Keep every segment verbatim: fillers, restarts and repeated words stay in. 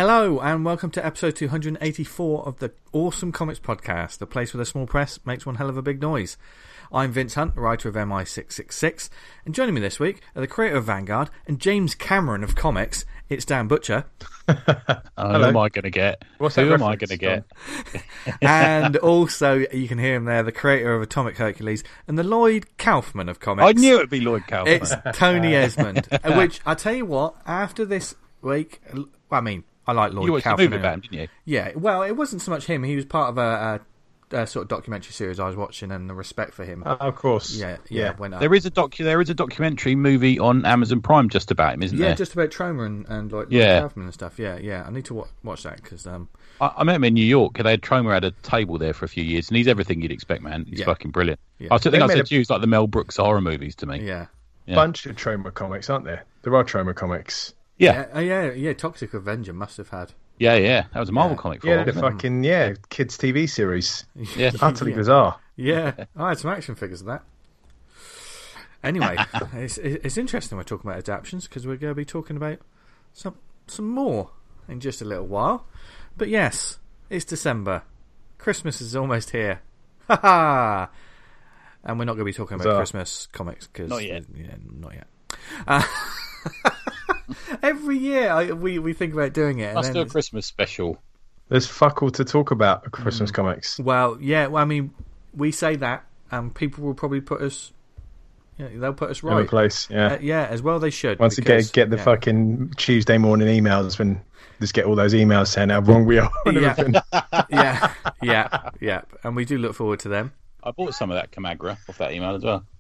Hello and welcome to episode two hundred eighty-four of the Awesome Comics Podcast, the place where the small press makes one hell of a big noise. I'm Vince Hunt, writer of M I six six six, and joining me this week are the creator of Vanguard and James Cameron of comics. It's Dan Butcher. uh, who am I going to get? What's who that am I going to get? And also, you can hear him there, the creator of Atomic Hercules and the Lloyd Kaufman of comics. I knew it would be Lloyd Kaufman. It's Tony Esmond. Which, I tell you what, after this week, I mean, I like Lloyd you watched Kaufman. the movie about him, didn't you? Yeah, well, it wasn't so much him. He was part of a, a, a sort of documentary series I was watching, and the respect for him. Uh, of course. Yeah, yeah, yeah. went up. There is a docu. There is a documentary movie on Amazon Prime just about him, isn't yeah, there? just about Troma and, and like Yeah. Lloyd Kaufman and stuff. Yeah, yeah. I need to watch, watch that because um, I, I met him in New York. They had Troma had a table there for a few years, and he's everything you'd expect, man. He's Yeah. fucking brilliant. Yeah. I think They I made said a- to you, it's like the Mel Brooks horror movies to me. yeah. Yeah. Bunch of Troma comics, aren't there? There are Troma comics. Yeah, Yeah, uh, yeah, yeah. Toxic Avenger must have had. yeah, yeah. That was a Marvel Yeah. comic for Yeah, a while, the wasn't it? fucking yeah kids T V series. Yeah. Utterly Yeah. bizarre. Yeah, I had some action figures of that. Anyway, it's it's interesting we're talking about adaptions because we're going to be talking about some some more in just a little while. But yes, it's December. Christmas is almost here. Ha ha! And we're not going to be talking about Bizarre. Christmas comics because Not yet. Yeah, not yet. Uh, every year I, we we think about doing it. And Let's then do a it's- Christmas special. There's fuck all to talk about Mm. Christmas comics. Well, yeah. Well, I mean, we say that, and people will probably put us. Yeah, they'll put us In a right. place, yeah. Uh, yeah, as well they should. Once you because- get get the yeah. fucking Tuesday morning emails when just get all those emails saying how wrong we are and Yeah. everything. yeah, yeah, yeah, and we do look forward to them. I bought some of that Camagra off that email as well.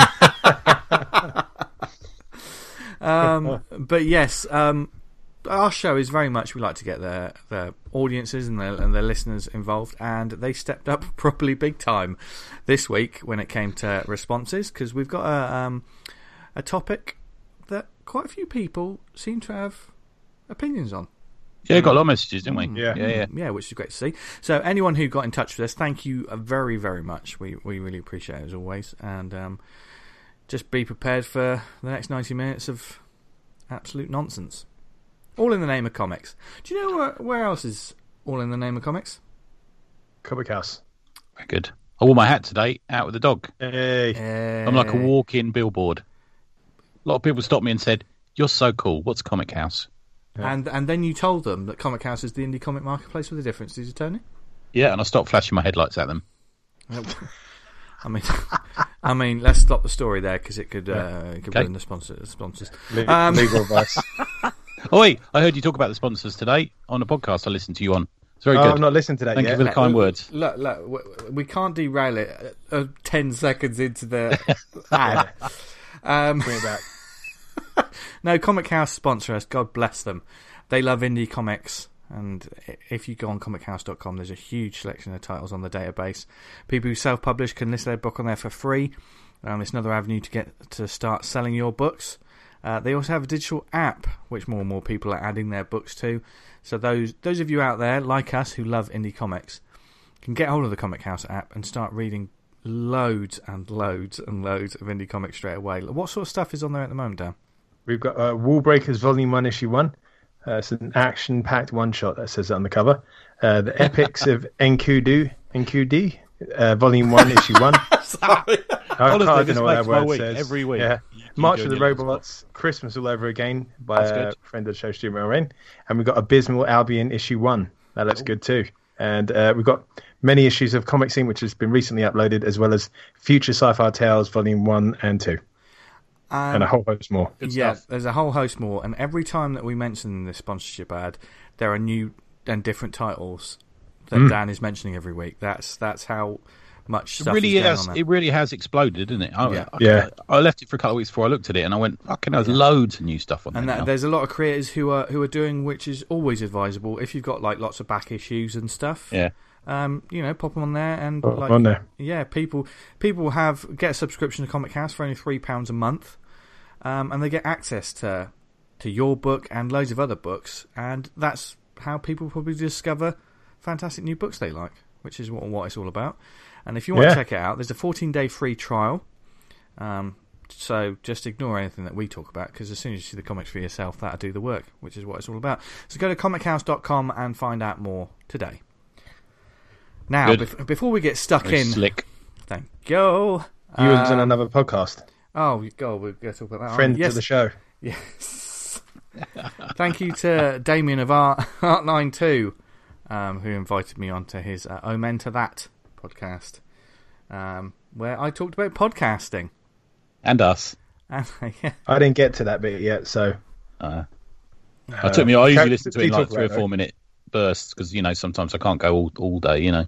Um, but yes, um, our show is very much we like to get their their audiences and their and their listeners involved, and they stepped up properly big time this week when it came to responses because we've got a um, a topic that quite a few people seem to have opinions on. Yeah, got a lot of messages, didn't we? Yeah. yeah, yeah. Yeah, which is great to see. So anyone who got in touch with us, thank you very, very much. We we really appreciate it as always. And um, just be prepared for the next ninety minutes of absolute nonsense. All in the name of comics. Do you know where, where else is all in the name of comics? Comic House. Very good. I wore my hat today, out with the dog. Hey. I'm like a walk-in billboard. A lot of people stopped me and said, "You're so cool. What's Comic House?" And and then you told them that Comic House is the indie comic marketplace with a difference. Did you, Tony? Yeah, and I stopped flashing my headlights at them. I mean, I mean, let's stop the story there because it could uh, it could Okay. ruin the sponsor, sponsors. Le- Um, legal advice. Oh, wait, I heard you talk about the sponsors today on a podcast I listened to you on. It's very Oh, good. I've not listened to that Thank yet. you for the kind words. Look, look, w- we can't derail it uh, ten seconds into the ad. Um, Bring it back. no, Comic House sponsor us. God bless them. They love indie comics. And i- if you go on comic house dot com, there's a huge selection of titles on the database. People who self-publish can list their book on there for free. Um, it's another avenue to get to start selling your books. Uh, they also have a digital app, which more and more people are adding their books to. So those those of you out there, like us, who love indie comics, can get hold of the Comic House app and start reading loads and loads and loads of indie comics straight away. What sort of stuff is on there at the moment, Dan? We've got uh, Wall Breakers Volume One, Issue One. Uh, it's an action-packed one-shot that says it on the cover. Uh, the Epics of Enkudu, Enkudu, uh, Volume One, Issue One. Sorry. I Honestly, can't this know what makes that my word week, says. every week. Yeah. You keep March doing of the it. Robots, Christmas All Over Again by That's a good. friend of the show, Stuart Moraine. And we've got Abysmal Albion Issue One. That looks good too. And uh, we've got many issues of Comic Scene, which has been recently uploaded, as well as Future Sci-Fi Tales Volume One and Two, Um, and a whole host more. Good yeah, stuff. there's a whole host more, and every time that we mention this sponsorship ad, there are new and different titles that Mm. Dan is mentioning every week. That's that's how much It stuff really is going has. on there. It really has exploded, isn't it? I, Yeah. I, Yeah. I left it for a couple of weeks before I looked at it, and I went, "Fucking, there's loads of new stuff on And there." that, now. there's a lot of creators who are who are doing, which is always advisable if you've got like lots of back issues and stuff. Yeah. Um, you know, pop them on there and Put 'em like on there. yeah, people people have get a subscription to Comic House for only three pounds a month, um, and they get access to to your book and loads of other books, and that's how people probably discover fantastic new books they like, which is what what it's all about. And if you want Yeah. to check it out, there's a fourteen day free trial. Um, so just ignore anything that we talk about, because as soon as you see the comics for yourself, that'll do the work, which is what it's all about. So go to comic house dot com and find out more today. Now, bef- before we get stuck Very in... Slick. Thank you. You was in Um, another podcast. Oh, God, we're going to talk about that. Friend yes. to the show. Yes. Thank you to Damien of Art, Art ninety-two, um, who invited me onto his uh, Omen to That podcast, um, where I talked about podcasting. And us. And, yeah. I didn't get to that bit yet, so... Uh, Uh, I took me. I usually can- listen to do it in like talk three or about it, four minute bursts because you know sometimes I can't go all all day. You know.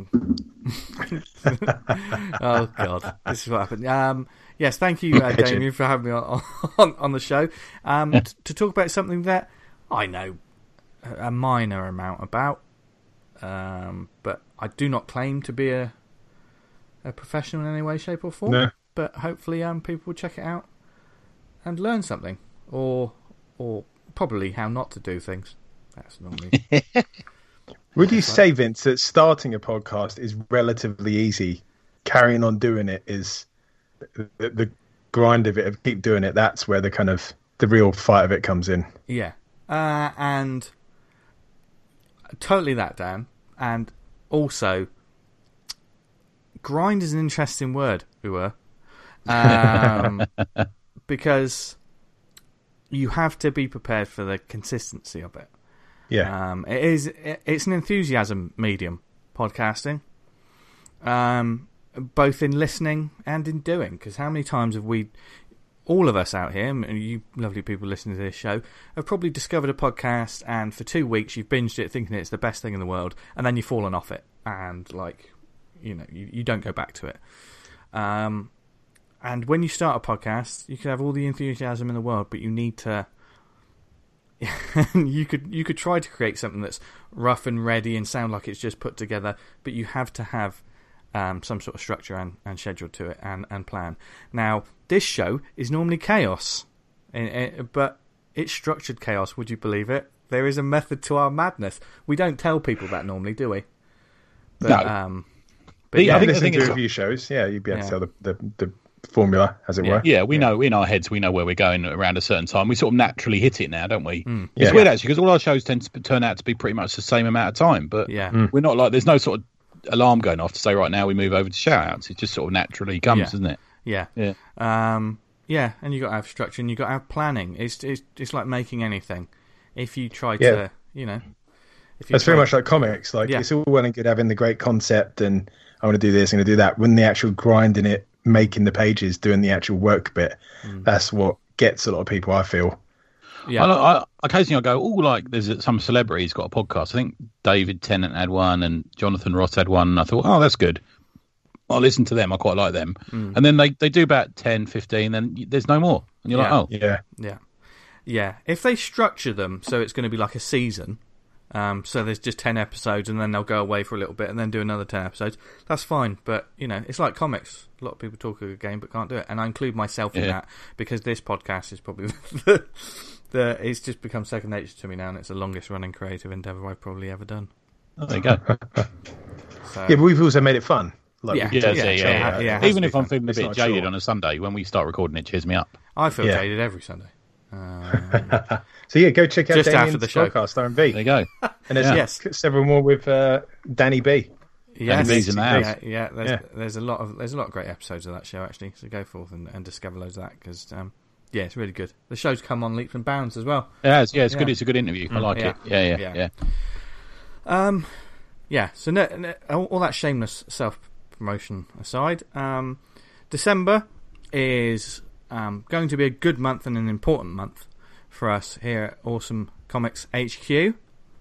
Oh, God. This is what happened. Um, yes, thank you, uh, Damien, for having me on, on, on the show um, t- to talk about something that I know a minor amount about, um, but I do not claim to be a, a professional in any way, shape or form. No. But hopefully um, people will check it out and learn something, or or probably how not to do things. That's normally... Would you say, Vince, that starting a podcast is relatively easy? Carrying on doing it is the, the grind of it, of keep doing it. That's where the kind of the real fight of it comes in. Yeah. Uh, and totally that, Dan. And also, grind is an interesting word, Uwe. Um, because you have to be prepared for the consistency of it. Yeah. Um, it is. It, it's an enthusiasm medium, podcasting. Um, both in listening and in doing. Because how many times have we, all of us out here, and you lovely people listening to this show, have probably discovered a podcast, and for two weeks you've binged it, thinking it's the best thing in the world, and then you've fallen off it, and like, you know, you, you don't go back to it. Um, and when you start a podcast, you can have all the enthusiasm in the world, but you need to. you could you could try to create something that's rough and ready and sound like it's just put together, but you have to have um, some sort of structure and, and schedule to it and, and plan. Now, this show is normally chaos, in, in, but it's structured chaos. Would you believe it? There is a method to our madness. We don't tell people that normally, do we? But, No. Um, but Yeah, yeah, I think the Listening thing to is- review shows, yeah, you'd be able Yeah. to tell the, the, the formula, as it Yeah. were. Yeah, we know in our heads we know where we're going around a certain time. We sort of naturally hit it now, don't we? Mm. It's Yeah. weird actually because all our shows tend to turn out to be pretty much the same amount of time, but yeah. we're not like there's no sort of alarm going off to say right now we move over to shout outs. It just sort of naturally comes, Yeah. doesn't it? Yeah. Yeah. Um, yeah, and you got to have structure and you got to have planning. It's it's it's like making anything. If you try Yeah. to, you know, if you That's try, very much like comics. Like Yeah. it's all well and good having the great concept and I want to do this, I'm going to do that. When the actual grinding it, making the pages, doing the actual work bit, that's what gets a lot of people, I feel. yeah, I, I, occasionally I go, oh, like there's some celebrity's got a podcast. I think David Tennant had one and Jonathan Ross had one. And I thought, oh, that's good. I'll listen to them. I quite like them. Mm. And then they, they do about ten, fifteen, then there's no more. And you're Yeah. like, oh, Yeah. yeah, yeah. If they structure them so it's going to be like a season, um, so there's just ten episodes and then they'll go away for a little bit and then do another ten episodes. That's fine, but you know, it's like comics. A lot of people talk a good game but can't do it, and I include myself in Yeah. that because this podcast is probably the, the it's just become second nature to me now, and it's the longest running creative endeavour I've probably ever done. oh, there you go. So, Yeah, but we've also made it fun. Like, Yeah. we Yeah, do yeah, that, yeah, so, yeah. uh, yeah. it has to Even be if I'm fun. feeling a It's bit not jaded short. on a Sunday, when we start recording, it cheers me up. I feel Yeah. jaded every Sunday. Um, So yeah, go check out Just after Damien's the show. podcast, R and There V. you go. And there's Yeah. Yes. several more with uh, Danny B. yes, B's in the house. yeah, yeah. There's, Yeah. there's a lot of there's a lot of great episodes of that show actually. So go forth and, and discover loads of that because um, yeah, it's really good. The show's come on leaps and bounds as well. Yeah, it's, yeah, it's Yeah. good. It's a good interview. I like yeah. it. Yeah, yeah, Yeah. yeah. Um, yeah. So no, no, all, all that shameless self promotion aside, um, December is um, going to be a good month and an important month for us here at Awesome Comics H Q.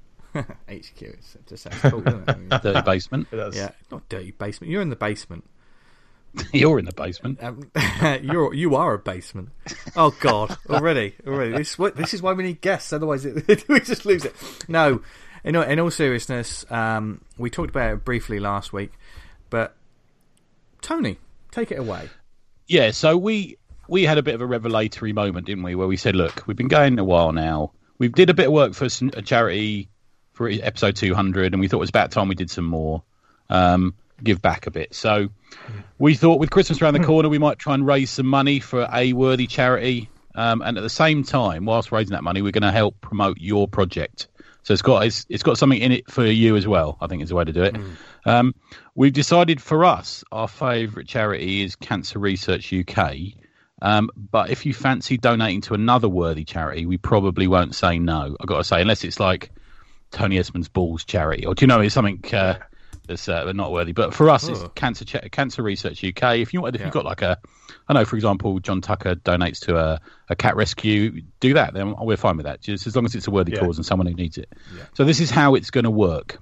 H Q, it's, it just sounds cool, doesn't it? Dirty basement. It does. Yeah, not dirty basement. You're in the basement. You're in the basement. Um, you're you are a basement. Oh God! Already, already. This what this is why we need guests. Otherwise, it, we just lose it. No, in all, in all seriousness, um, we talked about it briefly last week, but Tony, take it away. Yeah, so we we had a bit of a revelatory moment, didn't we? Where we said, look, we've been going a while now. We did a bit of work for a charity for episode two hundred, and we thought it was about time we did some more. Um, give back a bit. So we thought with Christmas around the corner, we might try and raise some money for a worthy charity. Um, and at the same time, whilst raising that money, we're going to help promote your project. So it's got it's, it's got something in it for you as well, I think is the way to do it. Mm. Um, we've decided for us, our favourite charity is Cancer Research U K. Um, but if you fancy donating to another worthy charity, we probably won't say no. I've got to say, unless it's like Tony Esmond's Balls charity, or do you know, it's something uh, that's uh, not worthy. But for us, oh. it's Cancer Ch- Cancer Research U K. If you if yeah. you've got like a, I know, for example, John Tucker donates to a, a cat rescue, do that. Then we're fine with that, just as long as it's a worthy yeah. cause and someone who needs it. Yeah. So this is how it's going to work.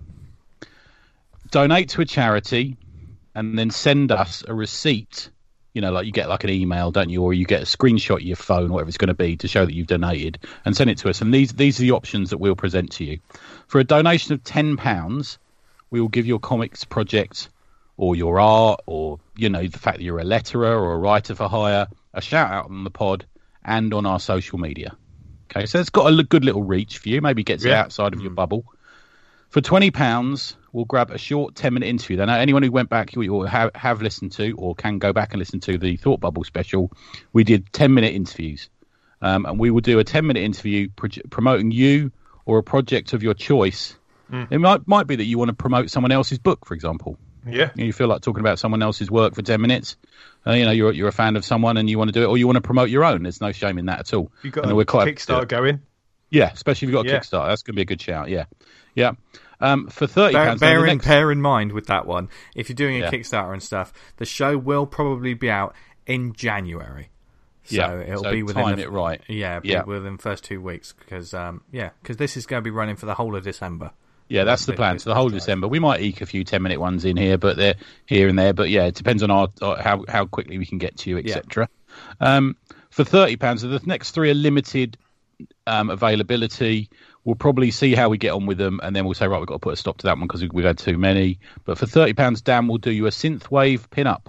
Donate to a charity, and then send us a receipt. You know, like you get like an email, don't you? Or you get a screenshot of your phone, whatever it's going to be, to show that you've donated, and send it to us. And these these are the options that we'll present to you. For a donation of ten pounds, we will give your comics project or your art, or, you know, the fact that you're a letterer or a writer for hire, a shout out on the pod and on our social media. Okay, so it's got a good little reach for you. Maybe gets yeah. it outside of mm. your bubble. For twenty pounds, we'll grab a short ten-minute interview. Then anyone who went back or have, have listened to or can go back and listen to the Thought Bubble special, we did ten-minute interviews. Um, and we will do a ten-minute interview pro- promoting you or a project of your choice. Mm. It might might be that you want to promote someone else's book, for example. Yeah. You feel like talking about someone else's work for ten minutes. Uh, you know, you're you're a fan of someone and you want to do it, or you want to promote your own. There's no shame in that at all. You've got a we're quite Kickstarter going. Yeah, especially if you've got a yeah. Kickstarter. That's going to be a good shout, yeah. Yeah. Um, for thirty pounds... Bear, bear, in, next... bear in mind with that one, if you're doing a yeah. Kickstarter and stuff, the show will probably be out in January. So yeah, it'll so be within time the, it right. Yeah, yeah. within the first two weeks, because um, yeah, because this is going to be running for the whole of December. Yeah, that's the plan. So the whole of December. We might eke a few ten-minute ones in here, but they're here and there. But yeah, it depends on our, our how how quickly we can get to you, et cetera. Yeah. Um, for thirty pounds, so the next three are limited um, availability. We'll probably see how we get on with them, and then we'll say, right, we've got to put a stop to that one because we've had too many. But for thirty pounds, Dan will do you a synthwave pin-up.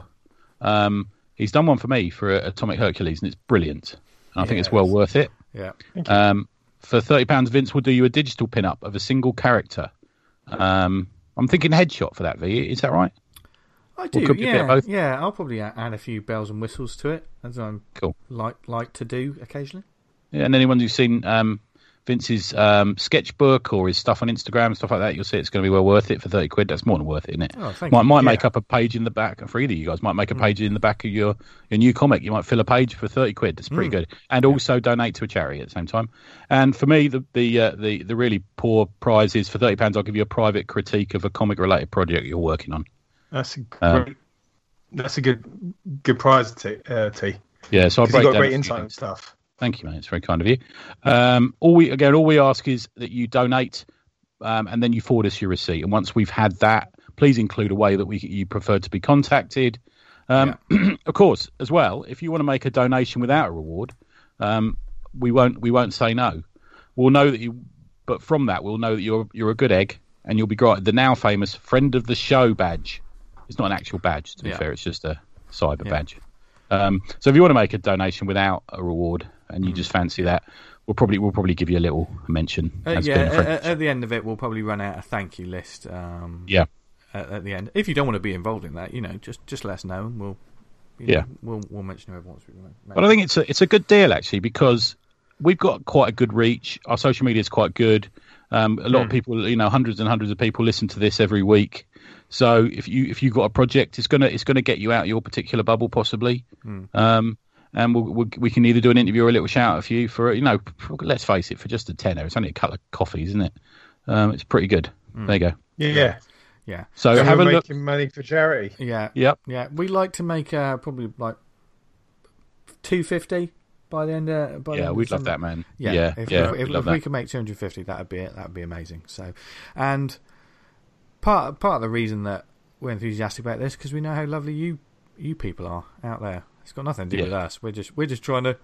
Um, he's done one for me for Atomic Hercules, and it's brilliant. And I yeah, think it's well worth it. Yeah. Um, for thirty pounds, Vince will do you a digital pin-up of a single character. Um, I'm thinking headshot for that, V. Is that right? I do, yeah. Yeah, I'll probably add a few bells and whistles to it, as I cool. like like to do occasionally. Yeah, and anyone who's seen um, Vince's um, sketchbook or his stuff on Instagram and stuff like that, you'll see it's going to be well worth it for thirty quid. That's more than worth it, isn't it? Oh, thank might you. might yeah. make up a page in the back for either of you guys. Might make a page mm. in the back of your, your new comic. You might fill a page for thirty quid. That's pretty mm. good. And also donate to a charity at the same time. And for me, the the uh, the, the really poor prize is for thirty pounds. I'll give you a private critique of a comic related project you're working on. That's a great, um, that's a good good prize, T. Uh, T. Yeah, so I'll break you've got down great insight and stuff. Thank you, mate. It's very kind of you. Um, all we again, all we ask is that you donate, um, and then you forward us your receipt. And once we've had that, please include a way that we you prefer to be contacted. Um, yeah. Of course, as well, if you want to make a donation without a reward, um, we won't we won't say no. We'll know that you, but from that, we'll know that you're you're a good egg, and you'll be granted the now famous friend of the show badge. It's not an actual badge, to be yeah. fair. It's just a cyber yeah. badge. Um, so if you want to make a donation without a reward and you mm. just fancy that, we'll probably we'll probably give you a little mention. Uh, yeah, at, at the end of it, we'll probably run out a thank you list. Um, yeah. At, at the end, if you don't want to be involved in that, you know, just just let us know, and we'll you yeah know, we'll we'll mention whoever wants to. But I think it's a it's a good deal actually, because we've got quite a good reach. Our social media is quite good. Um, a lot mm. of people, you know, hundreds and hundreds of people listen to this every week. So if you if you've got a project, it's gonna it's gonna get you out of your particular bubble possibly, mm. um, and we'll, we'll, we can either do an interview or a little shout out for you for you know. Let's face it, for just a tenner, it's only a couple of coffees, isn't it? Um, it's pretty good. Mm. There you go. Yeah, yeah. So, so have we're a look. Making money for charity. Yeah, yep. yeah. We like to make uh, probably like two fifty by the end. Of, by yeah, the end we'd of love that, man. Yeah, yeah. If, yeah, if, if, if we could make two hundred fifty, that'd be it. That'd be amazing. So, and part part of the reason that we're enthusiastic about this because we know how lovely you you people are out there. It's got nothing to do yeah. with us. We're just we're just trying to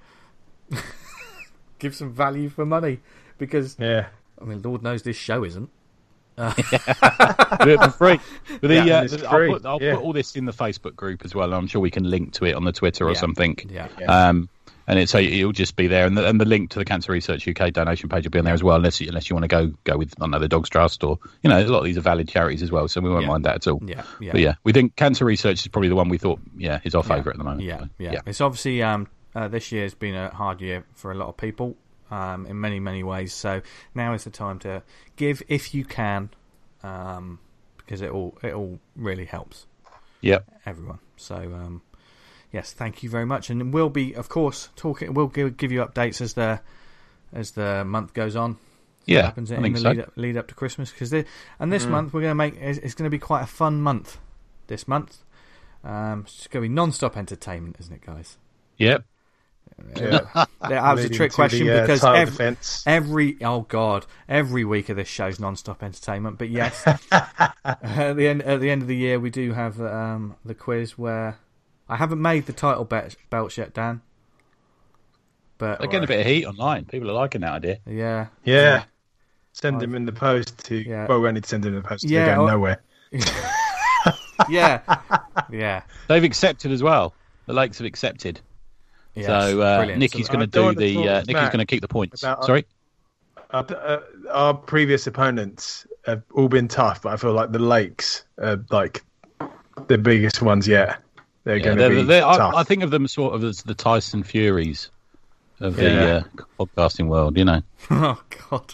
give some value for money because yeah, I mean, Lord knows this show isn't. Uh. Do it for free. But the, yeah, uh, free. I'll, put, I'll yeah. put all this in the Facebook group as well. I'm sure we can link to it on the Twitter or yeah. something. Yeah. Um, And it, so it'll just be there, and the, and the link to the Cancer Research U K donation page will be on there as well, unless you, unless you want to go go with, I don't know, the Dogs Trust, or, you know, a lot of these are valid charities as well, so we won't Yeah. mind that at all. Yeah, yeah. But yeah, we think Cancer Research is probably the one we thought, yeah, is our Yeah. favourite at the moment. Yeah, So, yeah, It's obviously um, uh, this year has been a hard year for a lot of people um, in many, many ways. So now is the time to give if you can, um, because it all it all really helps Yep. everyone. So um, yes, thank you very much, and we'll be, of course, talking. We'll give, give you updates as the as the month goes on. See Yeah, what happens I in think the so. lead up, lead up to Christmas, because and this month we're going to make it's, it's going to be quite a fun month. This month, um, it's going to be non-stop entertainment, isn't it, guys? Yeah. Yep. Yeah, that was a Leading trick to question the, uh, because title every, defense. every oh god, every week of this show's non-stop entertainment. But yes, at the end at the end of the year we do have um, the quiz where I haven't made the title bet, belts yet, Dan. But They're getting a bit of heat online. People are liking that idea. yeah, Yeah. Send them in the post to. Yeah. Well, we only need to send them in the post. Yeah, They're going or- nowhere. yeah, yeah, They've accepted as well. The Lakes have accepted. yes, so uh, brilliant. Nicky's So going I to don't do wanna the. talk, Uh, Nicky's Matt, going to keep the points. about- Sorry. Our, uh, our previous opponents have all been tough, but I feel like the Lakes are like the biggest ones yet. They're Yeah, going to they're- be they're- tough. I, I think of them sort of as the Tyson Furies of Yeah. the uh, podcasting world. You know. Oh god,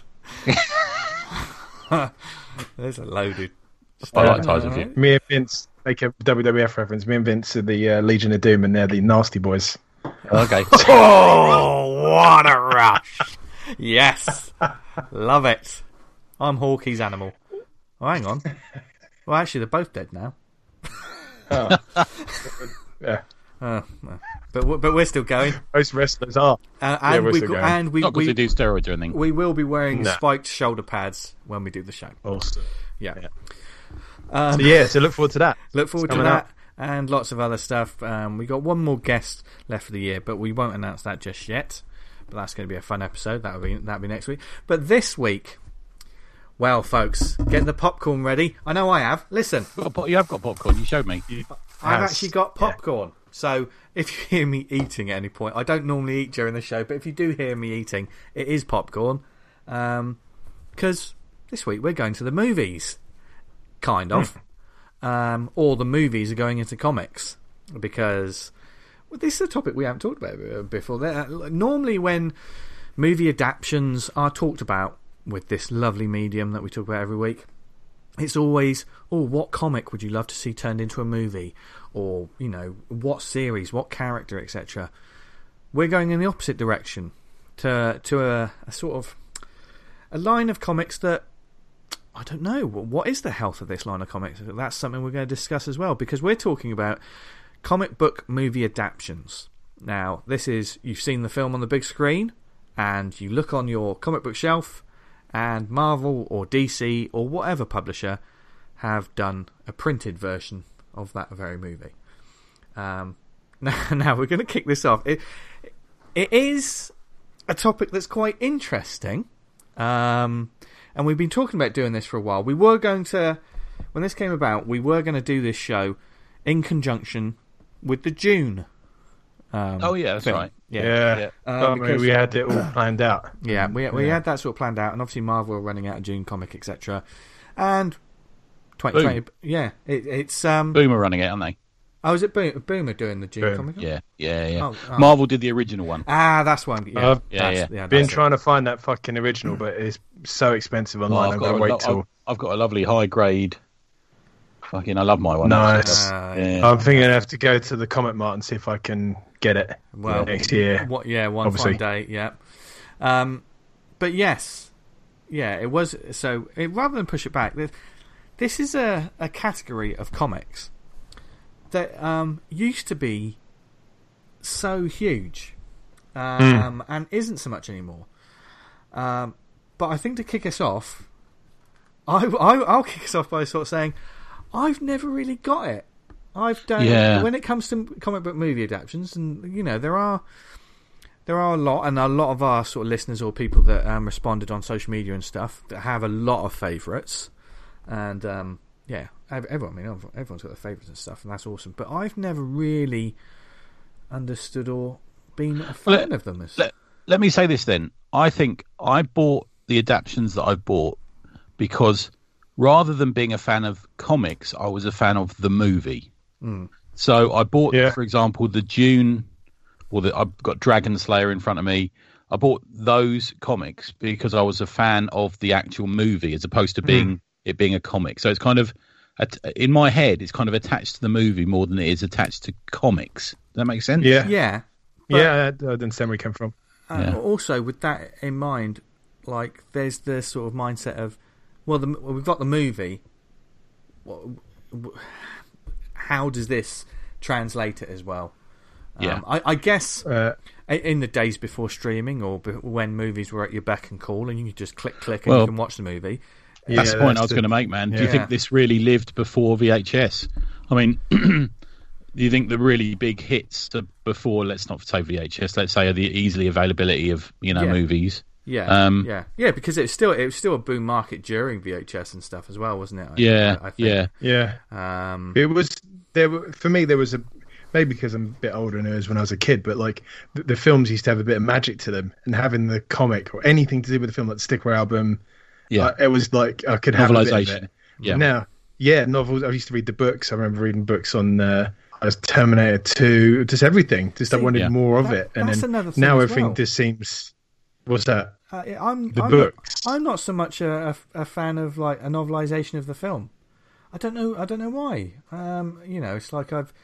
there's a loaded. I like stuff. Tyson Fury. Me and Vince make a W W F reference. Me and Vince are the uh, Legion of Doom, and they're the Nasty Boys. Okay. Oh, what a rush! Yes, love it. I'm Hawkey's animal. Oh, hang on. Well, actually, they're both dead now. Yeah, Uh, no. but we- but we're still going, most wrestlers are. uh, Yeah, and we're we still go- going. and we Not because we, they do steroids or anything. we will be wearing No. spiked shoulder pads when we do the show. Also. Yeah. Yeah. Um, So yeah, so look forward to that. Look forward It's to coming that up. and lots of other stuff. Um, we got one more guest left for the year, but we won't announce that just yet. But that's going to be a fun episode. That'll be that'll be next week. But this week, well, folks, get the popcorn ready. I know I have. Listen, Got a po- you have got popcorn. You showed me. I've Has- actually got yeah. popcorn. So if you hear me eating at any point, I don't normally eat during the show, but if you do hear me eating, it is popcorn. Because this week we're going to the movies, kind of. um, or the movies are going into comics. Because well, this is a topic we haven't talked about before. There, normally when movie adaptions are talked about with this lovely medium that we talk about every week, it's always, oh, what comic would you love to see turned into a movie? Or, you know, what series, what character, et cetera. We're going in the opposite direction to to a, a sort of a line of comics that, I don't know, what is the health of this line of comics? That's something we're going to discuss as well, because we're talking about comic book movie adaptions. Now, this is, you've seen the film on the big screen, and you look on your comic book shelf, and Marvel or D C or whatever publisher have done a printed version of that very movie. Um, now, now we're going to kick this off. It, it is a topic that's quite interesting, um, and we've been talking about doing this for a while. We were going to, when this came about, we were going to do this show in conjunction with the June. Um, Oh yeah, that's film. right. Yeah, Yeah, Yeah. Um, I mean, because- we had it all planned out. yeah, we we Yeah. had that sort of planned out, and obviously Marvel are running out of June comic, et cetera. And twenty twenty, Boom. yeah, it, it's um. Boomer running it, aren't they? Oh, is it Boom, Boomer doing the June Boom. comic? Yeah, yeah, yeah. Oh, oh. Marvel did the original one. Ah, that's one. Yeah, I've Yeah, that's, yeah. Been that's it. trying to find that fucking original, but it's so expensive Well, online. I've, I'm got going a, to wait lo- till. I've, I've got a lovely high grade. Fucking, I love my one. Nice. Ah, Yeah. I'm thinking I have to go to the Comic Mart and see if I can get it Well, next year. What? Yeah, one Obviously. fine day. Yeah. Um, but yes, yeah, it was. So it, rather than push it back, this, this is a, a category of comics that um, used to be so huge um, and isn't so much anymore. Um, but I think to kick us off, I, I, I'll kick us off by sort of saying, I've never really got it. I've done Yeah. when it comes to comic book movie adaptions, and you know there are there are a lot, and a lot of our sort of listeners or people that um, responded on social media and stuff that have a lot of favourites, and um, yeah, ev- everyone, I mean, everyone's got their favourites and stuff, and that's awesome. But I've never really understood or been a fan Well, let- of them. As... Let, let me say this then. I think I bought the adaptions that I've bought because rather than being a fan of comics, I was a fan of the movie. Mm. So I bought, Yeah. for example, the Dune, or the, I've got Dragon Slayer in front of me. I bought those comics because I was a fan of the actual movie as opposed to being Mm. it being a comic. So it's kind of, at- in my head, it's kind of attached to the movie more than it is attached to comics. Does that make sense? Yeah, Yeah. But, yeah, I I understand where you come from. uh, Yeah. Also, with that in mind, like, there's the sort of mindset of, well, the, well we've got the movie. What, how does this translate it as well? Yeah. Um, I, I guess Uh, in the days before streaming or be- when movies were at your beck and call and you could just click, click, and Well, you can watch the movie. yeah, That's the point I was the- going to make, man. Do you Yeah. think this really lived before V H S? I mean, do you think the really big hits are before, let's not say V H S, let's say the easily availability of, you know, Yeah. movies? Yeah, Um, yeah, yeah. Because it was still it was still a boom market during V H S and stuff as well, wasn't it? I, Yeah, I, I think. yeah. Yeah, Um, it was there. Were, for me, there was a maybe because I'm a bit older than I was when I was a kid, but like the, the films used to have a bit of magic to them, and having the comic or anything to do with the film, like the sticker album, Yeah. uh, it was like I could have a bit of Novelisation. it. Yeah. Now, yeah, novels. I used to read the books. I remember reading books on uh, as Terminator two, just everything. Just I See, wanted yeah. more of That- it, and that's then another thing now as everything well. just seems. What's that? uh, I'm The I'm books. Not, I'm not so much a, a, a fan of like a novelisation of the film. I don't know. I don't know why. Um, you know, it's like I've.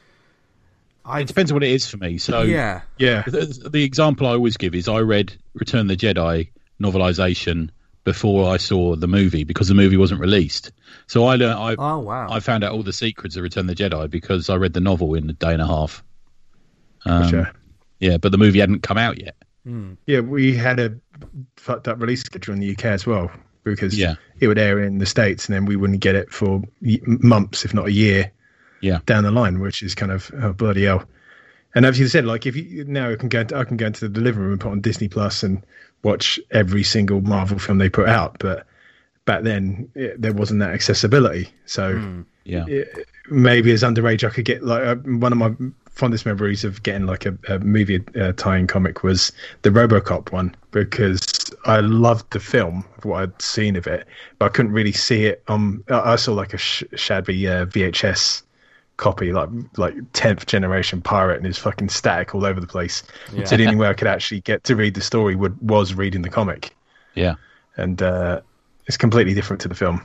I It depends on what it is for me. So yeah. Yeah, the, the example I always give is I read Return of the Jedi novelisation before I saw the movie because the movie wasn't released. So I learned, I, Oh wow. I found out all the secrets of Return of the Jedi because I read the novel in a day and a half. Um, sure. Yeah, but the movie hadn't come out yet. Yeah, we had a fucked up release schedule in the U K as well because Yeah. it would air in the States and then we wouldn't get it for y- months, if not a year, Yeah. down the line, which is kind of oh, bloody hell. And as you said, like if you now I can go, into, I can go into the living room and put on Disney Plus and watch every single Marvel film they put out, but back then it, there wasn't that accessibility. So Yeah. it, maybe as underage, I could get like uh, one of my fondest memories of getting like a, a movie uh, tie-in comic was the RoboCop one because I loved the film of what I'd seen of it, but I couldn't really see it. Um, I I saw like a sh- shabby uh, V H S copy, like like tenth generation pirate, and it's fucking static all over the place. Yeah. So the only way I could actually get to read the story would was reading the comic, Yeah. and uh, it's completely different to the film.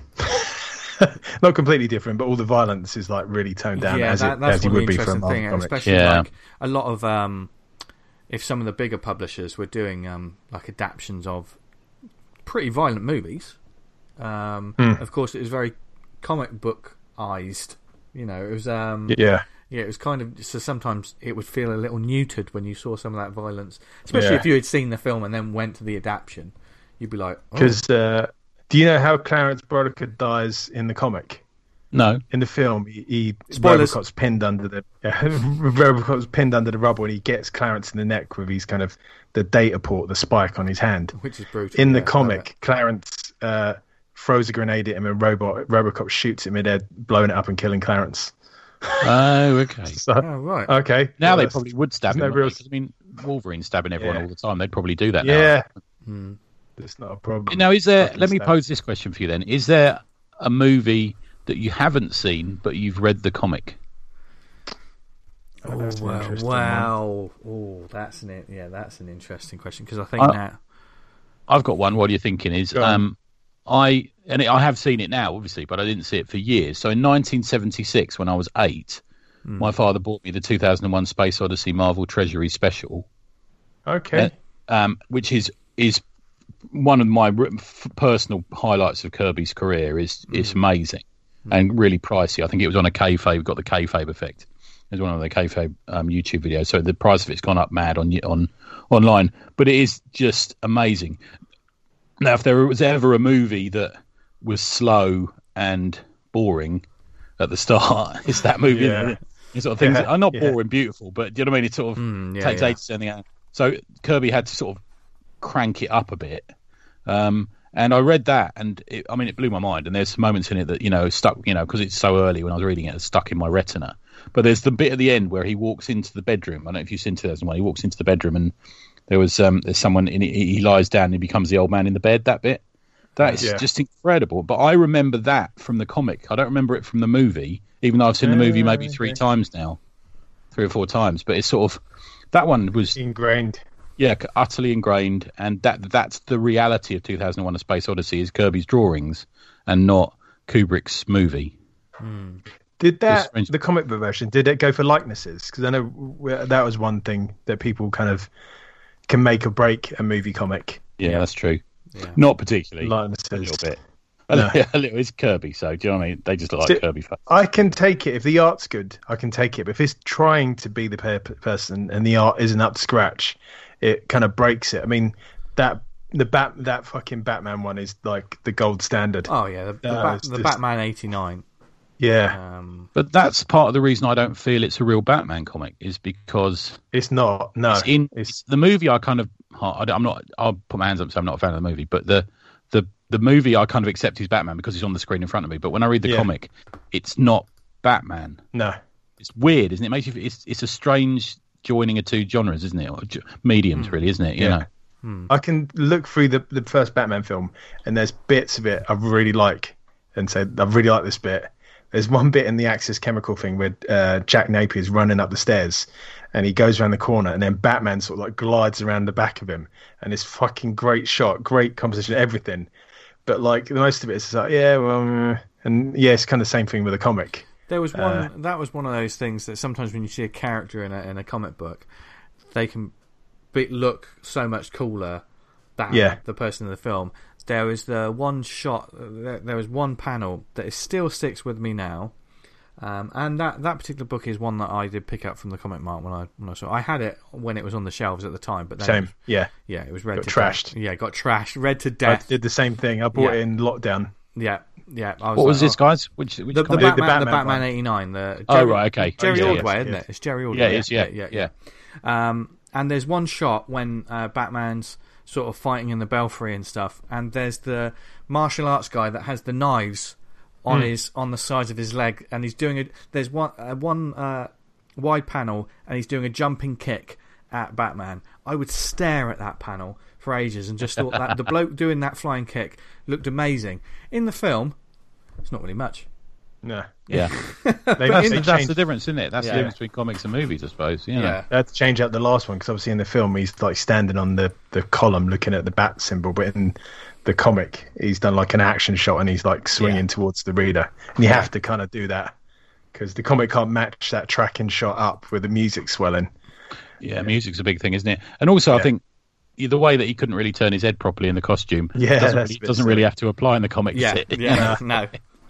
Not completely different, but all the violence is like really toned down yeah, as that, it that's as you one of would the be for a interesting Marvel thing, comic. especially Yeah. like a lot of um, if some of the bigger publishers were doing um, like adaptions of pretty violent movies. Um, Hmm. Of course, it was very comic book-ized. You know, it was um, Yeah, yeah, it was kind of so. Sometimes it would feel a little neutered when you saw some of that violence, especially Yeah. if you had seen the film and then went to the adaptation. You'd be like, oh, because uh, do you know how Clarence Broderick dies in the comic? No. In the film, he, he Spoilers. Robocop's pinned under the uh, Robocop's pinned under the rubble, and he gets Clarence in the neck with his kind of the data port, the spike on his hand. which is brutal. In the yeah, love it. comic, Clarence uh, throws a grenade at him, and Robot Robocop shoots him in head, blowing it up and killing Clarence. Oh, okay. So, Oh right. okay, Now well, they that's- probably would stab there's him. no real- Because, I mean, Wolverine's stabbing everyone Yeah. all the time. They'd probably do that now. yeah, Hmm. it's not a problem. Now, is there? Fucking Let me stab. pose this question for you then: is there a movie that you haven't seen but you've read the comic? Oh, that's an wow, interesting one. wow. Oh, that's an yeah, that's an interesting question because I think I- now. I've got one. What are you thinking? Is Go on. um, I and I have seen it now, obviously, but I didn't see it for years. So in nineteen seventy-six, when I was eight, my father bought me the two thousand one Space Odyssey Marvel Treasury Special, Okay, um, which is is one of my r- f- personal highlights of Kirby's career. Is It's amazing and really pricey. I think it was on a kayfabe, got the kayfabe effect. It was one of the kayfabe um, YouTube videos, so the price of it's gone up mad on on online. But it is just amazing. Now, if there was ever a movie that was slow and boring at the start, it's that movie. Yeah. Isn't it? It's sort of things. Yeah, I'm not yeah. boring, beautiful, but do you know what I mean? It sort of Mm, yeah, takes yeah. ages to anything out. So Kirby had to sort of crank it up a bit. Um, And I read that, and it, I mean, it blew my mind. And there's some moments in it that, you know, stuck, you know, because it's so early when I was reading it, it's stuck in my retina. But there's the bit at the end where he walks into the bedroom. I don't know if you've seen two thousand one. He walks into the bedroom, and there was um, there's someone in it. He lies down and he becomes the old man in the bed. That bit, that is yeah. just incredible. But I remember that from the comic. I don't remember it from the movie, even though I've seen the movie maybe three okay. times now, three or four times. But it's sort of that one was ingrained. Yeah, utterly ingrained, and that that's the reality of two thousand one: A Space Odyssey is Kirby's drawings and not Kubrick's movie. Hmm. Did that the comic book version? Did it go for likenesses? Because I know that was one thing that people kind of can make or break a movie comic. Yeah, yeah. That's true. Yeah. Not particularly. Likenesses. A little bit. No. A little. It's Kirby, so do you know what I mean? They just look like Kirby. Fans. I can take it if the art's good. I can take it, but if it's trying to be the per- person and the art isn't up to scratch, it kind of breaks it. I mean, that the bat that fucking Batman one is like the gold standard. Oh yeah, the, the, uh, Bat, the just... Batman eighty-nine. Yeah, um, but that's part of the reason I don't feel it's a real Batman comic is because it's not. No, it's in it's... the movie. I kind of, I'm not. I'll put my hands up. So I'm not a fan of the movie, but the the the movie I kind of accept is Batman because he's on the screen in front of me. But when I read the yeah. comic, it's not Batman. No, it's weird, isn't it? It makes you. It's it's a strange joining of two genres, isn't it? Or mediums, mm. really, isn't it? You yeah. know. Hmm. I can look through the the first Batman film, and there's bits of it I really like, and say I really like this bit. There's one bit in the Axis Chemical thing where uh, Jack Napier's running up the stairs and he goes around the corner and then Batman sort of like glides around the back of him and it's fucking great shot, great composition, everything. But like the most of it is like, yeah, well, and yeah, it's kind of the same thing with a comic. There was one, uh, that was one of those things that sometimes when you see a character in a, in a comic book, they can be, look so much cooler than yeah. the person in the film. There was the one shot, there was one panel that is still sticks with me now, um, and that, that particular book is one that I did pick up from the Comic Mart when I when I saw. I had it when it was on the shelves at the time, but then same, it was, yeah, yeah, it was read got to trashed. Death. Yeah, got trashed, read to death. I did the same thing. I bought yeah. it in lockdown. Yeah, yeah. I was what like, was this, oh. guys? Which, which the, the, comic? Batman, the Batman, the Batman eighty-nine. The Jerry, oh right, okay. Jerry oh, yeah, Ordway, yes, isn't yes. it? It's Jerry Ordway. Yeah, it is. Yeah, yeah, yeah. yeah. Um, and there's one shot when uh, Batman's sort of fighting in the belfry and stuff, and there's the martial arts guy that has the knives on mm. his on the sides of his leg, and he's doing a there's one uh, one uh, wide panel, and he's doing a jumping kick at Batman. I would stare at that panel for ages and just thought that the bloke doing that flying kick looked amazing. In the film, it's not really much. No. Yeah. they, but they that's changed... the difference, isn't it? That's yeah. the difference between comics and movies, I suppose. You know? Yeah. They had to change out the last one because obviously in the film he's like standing on the, the column looking at the bat symbol, but in the comic he's done like an action shot and he's like swinging yeah. towards the reader. And you have to kind of do that because the comic can't match that tracking shot up with the music swelling. Yeah, music's a big thing, isn't it? And also yeah. I think the way that he couldn't really turn his head properly in the costume yeah, doesn't, really, doesn't really have to apply in the comics. Yeah, yeah, no.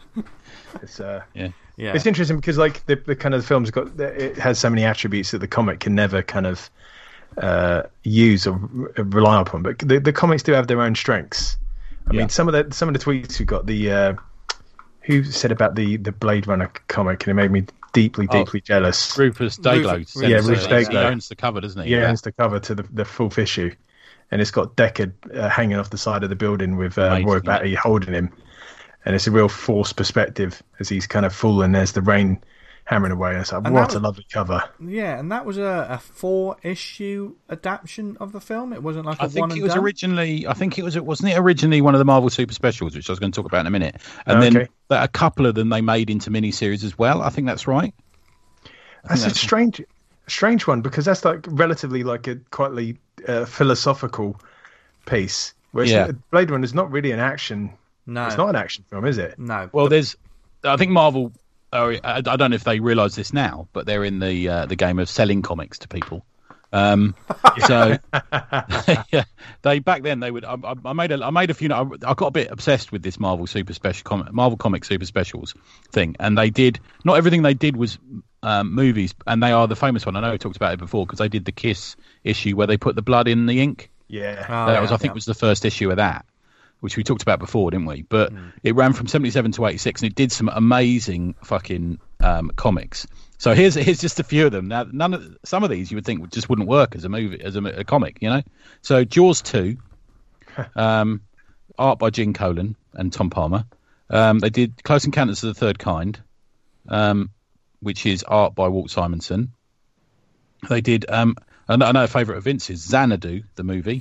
It's uh, yeah. Yeah. It's interesting because like the, the kind of the film's got it has so many attributes that the comic can never kind of uh, use or rely upon. But the, the comics do have their own strengths. I yeah. mean, some of the some of the tweets we got the uh, who said about the, the Blade Runner comic, and it made me deeply deeply oh, jealous. Rufus Dayglow, Rufus, yeah, Rufus Dayglow. He owns the cover, doesn't he? He yeah. owns the cover to the the fourth issue, and it's got Deckard uh, hanging off the side of the building with uh, Roy Batty holding him. And it's a real forced perspective as he's kind of falling. There's the rain hammering away. And it's like, and what was, a lovely cover. Yeah, and that was a, a four-issue adaptation of the film. It wasn't like a I think one and it was done? originally. I think it was. Wasn't it originally one of the Marvel Super Specials, which I was going to talk about in a minute. And okay. then but a couple of them they made into miniseries as well. I think that's right. That's, that's a strange, strange one because that's like relatively like a quite uh, philosophical piece. Whereas yeah. Blade Runner is not really an action. No, it's not an action film, is it? No. Well, there's. I think Marvel. Uh, I don't know if they realise this now, but they're in the uh, the game of selling comics to people. Um, so yeah, they back then they would. I, I made a I made a few. I, I got a bit obsessed with this Marvel Super Special com, Marvel Comic Super Specials thing, and they did not everything they did was um, movies, and they are the famous one. I know we talked about it before because they did the Kiss issue where they put the blood in the ink. Yeah, oh, that yeah, was I think yeah. was the first issue of that. Which we talked about before, didn't we? But mm. it ran from seventy-seven to eighty-six, and it did some amazing fucking um, comics. So here's here's just a few of them. Now, none of some of these you would think just wouldn't work as a movie, as a, a comic, you know. So Jaws two, um, art by Gene Colan and Tom Palmer. Um, they did Close Encounters of the Third Kind, um, which is art by Walt Simonson. They did. Um, I know a favourite of Vince's, Xanadu, the movie.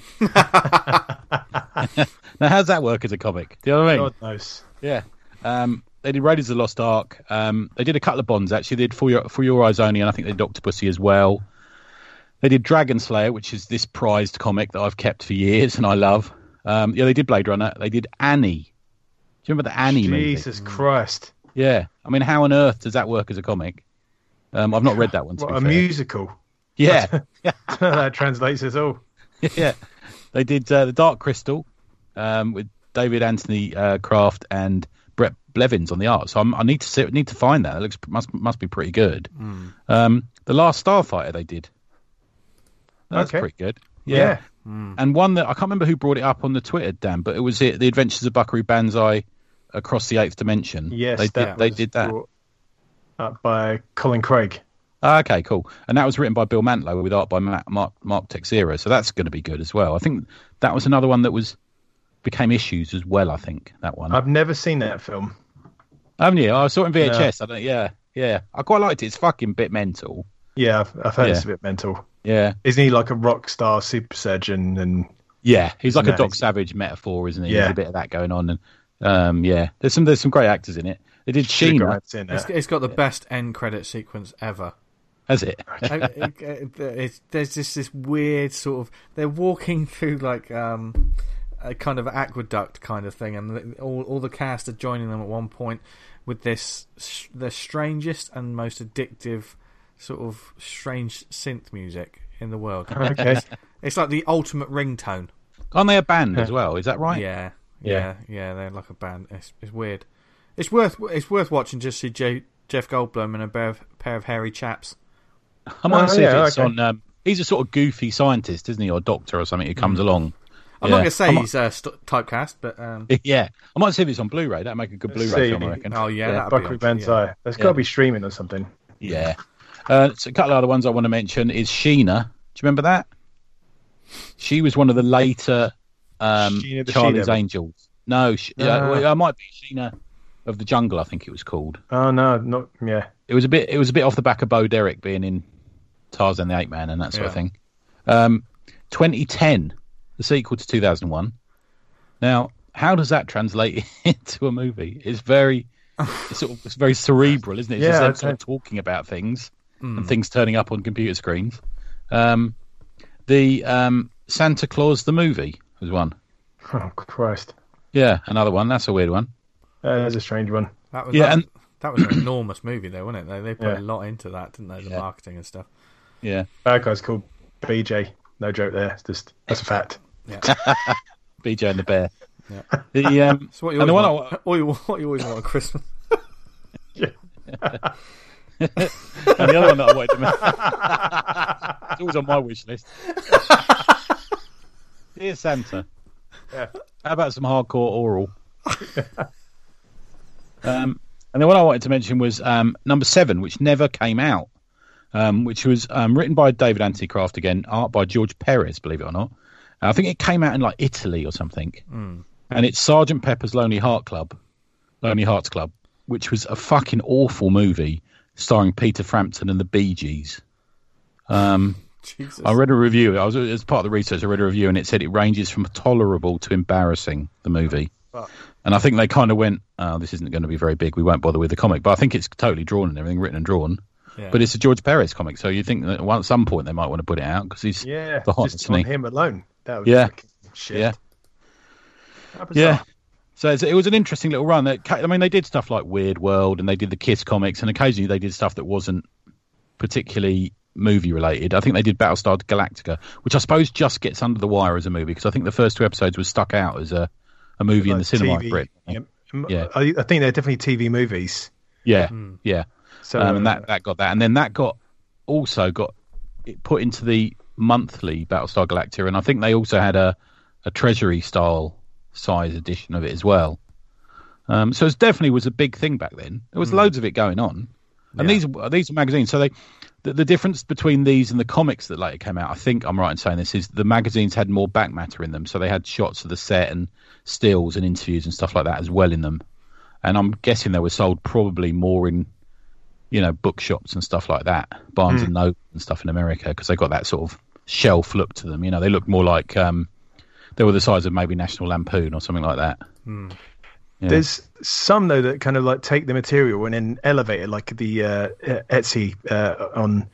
Now, how's that work as a comic? Do you know what I mean? God knows. Yeah. Um, they did Raiders of the Lost Ark. Um, they did a couple of Bonds, actually. They did For Your, For Your Eyes Only, and I think they did Octopussy as well. They did Dragon Slayer, which is this prized comic that I've kept for years and I love. Um, yeah, they did Blade Runner. They did Annie. Do you remember the Annie Jesus movie? Jesus Christ. Yeah. I mean, how on earth does that work as a comic? Um, I've not read that one, to What, be a fair. musical. Yeah. That translates us all. Yeah. They did uh, The Dark Crystal um, with David Anthony uh, Kraft and Brett Blevins on the art. So I'm, I need to see, need to find that. It looks must must be pretty good. Mm. Um, the Last Starfighter they did. That's Okay. pretty good. Yeah. Yeah. Mm. And one that I can't remember who brought it up on the Twitter, Dan, but it was it, The Adventures of Buckaroo Banzai Across the Eighth Dimension. Yes, they that did. They was did that. brought up by Colin Craig. Ah, okay, cool. And that was written by Bill Mantlo with art by Matt, Mark, Mark Texera. So that's going to be good as well. I think that was another one that was became issues as well. I think that one. I've never seen that film. Haven't you? I saw it in V H S. I don't. Yeah, yeah. I quite liked it. It's fucking bit mental. Yeah, I've, I've heard Yeah. it's a bit mental. Yeah, Isn't he like a rock star super surgeon? And yeah. He's like No, a Doc he's- Savage metaphor, isn't he? Yeah. There's a bit of that going on, and um, yeah. There's some there's some great actors in it. They did Sugar Sheena. Rat's in It's, that. it's got the best end credit sequence ever. Has it? I- it- it- it's, there's just this weird sort of they're walking through like um, a kind of aqueduct kind of thing, and the- all all the cast are joining them at one point with this sh- the strangest and most addictive sort of strange synth music in the world. Okay. It's like the ultimate ringtone. Aren't they a band as well? Is that right? Yeah, Yeah. yeah, yeah. They're like a band. It's, it's weird. It's worth it's worth watching just to see J- Jeff Goldblum and a pair of, pair of hairy chaps. I might Oh, see yeah, if it's okay. on. Um, he's a sort of goofy scientist, isn't he, or doctor or something who comes along. I'm Yeah. not going to say I might- he's uh, st- typecast, but um, Yeah, I might see if it's on Blu-ray. That'd make a good Let's Blu-ray see. film, I reckon. oh yeah, Yeah, that'd be Buckaroo on- Banzai. yeah. That's Yeah. got to be streaming or something. Yeah. Uh, so a couple of other ones I want to mention is Sheena. Do you remember that? She was one of the later um, Sheena the Charlie's She-Devil? Angels. No, she, No. uh, well, it might be Sheena of the Jungle. I think it was called. Oh no, not yeah. It was a bit. It was a bit off the back of Bo Derek being in Tarzan the Ape Man and that sort of Yeah. thing. Um, twenty ten, the sequel to two thousand one. Now, how does that translate into a movie? It's very, it's sort of, it's very cerebral, isn't it? It's Yeah, just them I'd sort of say- talking about things Mm. and things turning up on computer screens. Um, the um, Santa Claus the movie was one. Oh Christ, Yeah, another one. That's a weird one. uh, that's a strange one. That was Yeah, that, and- that was an enormous movie, though, wasn't it? They they put Yeah. a lot into that, didn't they? The Yeah. marketing and stuff. Yeah, That guy's called B J. No joke there. It's just that's a fact. Yeah. B J and the Bear. Yeah. The um, So what you and always the one want, I, all you, what you always want at Christmas. and the other one that I wanted to mention. It's always on my wish list. Dear Santa, Yeah. how about some hardcore oral? um, and the one I wanted to mention was um, number seven, which never came out, um, which was um, written by David Anthony Kraft again, art by George Perez, believe it or not. I think it came out in like Italy or something. Mm. And it's Sergeant Pepper's Lonely Heart Club, Lonely Hearts Club, which was a fucking awful movie starring Peter Frampton and the Bee Gees. Um, Jesus. I read a review. I was as part of the research. I read a review, and it said it ranges from tolerable to embarrassing. The movie, Fuck. and I think they kind of went, "Oh, this isn't going to be very big. We won't bother with the comic." But I think it's totally drawn and everything, written and drawn. Yeah. But it's a George Perez comic, so you think that at some point they might want to put it out because he's Yeah, the hot, just isn't on he? him alone. That was Yeah. fucking shit. Yeah. How bizarre. Yeah. So it's, it was an interesting little run. That I mean, they did stuff like Weird World, and they did the Kiss comics, and occasionally they did stuff that wasn't particularly movie related. I think they did Battlestar Galactica, which I suppose just gets under the wire as a movie because I think the first two episodes was stuck out as a, a movie in Like the cinema T V, for it. Yeah. Yeah. I, I think they're definitely T V movies. Yeah, Mm. yeah. So um, and uh, that, that got that, and then that got also got it put into the monthly Battlestar Galactica, and I think they also had a a Treasury style size edition of it as well. Um, so it definitely was a big thing back then. There was Mm. loads of it going on, and Yeah. these these were magazines. So they the, the difference between these and the comics that later came out, I think I'm right in saying this, is the magazines had more back matter in them, so they had shots of the set and stills and interviews and stuff like that as well in them. And I'm guessing they were sold probably more in, you know, bookshops and stuff like that, Barnes mm. and Noble and stuff in America, because they got that sort of shelf look to them. You know, they look more like um, they were the size of maybe National Lampoon or something like that. Mm. Yeah. There's some though that kind of like take the material and then elevate it, like the uh, Etsy uh, on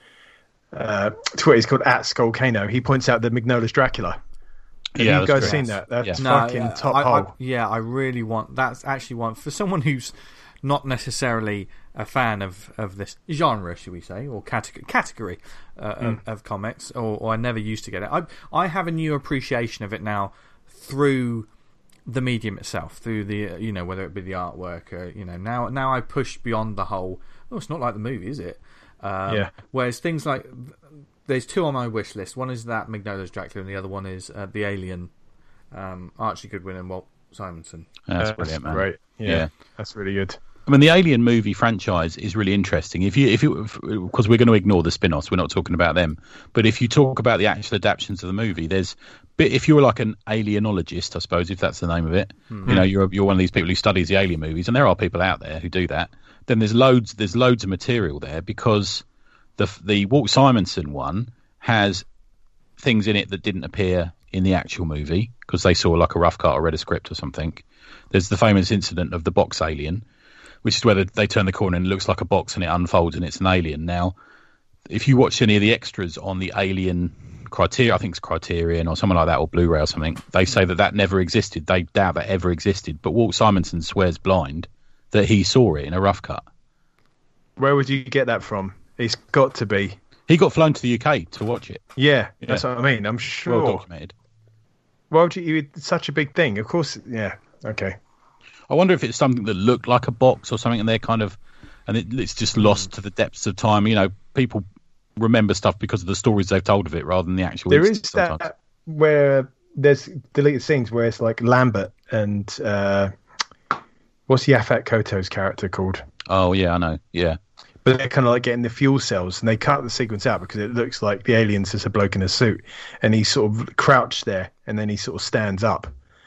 uh, Twitter. He's called at Skullcano. He points out the Magnola's Dracula. Have yeah, you guys correct. seen that? That's yeah. fucking no, top I, hole. I, yeah, I really want. That's actually one for someone who's not necessarily a fan of, of this genre, should we say, or category category uh, mm. of, of comics, or, or I never used to get it. I I have a new appreciation of it now through the medium itself, through the, you know, whether it be the artwork, or, you know, now now I push beyond the whole, oh, it's not like the movie, is it? Um, yeah. Whereas things like, there's two on my wish list. One is that Magnola's Dracula, and the other one is uh, the Alien, um, Archie Goodwin and Walt Simonson. That's uh, brilliant, that's man. Great. Yeah, yeah, that's really good. I mean, the Alien movie franchise is really interesting. If you, if you, because we're going to ignore the spin-offs, we're not talking about them. But if you talk about the actual adaptations of the movie, there's, if you were like an alienologist, I suppose, if that's the name of it, mm-hmm. you know, you're you're one of these people who studies the Alien movies, and there are people out there who do that. Then there's loads, there's loads of material there, because the the Walt Simonson one has things in it that didn't appear in the actual movie because they saw like a rough cut or read a script or something. There's the famous incident of the box alien, which is where they turn the corner and it looks like a box and it unfolds and it's an alien. Now, if you watch any of the extras on the Alien Criterion, I think it's Criterion or something like that, or Blu-ray or something, they say that that never existed. They doubt that ever existed. But Walt Simonson swears blind that he saw it in a rough cut. Where would you get that from? It's got to be. He got flown to the U K to watch it. Yeah, yeah. that's what I mean. I'm sure. Well documented. Why would you? It's such a big thing. Of course, yeah. Okay. I wonder if it's something that looked like a box or something, and they're kind of, and it, it's just lost to the depths of time. You know, people remember stuff because of the stories they've told of it rather than the actual. There is sometimes. that where there's deleted scenes where it's like Lambert and uh, what's Yaphet Kotto's character called? Oh yeah, I know. Yeah. But they're kind of like getting the fuel cells, and they cut the sequence out because it looks like the alien's just a bloke in a suit, and he's sort of crouched there, and then he sort of stands up,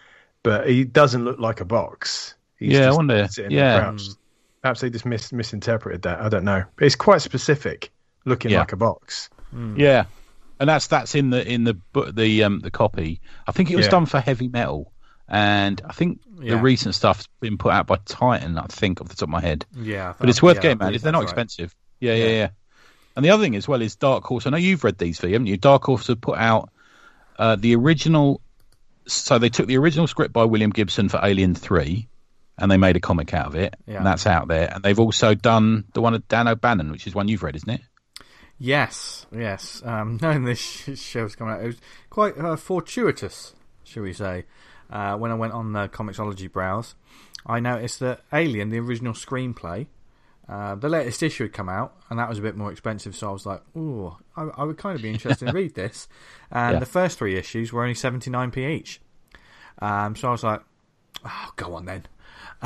but he doesn't look like a box. He's yeah, just I wonder. Yeah, crouched. Perhaps they just mis- misinterpreted that. I don't know. But it's quite specific, looking yeah. like a box. Mm. Yeah, and that's that's in the in the the um the copy. I think it was yeah. done for Heavy Metal. And I think yeah. the recent stuff's been put out by Titan, I think, off the top of my head. Yeah. But it's worth yeah, getting, man. They're not right. expensive. Yeah, yeah, yeah, yeah. And the other thing as well is Dark Horse. I know you've read these, V, haven't you? Dark Horse have put out uh, the original... So they took the original script by William Gibson for Alien three, and they made a comic out of it, yeah. and that's out there. And they've also done the one of Dan O'Bannon, which is one you've read, isn't it? Yes, yes. Um, knowing this show's coming out, it was quite uh, fortuitous, shall we say. Uh, when I went on the Comixology browse, I noticed that Alien, the original screenplay, uh, the latest issue had come out, and that was a bit more expensive, so I was like, ooh, I, I would kind of be interested in read this. And yeah. the first three issues were only seventy-nine p each. Um, so I was like, oh, go on then.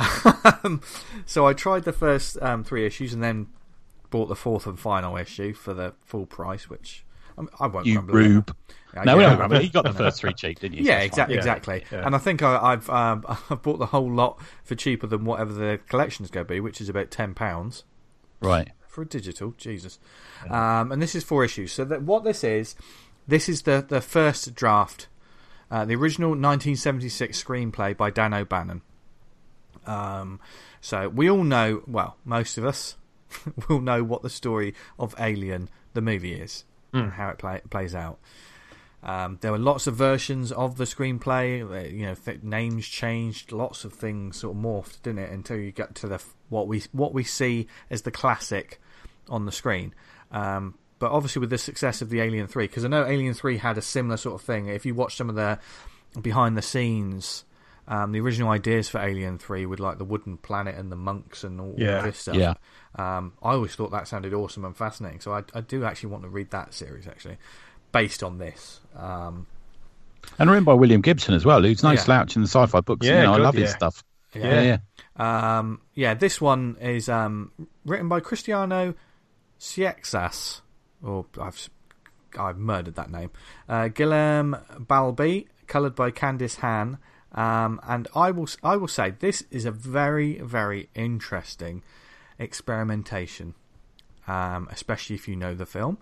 So I tried the first um, three issues and then bought the fourth and final issue for the full price, which... I won't you rube. Yeah, no, yeah, we don't remember. You got the first three cheap, didn't you? Yeah, so exactly, yeah, exactly. yeah. And I think I, I've um, I've bought the whole lot for cheaper than whatever the collection's going to be, which is about ten pounds. Right. For a digital, Jesus. Yeah. Um, and this is four issues. So that what this is, this is the, the first draft, uh, the original nineteen seventy-six screenplay by Dan O'Bannon. Um, so we all know, well, most of us will know what the story of Alien, the movie, is. Mm. And how it play, plays out. Um, there were lots of versions of the screenplay. You know, th- names changed, lots of things sort of morphed, didn't it? Until you get to the what we what we see as the classic on the screen. Um, but obviously, with the success of the Alien three, because I know Alien three had a similar sort of thing. If you watch some of the behind the scenes, um, the original ideas for Alien three with like the wooden planet and the monks and all, yeah. all this stuff. Yeah. Um, I always thought that sounded awesome and fascinating, so I, I do actually want to read that series, actually, based on this. Um, and written by William Gibson as well, who's no yeah. slouch in the sci-fi books. Yeah, you know, good, I love yeah. his stuff. Yeah, yeah. Yeah, um, yeah this one is um, written by Cristiano Ciexas. or I've I've murdered that name. Uh, Guillaume Balbi, coloured by Candice Han, um, and I will I will say this is a very very interesting experimentation, um, especially if you know the film,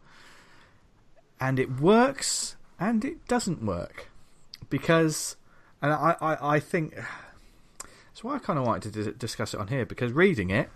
and it works and it doesn't work because, and I I, I think that's why I kind of wanted to d- discuss it on here, because reading it,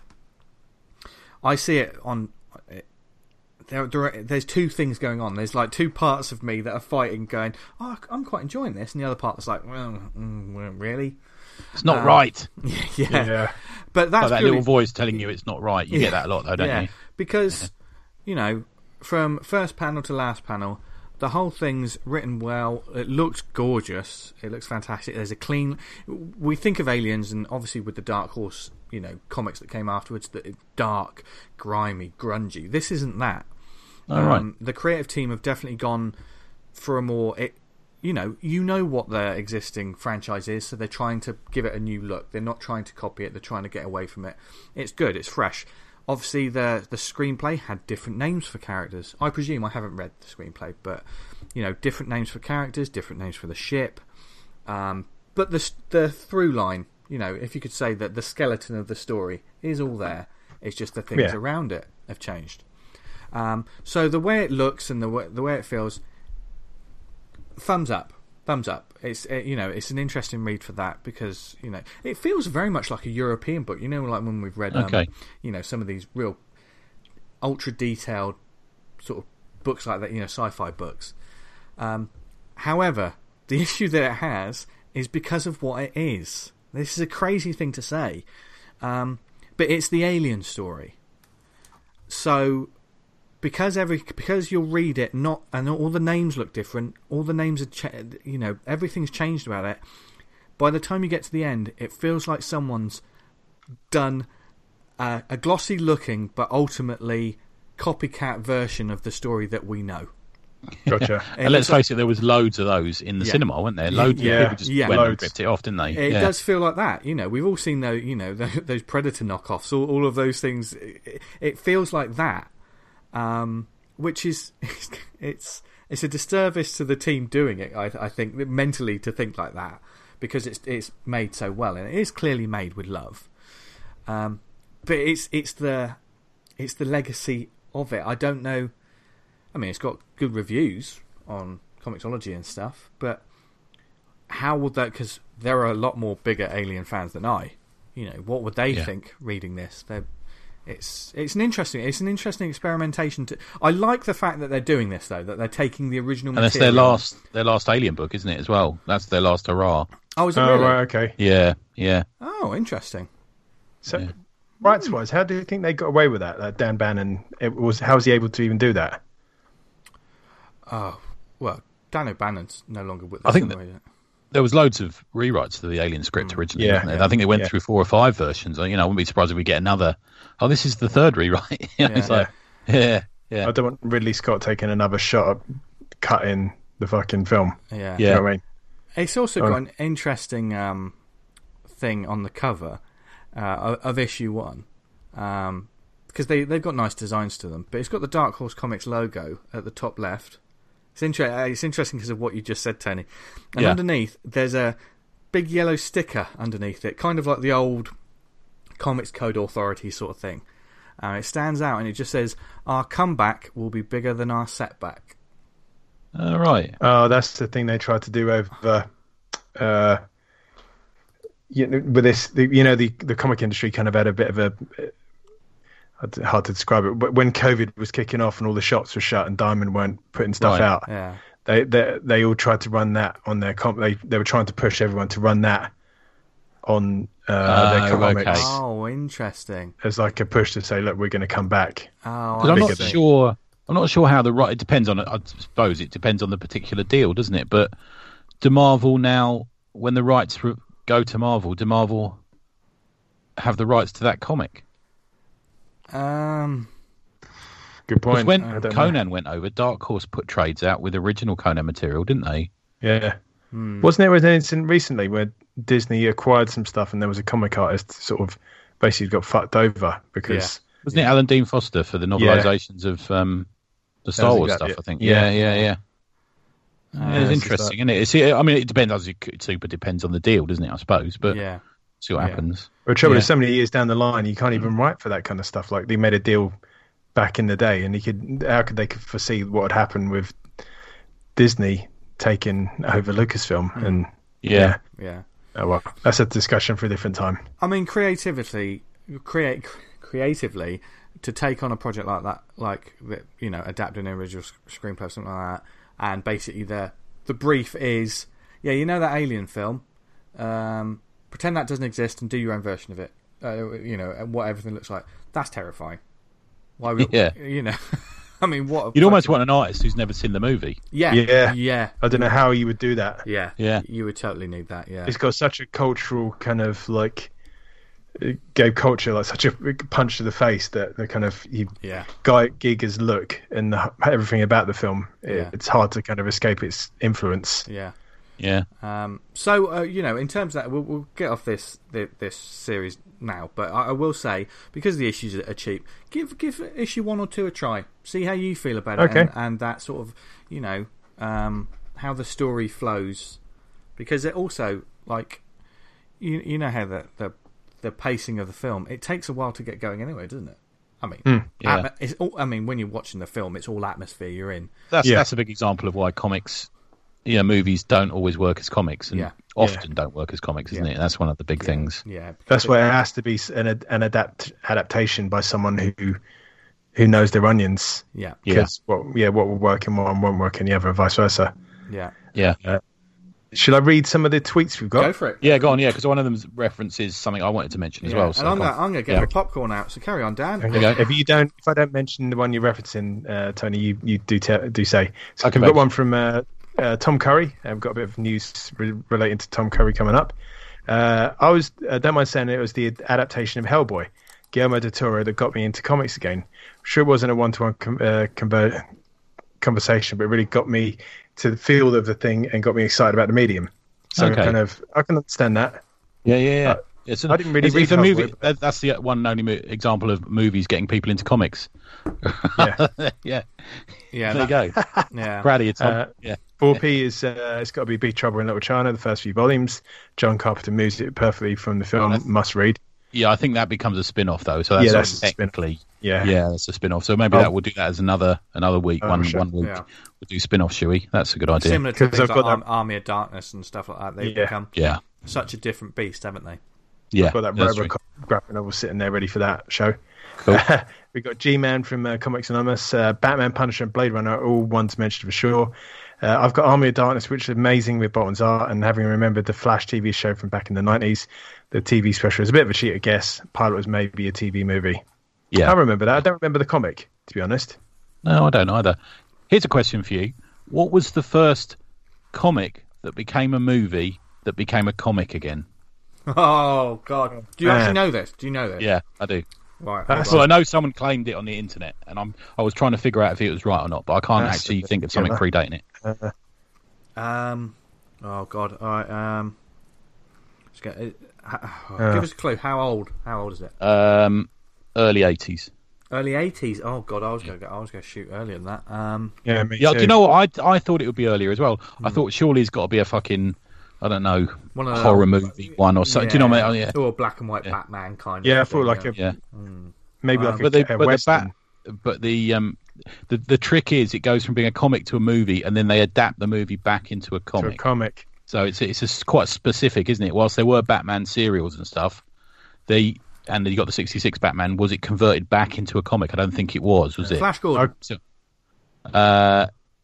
I see it on. There, there, there's two things going on. There's like two parts of me that are fighting, going, "Oh, I'm quite enjoying this," and the other part that's like, "Well, mm, really, it's not um, right." yeah. yeah, but that's like that purely, little voice telling you it's not right. You yeah, get that a lot, though, don't yeah. you? Because yeah. you know, from first panel to last panel, the whole thing's written well. It looks gorgeous. It looks fantastic. There's a clean. We think of Aliens, and obviously with the Dark Horse, you know, comics that came afterwards, that it's dark, grimy, grungy. This isn't that. Oh, um, right. The creative team have definitely gone for a more, it, you know, you know what their existing franchise is, so they're trying to give it a new look. They're not trying to copy it. They're trying to get away from it. It's good. It's fresh. Obviously, the the screenplay had different names for characters. I presume I haven't read the screenplay, but you know, different names for characters, different names for the ship. Um, but the the through line, you know, if you could say that the skeleton of the story is all there. It's just the things yeah. around it have changed. Um, so the way it looks and the way, the way it feels, thumbs up, thumbs up. It's it, you know, it's an interesting read for that, because you know it feels very much like a European book. You know, like when we've read, um, okay. you know, some of these real ultra detailed sort of books like that. You know, sci-fi books. Um, however, the issue that it has is because of what it is. This is a crazy thing to say, um, but it's the Alien story. So. Because every because you'll read it not and all the names look different, all the names are cha- you know everything's changed about it. By the time you get to the end, it feels like someone's done a, a glossy looking but ultimately copycat version of the story that we know. Gotcha. And, and let's face it, there was loads of those in the yeah. cinema, weren't there? Loads yeah. of people just yeah. went Loads. and ripped it off, didn't they? It yeah. does feel like that. You know, we've all seen those. You know, those Predator knockoffs. All, all of those things. It, it feels like that. Um, which is it's it's a disservice to the team doing it. I, I think mentally to think like that, because it's it's made so well, and it is clearly made with love. Um, but it's it's the it's the legacy of it. I don't know. I mean, it's got good reviews on Comixology and stuff, but how would that? Because there are a lot more bigger Alien fans than I. You know, what would they yeah. think reading this? They're It's it's an interesting it's an interesting experimentation. To I like the fact that they're doing this though, that they're taking the original and material. that's their last their last Alien book, isn't it? As well, that's their last hurrah. Oh, is it Oh, really? right, okay. Yeah, yeah. Oh, interesting. So, Yeah. rights wise, how do you think they got away with that? That Dan Bannon, it was how was he able to even do that? Oh well, Dan O'Bannon's no longer with us. I think anyway, is it? There was loads of rewrites to the Alien script originally. Yeah, wasn't there? yeah, I think they went yeah. through four or five versions. You know, I wouldn't be surprised if we get another. Oh, this is the third rewrite. You know, Yeah. it's like, yeah, yeah, I don't want Ridley Scott taking another shot at cutting the fucking film. Yeah. Yeah. You know what I mean? It's also Oh. got an interesting um, thing on the cover uh, of, of issue one, um, because they they've got nice designs to them. But it's got the Dark Horse Comics logo at the top left. It's inter- It's interesting because of what you just said, Tony. And Yeah. underneath, there's a big yellow sticker underneath it, kind of like the old Comics Code Authority sort of thing. Uh, it stands out and it just says, "Our comeback will be bigger than our setback." All right. Oh, that's the thing they tried to do over. Uh, you know, with this, the, you know, the the comic industry kind of had a bit of a. uh, Hard to describe it, but when COVID was kicking off and all the shops were shut and Diamond weren't putting stuff Right. out, Yeah. they, they they all tried to run that on their comp. They they were trying to push everyone to run that on uh, their Oh, comics okay. Oh, interesting. as like a push to say, look, we're going to come back. Oh, Because I'm bigger not than- sure. I'm not sure how the right. It depends on. I suppose it depends on the particular deal, doesn't it? But do Marvel now, when the rights re- go to Marvel, do Marvel have the rights to that comic? Um. Good Because point. when I don't Conan know. went over, Dark Horse put trades out with original Conan material, didn't they? Yeah. Hmm. Wasn't there an incident recently where Disney acquired some stuff and there was a comic artist sort of basically got fucked over because Wasn't it Alan Dean Foster for the novelizations of um, The Star That's Wars exactly stuff, it. I think. Yeah. Yeah, yeah, yeah. Uh, it's it's interesting, isn't it? It's, I mean, it depends. As it super depends on the deal, doesn't it? I suppose, but Yeah. see what Yeah. happens. Well, the trouble Yeah. is, so many years down the line, you can't even write for that kind of stuff. Like they made a deal back in the day, and you could, how could they foresee what would happen with Disney taking over Lucasfilm? And Yeah. Yeah. oh well, that's a discussion for a different time. I mean, creatively, create creatively to take on a project like that, like you know, adapting an original sc- screenplay or something like that, and basically the the brief is, yeah, you know that Alien film, um, pretend that doesn't exist and do your own version of it. Uh, you know, and what everything looks like. That's terrifying. Why would Yeah. you know? I mean, what a You'd almost fucking- want an artist who's never seen the movie. yeah, Yeah. yeah, I don't know how you would do that. yeah, Yeah. You would totally need that. Yeah, It's got such a cultural kind of like uh, gay culture, like such a big punch to the face that the kind of you, yeah, Guy Giger's look and the, everything about the film, it, Yeah. it's hard to kind of escape its influence. yeah. Yeah. Um, so uh, you know, in terms of that, we'll, we'll get off this this, this series now. But I, I will say, because the issues are cheap, give give issue one or two a try. See how you feel about it, Okay. and, and that sort of, you know, um, how the story flows. Because it also, like, you you know how the, the the pacing of the film, it takes a while to get going anyway, doesn't it? I mean, Yeah. atmo- it's all, I mean, when you're watching the film, it's all atmosphere you're in. That's Yeah. that's a big example of why comics, you know, movies don't always work as comics, and Yeah. often don't work as comics, isn't Yeah. it? That's one of the big things. Yeah, That's why it has to be an an adapt adaptation by someone who who knows their onions. yeah, Yeah. Because what yeah, what will work in one won't work in the other, and vice versa. yeah. Yeah. Should I read some of the tweets we've got? Go for it. Yeah, go on. Yeah, because one of them references something I wanted to mention as Yeah, well. So and I'm go gonna, on. I'm gonna get Yeah. the popcorn out. So carry on, Dan. Okay. you go. If you don't, if I don't mention the one you're referencing, uh, Tony, you, you do te- do say. So Okay, we've got mate. one from uh, uh, Tom Curry. Uh, we've got a bit of news re- relating to Tom Curry coming up. Uh, I was uh, don't mind saying it was the adaptation of Hellboy, Guillermo del Toro, that got me into comics again. Sure, it wasn't a one-to-one com- uh, conver- conversation, but it really got me to the feel of the thing and got me excited about the medium. So Okay. kind of, I can understand that. Yeah, yeah, yeah. Uh, It's an, I didn't really it's, read it's a Hellboy, movie. but- that- That's the one and only mo- example of movies getting people into comics. Yeah. yeah. Yeah, There that- you go. yeah. Proud of you, Tom. Uh, yeah. four P is uh, it's got to be Big Trouble in Little China, the first few volumes. John Carpenter moves it perfectly from the film. that's- Must read. Yeah, I think that becomes a spin-off though. So that's, Yeah, sort that's of a spin- technically, Yeah. yeah, that's a spin-off. So maybe Oh. that we'll do that as another another week. Oh, one sure. one week Yeah. we'll do spin-off, shall we? That's a good idea. Similar to 'Cause things I've like got Arm- that- Army of Darkness and stuff like that. They've Yeah. become Yeah, such a different beast, haven't they? yeah. I've got that that's true. Robocop graphic novel sitting there ready for that show. Cool. We've got G-Man from uh, Comics Anonymous, uh, Batman, Punisher, and Blade Runner, all ones mentioned for sure. Uh, I've got Army of Darkness, which is amazing with Bolton's art, and having remembered the Flash T V show from back in the nineties, the T V special is a bit of a cheater guess. Pilot was maybe a T V movie. Yeah. I remember that. I don't remember the comic, to be honest. No, I don't either. Here's a question for you. What was the first comic that became a movie that became a comic again? Oh God! Do you Man. actually know this? Do you know this? Yeah, I do. Right. That's- hold Well, on. I know someone claimed it on the internet, and I'm I was trying to figure out if it was right or not, but I can't That's actually a- think of something yeah. predating it. Uh, Um. Oh God! All right. Um. Let's get, uh, oh, Uh. give us a clue. How old? How old is it? Um, early eighties. Early eighties. Oh God! I was going. I was going to shoot earlier than that. Um. yeah, me Yeah, too. do you know what? I I thought it would be earlier as well. I thought surely it's got to be a fucking I don't know One of the- horror movie one or something. Do you know what I mean? Oh, yeah, Or a black and white Yeah. Batman kind. Yeah, I of thought thing, like a yeah. maybe Um, like a, But the a but the western. bat, but the um the the trick is it goes from being a comic to a movie, and then they adapt the movie back into a to a comic. comic. So it's it's just quite specific, isn't it? Whilst there were Batman serials and stuff, they and you got the sixty-six Batman. Was it converted back into a comic? I don't think it was. Was it? Flash Gordon. So, uh,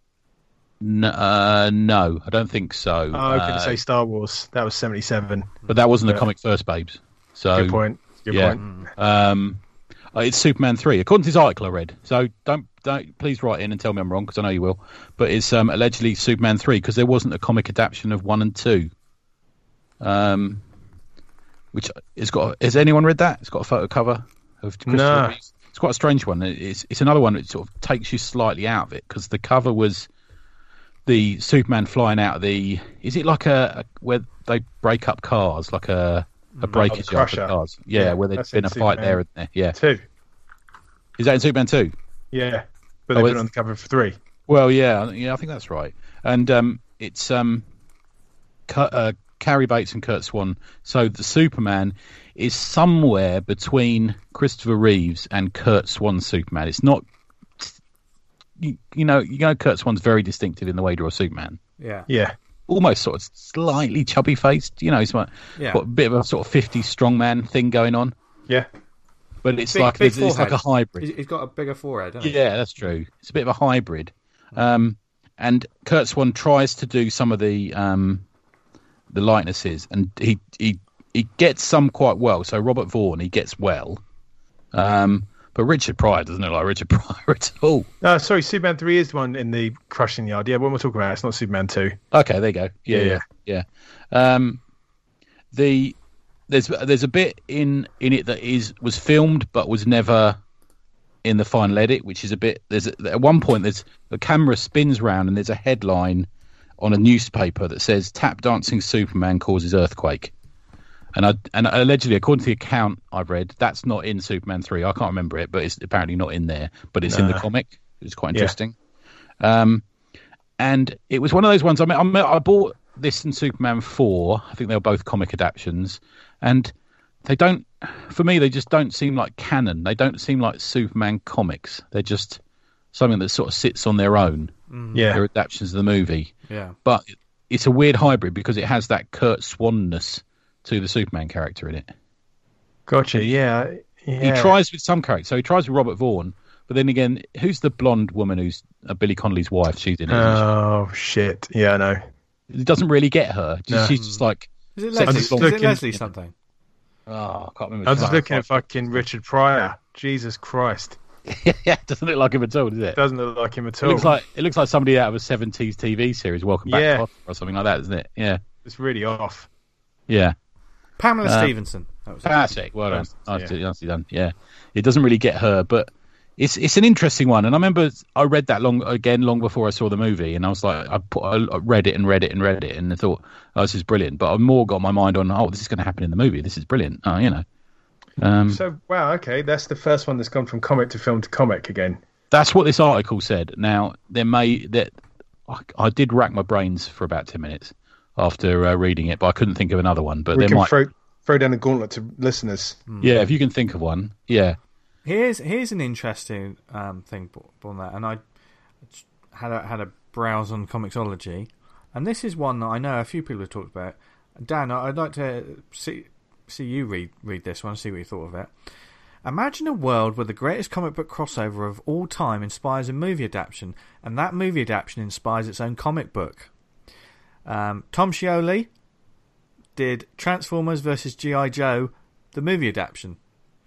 n- uh, no, I don't think so. Oh, I was going Uh, to say Star Wars. That was seventy-seven. but that wasn't a Yeah. comic first, babes. So Good point. Good yeah. point. Um, uh, it's Superman three, according to this article I read. So don't don't please write in and tell me I'm wrong because I know you will. But it's um, allegedly Superman three because there wasn't a comic adaptation of one and two. Um, which it's got. Has anyone read that? It's got a photo cover of Christopher No. Reeves. It's quite a strange one. It's it's another one that sort of takes you slightly out of it because the cover was the Superman flying out of the. Is it like a, a where they break up cars, like a a breakage yard for Crusher. cars? Yeah, Yeah, where there's that's been in a fight Superman. there, isn't there? Yeah. Two. Is that in Superman two? Yeah. But they Oh, put it it's- on the cover for three. Well, yeah, yeah, I think that's right. And um, it's um, Cu- uh, Carrie Bates and Kurt Swan. So the Superman is somewhere between Christopher Reeves and Kurt Swan's Superman. It's not, you, you know, you know, Kurt Swan's very distinctive in the way he draws Superman. Yeah. Yeah. Almost sort of slightly chubby faced. You know, he's got Yeah. a bit of a sort of fifties strongman thing going on. Yeah. But it's Big- like big it's, it's like a forehead. hybrid. He's- He's got a bigger forehead, doesn't he? Yeah, that's true. It's a bit of a hybrid. Um, and Kurt Swan tries to do some of the um, the likenesses, and he, he he gets some quite well. So Robert Vaughn, he gets well. Um, but Richard Pryor doesn't look like Richard Pryor at all. No, sorry, Superman three is the one in the crushing yard. Yeah, what we're talking about, it's not Superman two. Okay, there you go. Yeah, Yeah, yeah, yeah. Um, the there's there's a bit in in it that is was filmed but was never in the final edit, which is a bit. There's a, at one point there's the camera spins round and there's a headline on a newspaper that says "Tap dancing Superman causes earthquake," and I and allegedly, according to the account I've read, that's not in Superman three. I can't remember it, but it's apparently not in there. But it's in the No. comic. It's quite Yeah. interesting. Um, and it was one of those ones. I mean, I, mean, I bought this and Superman four. I think they were both comic adaptions, and they don't. For me, they just don't seem like canon. They don't seem like Superman comics. They're just something that sort of sits on their own. Yeah. They're adaptations of the movie, Yeah. but it's a weird hybrid because it has that Kurt Swanness to the Superman character in it. Gotcha. Yeah. yeah. He tries with some characters. So he tries with Robert Vaughn, but then again, who's the blonde woman who's uh, Billy Connolly's wife? She's in it. isn't she? Oh, shit. Yeah, I know. It doesn't really get her. Just, No. She's just like, Is it Sexy Leslie? Is blonde. it looking- Leslie something? oh, I can't remember. I'm just her looking name. at fucking Richard Pryor. Jesus Christ. yeah, it doesn't look like him at all, does it? Doesn't look like him at It all. looks like it looks like somebody out of a seventies T V series. Welcome back, Yeah. Kotter or something like that, doesn't it? Yeah, It's really off. yeah. Pamela Uh, Stevenson. That was it. Fantastic. Well done. Yeah. Nicely, nicely done. Yeah, it doesn't really get her, but it's it's an interesting one. And I remember I read that long again long before I saw the movie, and I was like, I, put, I read it and read it and read it, and I thought, oh, this is brilliant. But I more got my mind on, oh, this is going to happen in the movie. This is brilliant. Oh, you know. Um, So, wow, okay. That's the first one that's gone from comic to film to comic again. That's what this article said. Now, there may that I, I did rack my brains for about ten minutes after uh, reading it, but I couldn't think of another one. But We there can might, throw, throw down a gauntlet to listeners. yeah, if you can think of one, yeah. Here's here's an interesting um, thing on that, and I had a, had a browse on Comixology, and this is one that I know a few people have talked about. Dan, I'd like to see see you read read this one, see what you thought of it. Imagine a world where the greatest comic book crossover of all time inspires a movie adaptation, and that movie adaptation inspires its own comic book. Um, Tom Scioli did Transformers versus G I. Joe, the movie adaptation.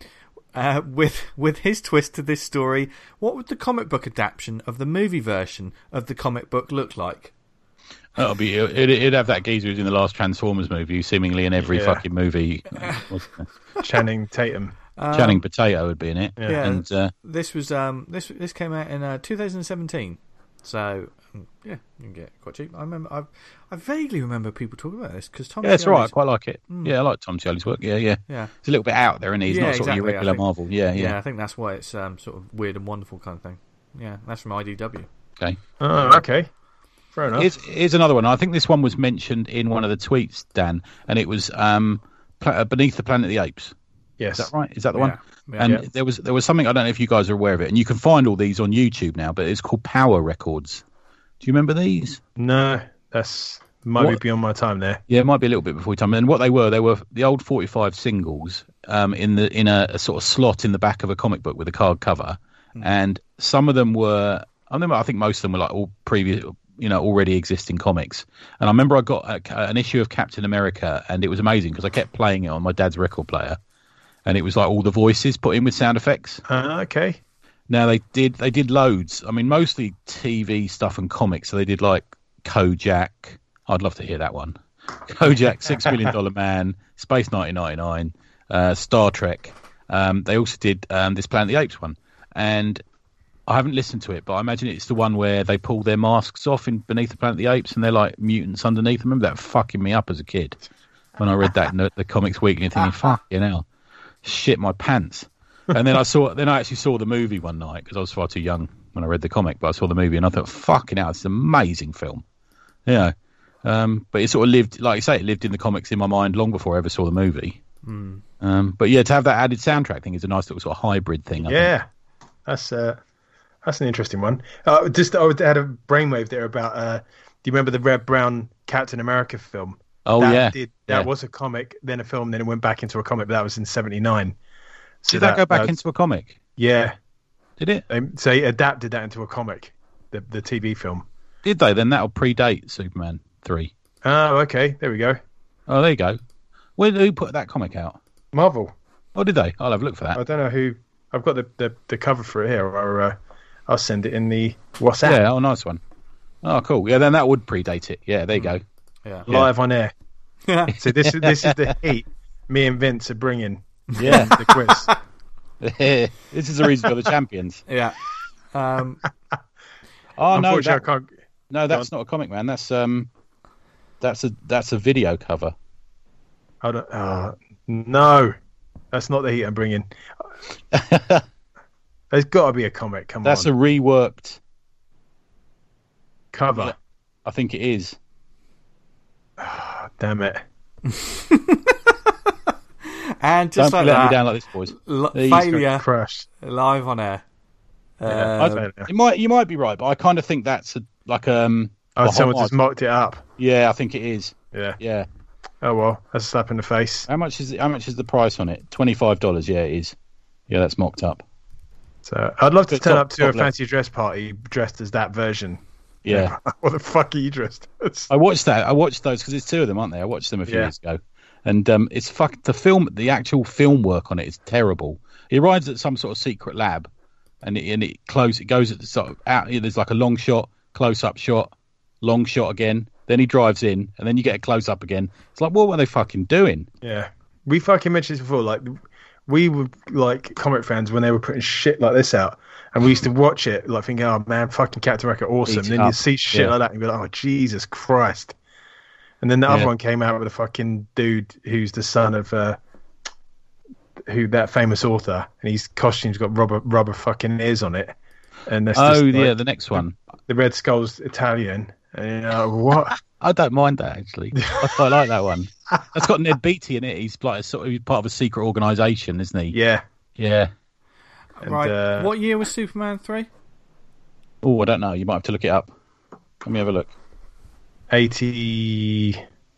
Uh, with with his twist to this story, what would the comic book adaptation of the movie version of the comic book look like? That'll be it. It'd have that geezer who's in the last Transformers movie, seemingly in every Yeah. fucking movie. Channing Tatum. Um, Channing Potato would be in it, Yeah. Yeah, and uh, this was um this this came out in uh, two thousand seventeen, so um, yeah, you can get it quite cheap. I remember I I vaguely remember people talking about this because Tom. yeah, it's all right. I Scioli's- quite like it. Yeah, I like Tom Scioli's work. Yeah, yeah. Yeah, He's a little bit out there, and he? he's Yeah, not sort of your exactly, I regular think- Marvel. Yeah, yeah, yeah. I think that's why it's um sort of weird and wonderful kind of thing. Yeah, that's from I D W. Okay. Oh, okay. Fair enough. Here's, here's another one. I think this one was mentioned in one of the tweets, Dan, and it was um, Pla- Beneath the Planet of the Apes. yes. Is that right? Is that the Yeah, one? yeah. And Yeah. there was there was something, I don't know if you guys are aware of it, and you can find all these on YouTube now, but it's called Power Records. Do you remember these? No, that's might What- be beyond my time there. Yeah, it might be a little bit before your time. And what they were, they were the old forty-five singles um, in the in a, a sort of slot in the back of a comic book with a card cover, and some of them were. I remember, I think most of them were like all previous, you know, already existing comics. And I remember I got a, an issue of Captain America, and it was amazing because I kept playing it on my dad's record player, and it was like all the voices put in with sound effects. Uh, okay. Now they did they did loads. I mean, mostly T V stuff and comics. So they did like Kojak. I'd love to hear that one. Kojak, Six Million Dollar Man, Space nineteen ninety-nine, uh, Star Trek. Um, they also did um, this Planet of the Apes one, and I haven't listened to it, but I imagine it's the one where they pull their masks off in Beneath the Planet of the Apes, and they're like mutants underneath. I remember that fucking me up as a kid when I read that in the, the Comics Weekly, and thinking, "Fucking hell, shit my pants." And then I saw, then I actually saw the movie one night because I was far too young when I read the comic, but I saw the movie and I thought, fucking hell, it's an amazing film. Yeah. Um, but it sort of lived, like you say, it lived in the comics in my mind long before I ever saw the movie. Mm. Um, but yeah, to have that added soundtrack thing is a nice little sort of hybrid thing. I Yeah, think. that's uh, that's an interesting one. Uh, just I had a brainwave there about. Uh, do you remember the Red Brown Captain America film? Oh that yeah, did, that yeah. was a comic, then a film, then it went back into a comic. But that was in seventy-nine. So Did that, go back that- into a comic? Yeah, Did it? um, so he adapted that into a comic, the the T V film. Did they? Then that'll predate Superman three. Oh, okay, there we go. Oh, there you go. When who put that comic out? Marvel. Oh, did they? I'll have a look for that. I don't know who. I've got the, the, the cover for it here, or uh, I'll send it in the WhatsApp. Yeah, oh, nice one. Oh, cool. Yeah, then that would predate it. Yeah, there you go. Yeah. Live on air. Yeah. So this is this is the heat me and Vince are bringing. Yeah. The quiz. This is the reason for the champions. Yeah. Um, Oh no, Unfortunately, that, I can't. no, that's not a comic, man. That's um, that's a that's a video cover. I don't. Oh, no, that's not the heat I'm bringing. There's got to be a comic. Come That's on, a reworked. cover. I think it is. Oh, damn it. and Don't just like let that, me down like this, boys. l- These failure Crushed. live on air. Yeah, Um, I don't know. You might you might be right, but I kind of think that's a, like um. Oh, a someone homage. just mocked it up. Yeah, I think it is. Yeah. Yeah. Oh well, that's a slap in the face. How much is it, how much is the price on it? Twenty five dollars. Yeah, it is. Yeah, that's mocked up. So I'd love to Good turn top- up to a top level. fancy dress party dressed as that version. Yeah. What the fuck are you dressed as? I watched that. I watched those because there's two of them, aren't there? I watched them a few Yeah. years ago, and um, it's fuck. The film, the actual film work on it is terrible. He arrives at some sort of secret lab, and it, and it close. It goes at the sort of out. There's like a long shot, close up shot, long shot again. Then he drives in, and then you get a close up again. It's like, what were they fucking doing? Yeah, we fucking mentioned this before. Like, we were like comic fans when they were putting shit like this out, and we used to watch it, like thinking, "Oh man, fucking Captain America, awesome!" Eat And it then you up. see shit Yeah. like that, and you're like, "Oh Jesus Christ!" And then the other Yeah. one came out with a fucking dude who's the son of uh, who that famous author, and his costume's got rubber rubber fucking ears on it, and that's Oh just, like, yeah, the next one. the Red Skull's Italian. And you're like, what? I don't mind that actually. I quite like that one. That's got Ned Beatty in it. He's like a sort of he's part of a secret organisation, isn't he? Yeah. Yeah. And, right. uh, What year was Superman three? Oh, I don't know. You might have to look it up. Let me have a look. eighty.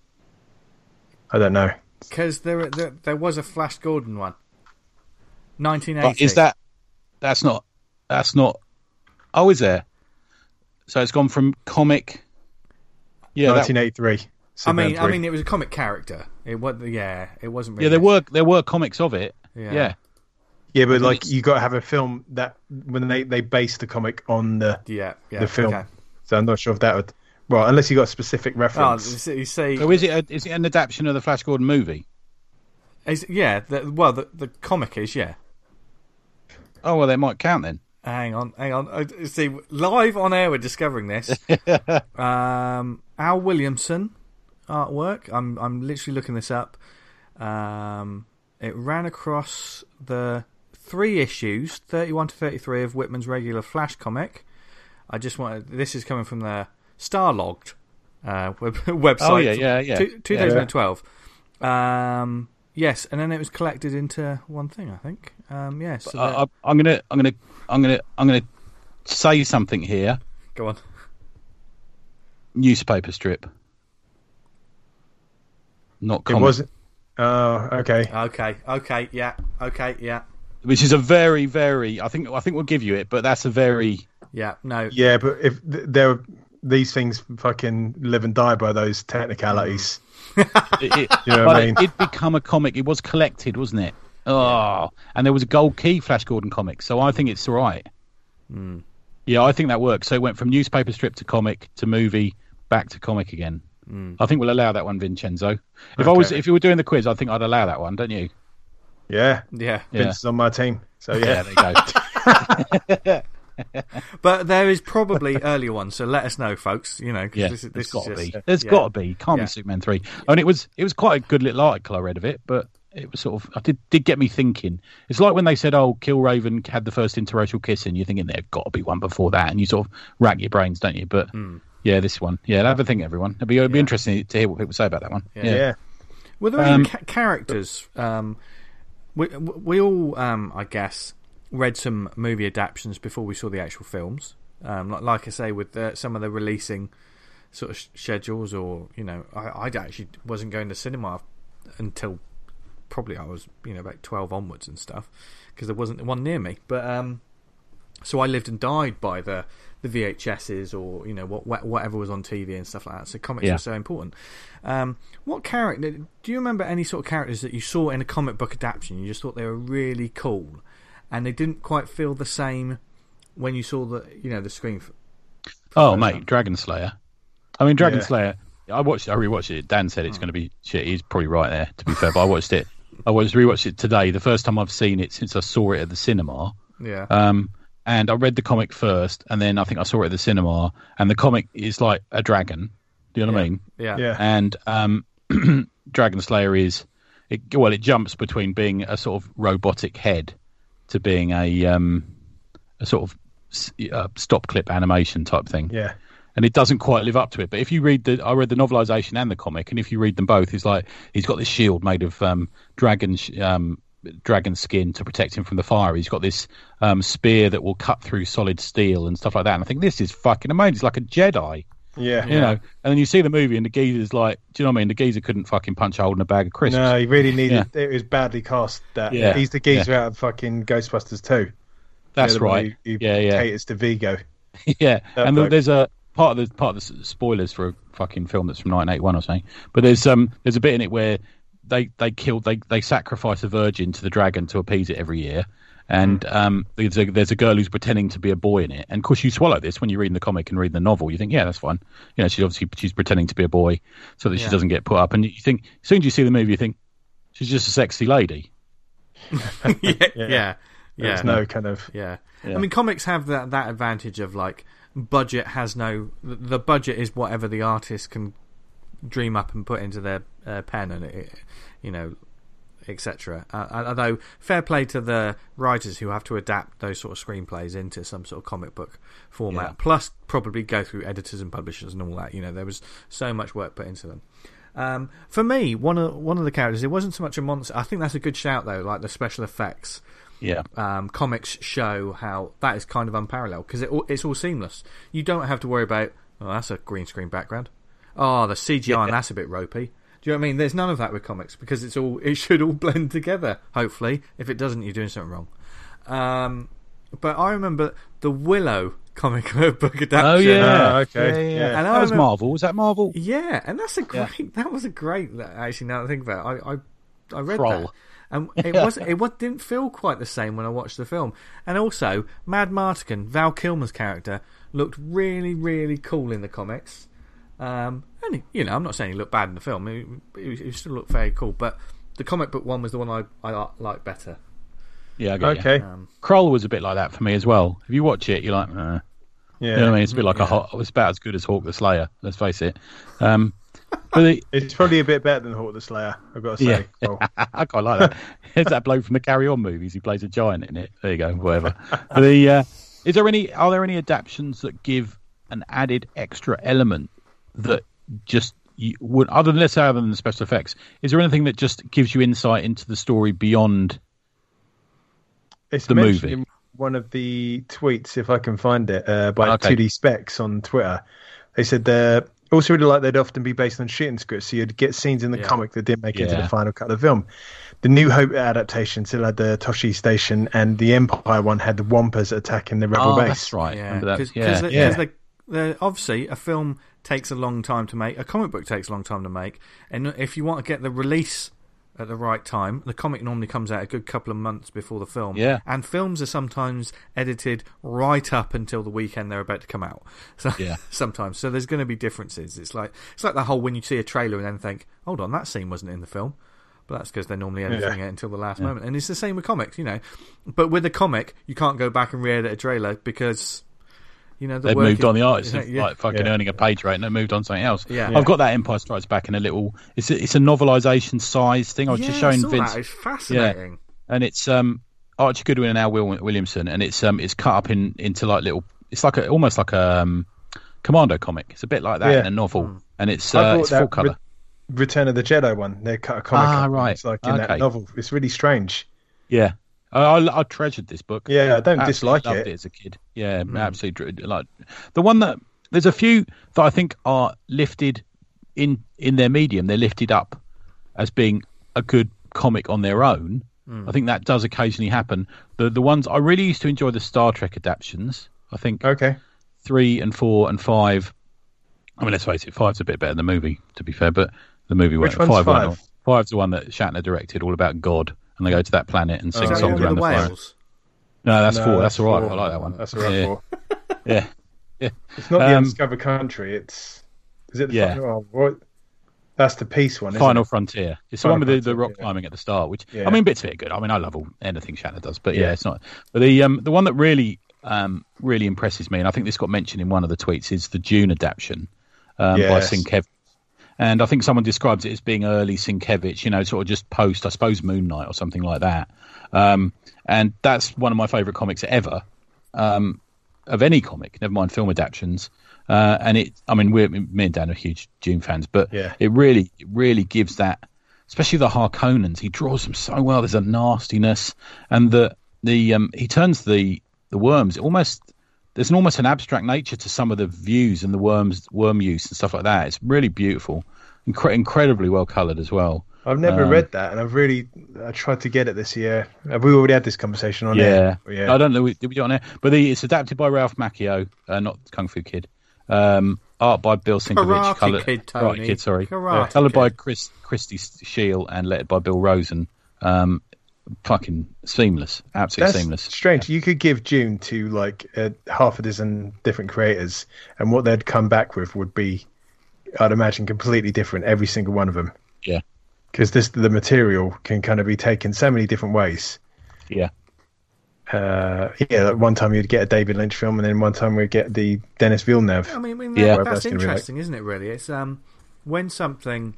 I don't know. Because there, there there was a Flash Gordon one. nineteen eighty. But is that? That's not. That's not. Oh, is there? So it's gone from comic. Yeah, that, nineteen eighty-three. I mean, Superman I three. mean, it was a comic character. It was, yeah, it wasn't. Really yeah. There were there were comics of it. Yeah. Yeah. yeah, but think like it's- you got to have a film that when they they base the comic on the Yeah, yeah. the film. Okay. So I'm not sure if that would. Well, unless you got a specific Oh, reference. you see, you see So is it? A, is it an adaptation of the Flash Gordon movie? is, yeah. The, well, the the comic is yeah. Oh well, that might count then. Hang on, hang on. Uh, See, live on air, we're discovering this. um, Al Williamson artwork. I'm I'm literally looking this up. Um, it ran across the three issues, thirty-one to thirty-three of Whitman's regular Flash comic. I just wanted. This is coming from the Starlogged uh, web, website. Oh yeah, yeah, yeah. Two, twenty twelve. Um, yes, and then it was collected into one thing. I think. Um, yes. Yeah, so I, I, I'm gonna, I'm gonna, I'm gonna, I'm gonna say something here. go on. Newspaper strip, not it comic. wasn't. Oh, okay. Okay. Okay. Yeah. Okay. Yeah. Which is a very, very. I think, I think we'll give you it, but that's a very. Yeah. No. Yeah, but if th- there these things fucking live and die by those technicalities. It, it, You know but what I mean? it did become a comic. It was collected, wasn't it? Oh, and there was a gold key Flash Gordon comic, so I think it's all right. Mm. Yeah, I think that works. So it went from newspaper strip to comic to movie, back to comic again. Mm. I think we'll allow that one, Vincenzo. If I was, Okay. if you were doing the quiz, I think I'd allow that one, don't you? Yeah, Yeah. Yeah. Vince is on my team. So Yeah, yeah, there you go. But there is probably earlier ones, so let us know, folks. You know, 'cause Yeah, this, is- there's this got to is be. just, There's yeah. got to be. Can't Yeah. be Superman three. I mean, it was it was quite a good little article I read of it, but it was sort of I did did get me thinking. It's like when they said, "Oh, Killraven had the first interracial kissing." You're thinking there's got to be one before that, and you sort of rack your brains, don't you? But mm. yeah, this one, yeah, have a think, everyone. It'd be, it'd be yeah. interesting to hear what people say about that one. Yeah. yeah. yeah. Were there um, any ca- characters? Um, we we all, um, I guess, read some movie adaptations before we saw the actual films. Um, like, like I say, with uh, some of the releasing sort of sh- schedules, or you know, I, I actually wasn't going to cinema until probably I was, you know, about twelve onwards and stuff, because there wasn't one near me. But um, so I lived and died by the the V H S's, or you know, what whatever was on T V and stuff like that. So comics yeah. were so important. Um, what character do you remember? Any sort of characters that you saw in a comic book adaptation, you just thought they were really cool, and they didn't quite feel the same when you saw the, you know, the screen? For, for oh, mate, time. Dragon Slayer. I mean, Dragon yeah. Slayer. I watched. I rewatched it. Dan said it's oh. going to be shit. He's probably right there, to be fair. But I watched it. I was rewatched it today. The first time I've seen it since I saw it at the cinema. Yeah. Um, and I read the comic first, and then I think I saw it at the cinema. And the comic is like a dragon. Do you know yeah. what I mean? Yeah. yeah. And um, Dragon Slayer is, it, well, it jumps between being a sort of robotic head to being a um, a sort of uh, stop clip animation type thing. Yeah. And it doesn't quite live up to it. But if you read the, I read the novelization and the comic, and if you read them both, it's like he's got this shield made of um, dragon um, dragon skin to protect him from the fire. He's got this um, spear that will cut through solid steel and stuff like that. And I think this is fucking amazing. It's like a Jedi. Yeah, you yeah. know. And then you see the movie, and the geezer's like, do you know what I mean? The geezer couldn't fucking punch a hole in a bag of crisps. No, he really needed. Yeah. It was badly cast. That yeah. he's the geezer yeah. out of fucking Ghostbusters two. That's right. Who, who yeah, yeah. caters to Vigo. yeah, that and bloke. there's a part of the part of the spoilers for a fucking film that's from nineteen eighty-one or something. But there's um there's a bit in it where they they killed they they sacrifice a virgin to the dragon to appease it every year. And mm. um, there's a, there's a girl who's pretending to be a boy in it. And of course, you swallow this when you read the comic and read the novel. You think, yeah, that's fine. You know, she's obviously she's pretending to be a boy so that yeah. she doesn't get put up. And you think, as soon as you see the movie, you think she's just a sexy lady. yeah, yeah, yeah. There's no kind of yeah. yeah. I mean, comics have that that advantage of like budget has no. The budget is whatever the artist can dream up and put into their uh, pen, and it, you know. Etc. Uh, although fair play to the writers who have to adapt those sort of screenplays into some sort of comic book format, yeah. plus probably go through editors and publishers and all that. You know, there was so much work put into them. Um, for me, one of one of the characters, it wasn't so much a monster. I think that's a good shout though, like the special effects. Yeah. Um, comics show how that is kind of unparalleled because it, it's all seamless. You don't have to worry about, oh, that's a green screen background. Oh, the C G I, yeah. and that's a bit ropey. Do you know what I mean? There's none of that with comics because it's all it should all blend together. Hopefully, if it doesn't, you're doing something wrong. Um, but I remember the Willow comic book adaptation. Oh yeah, oh, okay, yeah, yeah. yeah. And that I was remember, Marvel. Was that Marvel? Yeah, and that's a great. Yeah. That was a great. Actually, now that I think about it, I I, I read Kroll. that, and it was it was, didn't feel quite the same when I watched the film. And also, Mad Martigan, Val Kilmer's character, looked really really cool in the comics. Um, and you know, I'm not saying he looked bad in the film. He, he, he still looked very cool, but the comic book one was the one I I liked better. Yeah, I get okay. You. Um, Kroll was a bit like that for me as well. If you watch it, you're like, uh, yeah, you know what I mean. It's a bit like yeah. a. It's about as good as Hawk the Slayer. Let's face it. Um, but the, it's probably a bit better than Hawk the Slayer. I've got to say. Yeah. I quite like that. It's that bloke from the Carry On movies. He plays a giant in it. There you go. Whatever. the uh, is there any? Are there any adaptations that give an added extra element that just you would, other than let's say other than the special effects, is there anything that just gives you insight into the story beyond it's the movie? In one of the tweets, if I can find it, uh, by okay. two D Specs on Twitter, they said they're also really like they'd often be based on shooting scripts, so you'd get scenes in the yeah. comic that didn't make it yeah. into the final cut of the film. The New Hope adaptation still had the Toshi Station, and the Empire one had the Wampus attacking the Rebel oh, base. That's right. Yeah, because yeah. yeah. They, they, obviously a film takes a long time to make. A comic book takes a long time to make, and if you want to get the release at the right time, the comic normally comes out a good couple of months before the film. Yeah. And films are sometimes edited right up until the weekend they're about to come out. So yeah. sometimes, so there's going to be differences. It's like it's like the whole when you see a trailer and then think, hold on, that scene wasn't in the film. But that's because they're normally editing yeah. it until the last yeah. moment. And it's the same with comics, you know. But with a comic, you can't go back and re-edit a trailer because You know, the they've work moved is- on. The artists yeah, have yeah. like fucking Yeah. earning a page rate, and they moved on to something else. Yeah. I've got that Empire Strikes Back in a little. It's a, it's a novelisation size thing. I was yeah, just showing I saw Vince, that. It's fascinating. and it's um Archie Goodwin and Al Wil- Williamson, and it's um it's cut up in into like little. It's like a, almost like a um, Commando comic. It's a bit like that Yeah. in a novel, and it's I uh, bought it's full that colour. Re- Return of the Jedi one. They cut a comic. Ah, up. right. It's like in Okay. that novel. It's really strange. Yeah, I, I, I treasured this book. Yeah, I don't Absolutely dislike loved it. it as a kid. Yeah, absolutely. dr- Like the one that there's a few that I think are lifted in in their medium. They're lifted up as being a good comic on their own. I think that does occasionally happen. The the ones I really used to enjoy the Star Trek adaptations. I think Okay. three and four and five. I mean, let's face it, five's a bit better than the movie, to be fair. But the movie Which won't- one's five won't- five? Five's the one that Shatner directed, all about God, and they go to that planet and sing Is that the songs one with around the the fire. whales? No, that's No, four. that's That's all right. four. I like that one. That's all right. Yeah, For. yeah, yeah. It's not the Um, Undiscovered Country. It's is it the Yeah. final, oh, what? That's the peace one. Isn't Final it? Frontier. It's Final the one with the, the Frontier, rock yeah. climbing at the start, which Yeah. I mean, bits of it are good. I mean, I love all anything Shatner does, but yeah, Yeah. it's not. But the um the one that really um really impresses me, and I think this got mentioned in one of the tweets, is the Dune adaptation um, by Yes. Sienkiewicz. And I think someone describes it as being early Sienkiewicz, you know, sort of just post, I suppose, Moon Knight or something like that. Um, and that's one of my favourite comics ever, um, of any comic, never mind film adaptations. Uh, and it, I mean, we're, me and Dan are huge Dune fans, but Yeah. it really, it really gives that, especially the Harkonnens. He draws them so well. There's a nastiness, and the the um, he turns the the worms almost. There's an almost an abstract nature to some of the views and the worms, worm use and stuff like that. It's really beautiful, Incre- incredibly well coloured as well. I've never Um, read that, and I've really I tried to get it this year. Have we already had this conversation on Yeah, air? Yeah. I don't know. Did we do it on air? But the, it's adapted by Ralph Macchio, uh, not Kung Fu Kid. Um, art by Bill Sienkiewicz. Karate Colour- Kid, Tony. Karate Kid, sorry. Karate Coloured by Kid. Chris Christy Shield and lettered by Bill Rosen. Um, fucking seamless, absolutely That's seamless. strange. You could give June to like a half a dozen different creators, and what they'd come back with would be, I'd imagine, completely different. Every single one of them, Yeah, because this the material can kind of be taken so many different ways. yeah, Uh, yeah, like one time you'd get a David Lynch film, and then one time we'd get the Denis Villeneuve. I mean, I mean Yeah. that, Whatever that's that's gonna be like. interesting, isn't it? Really, it's um when something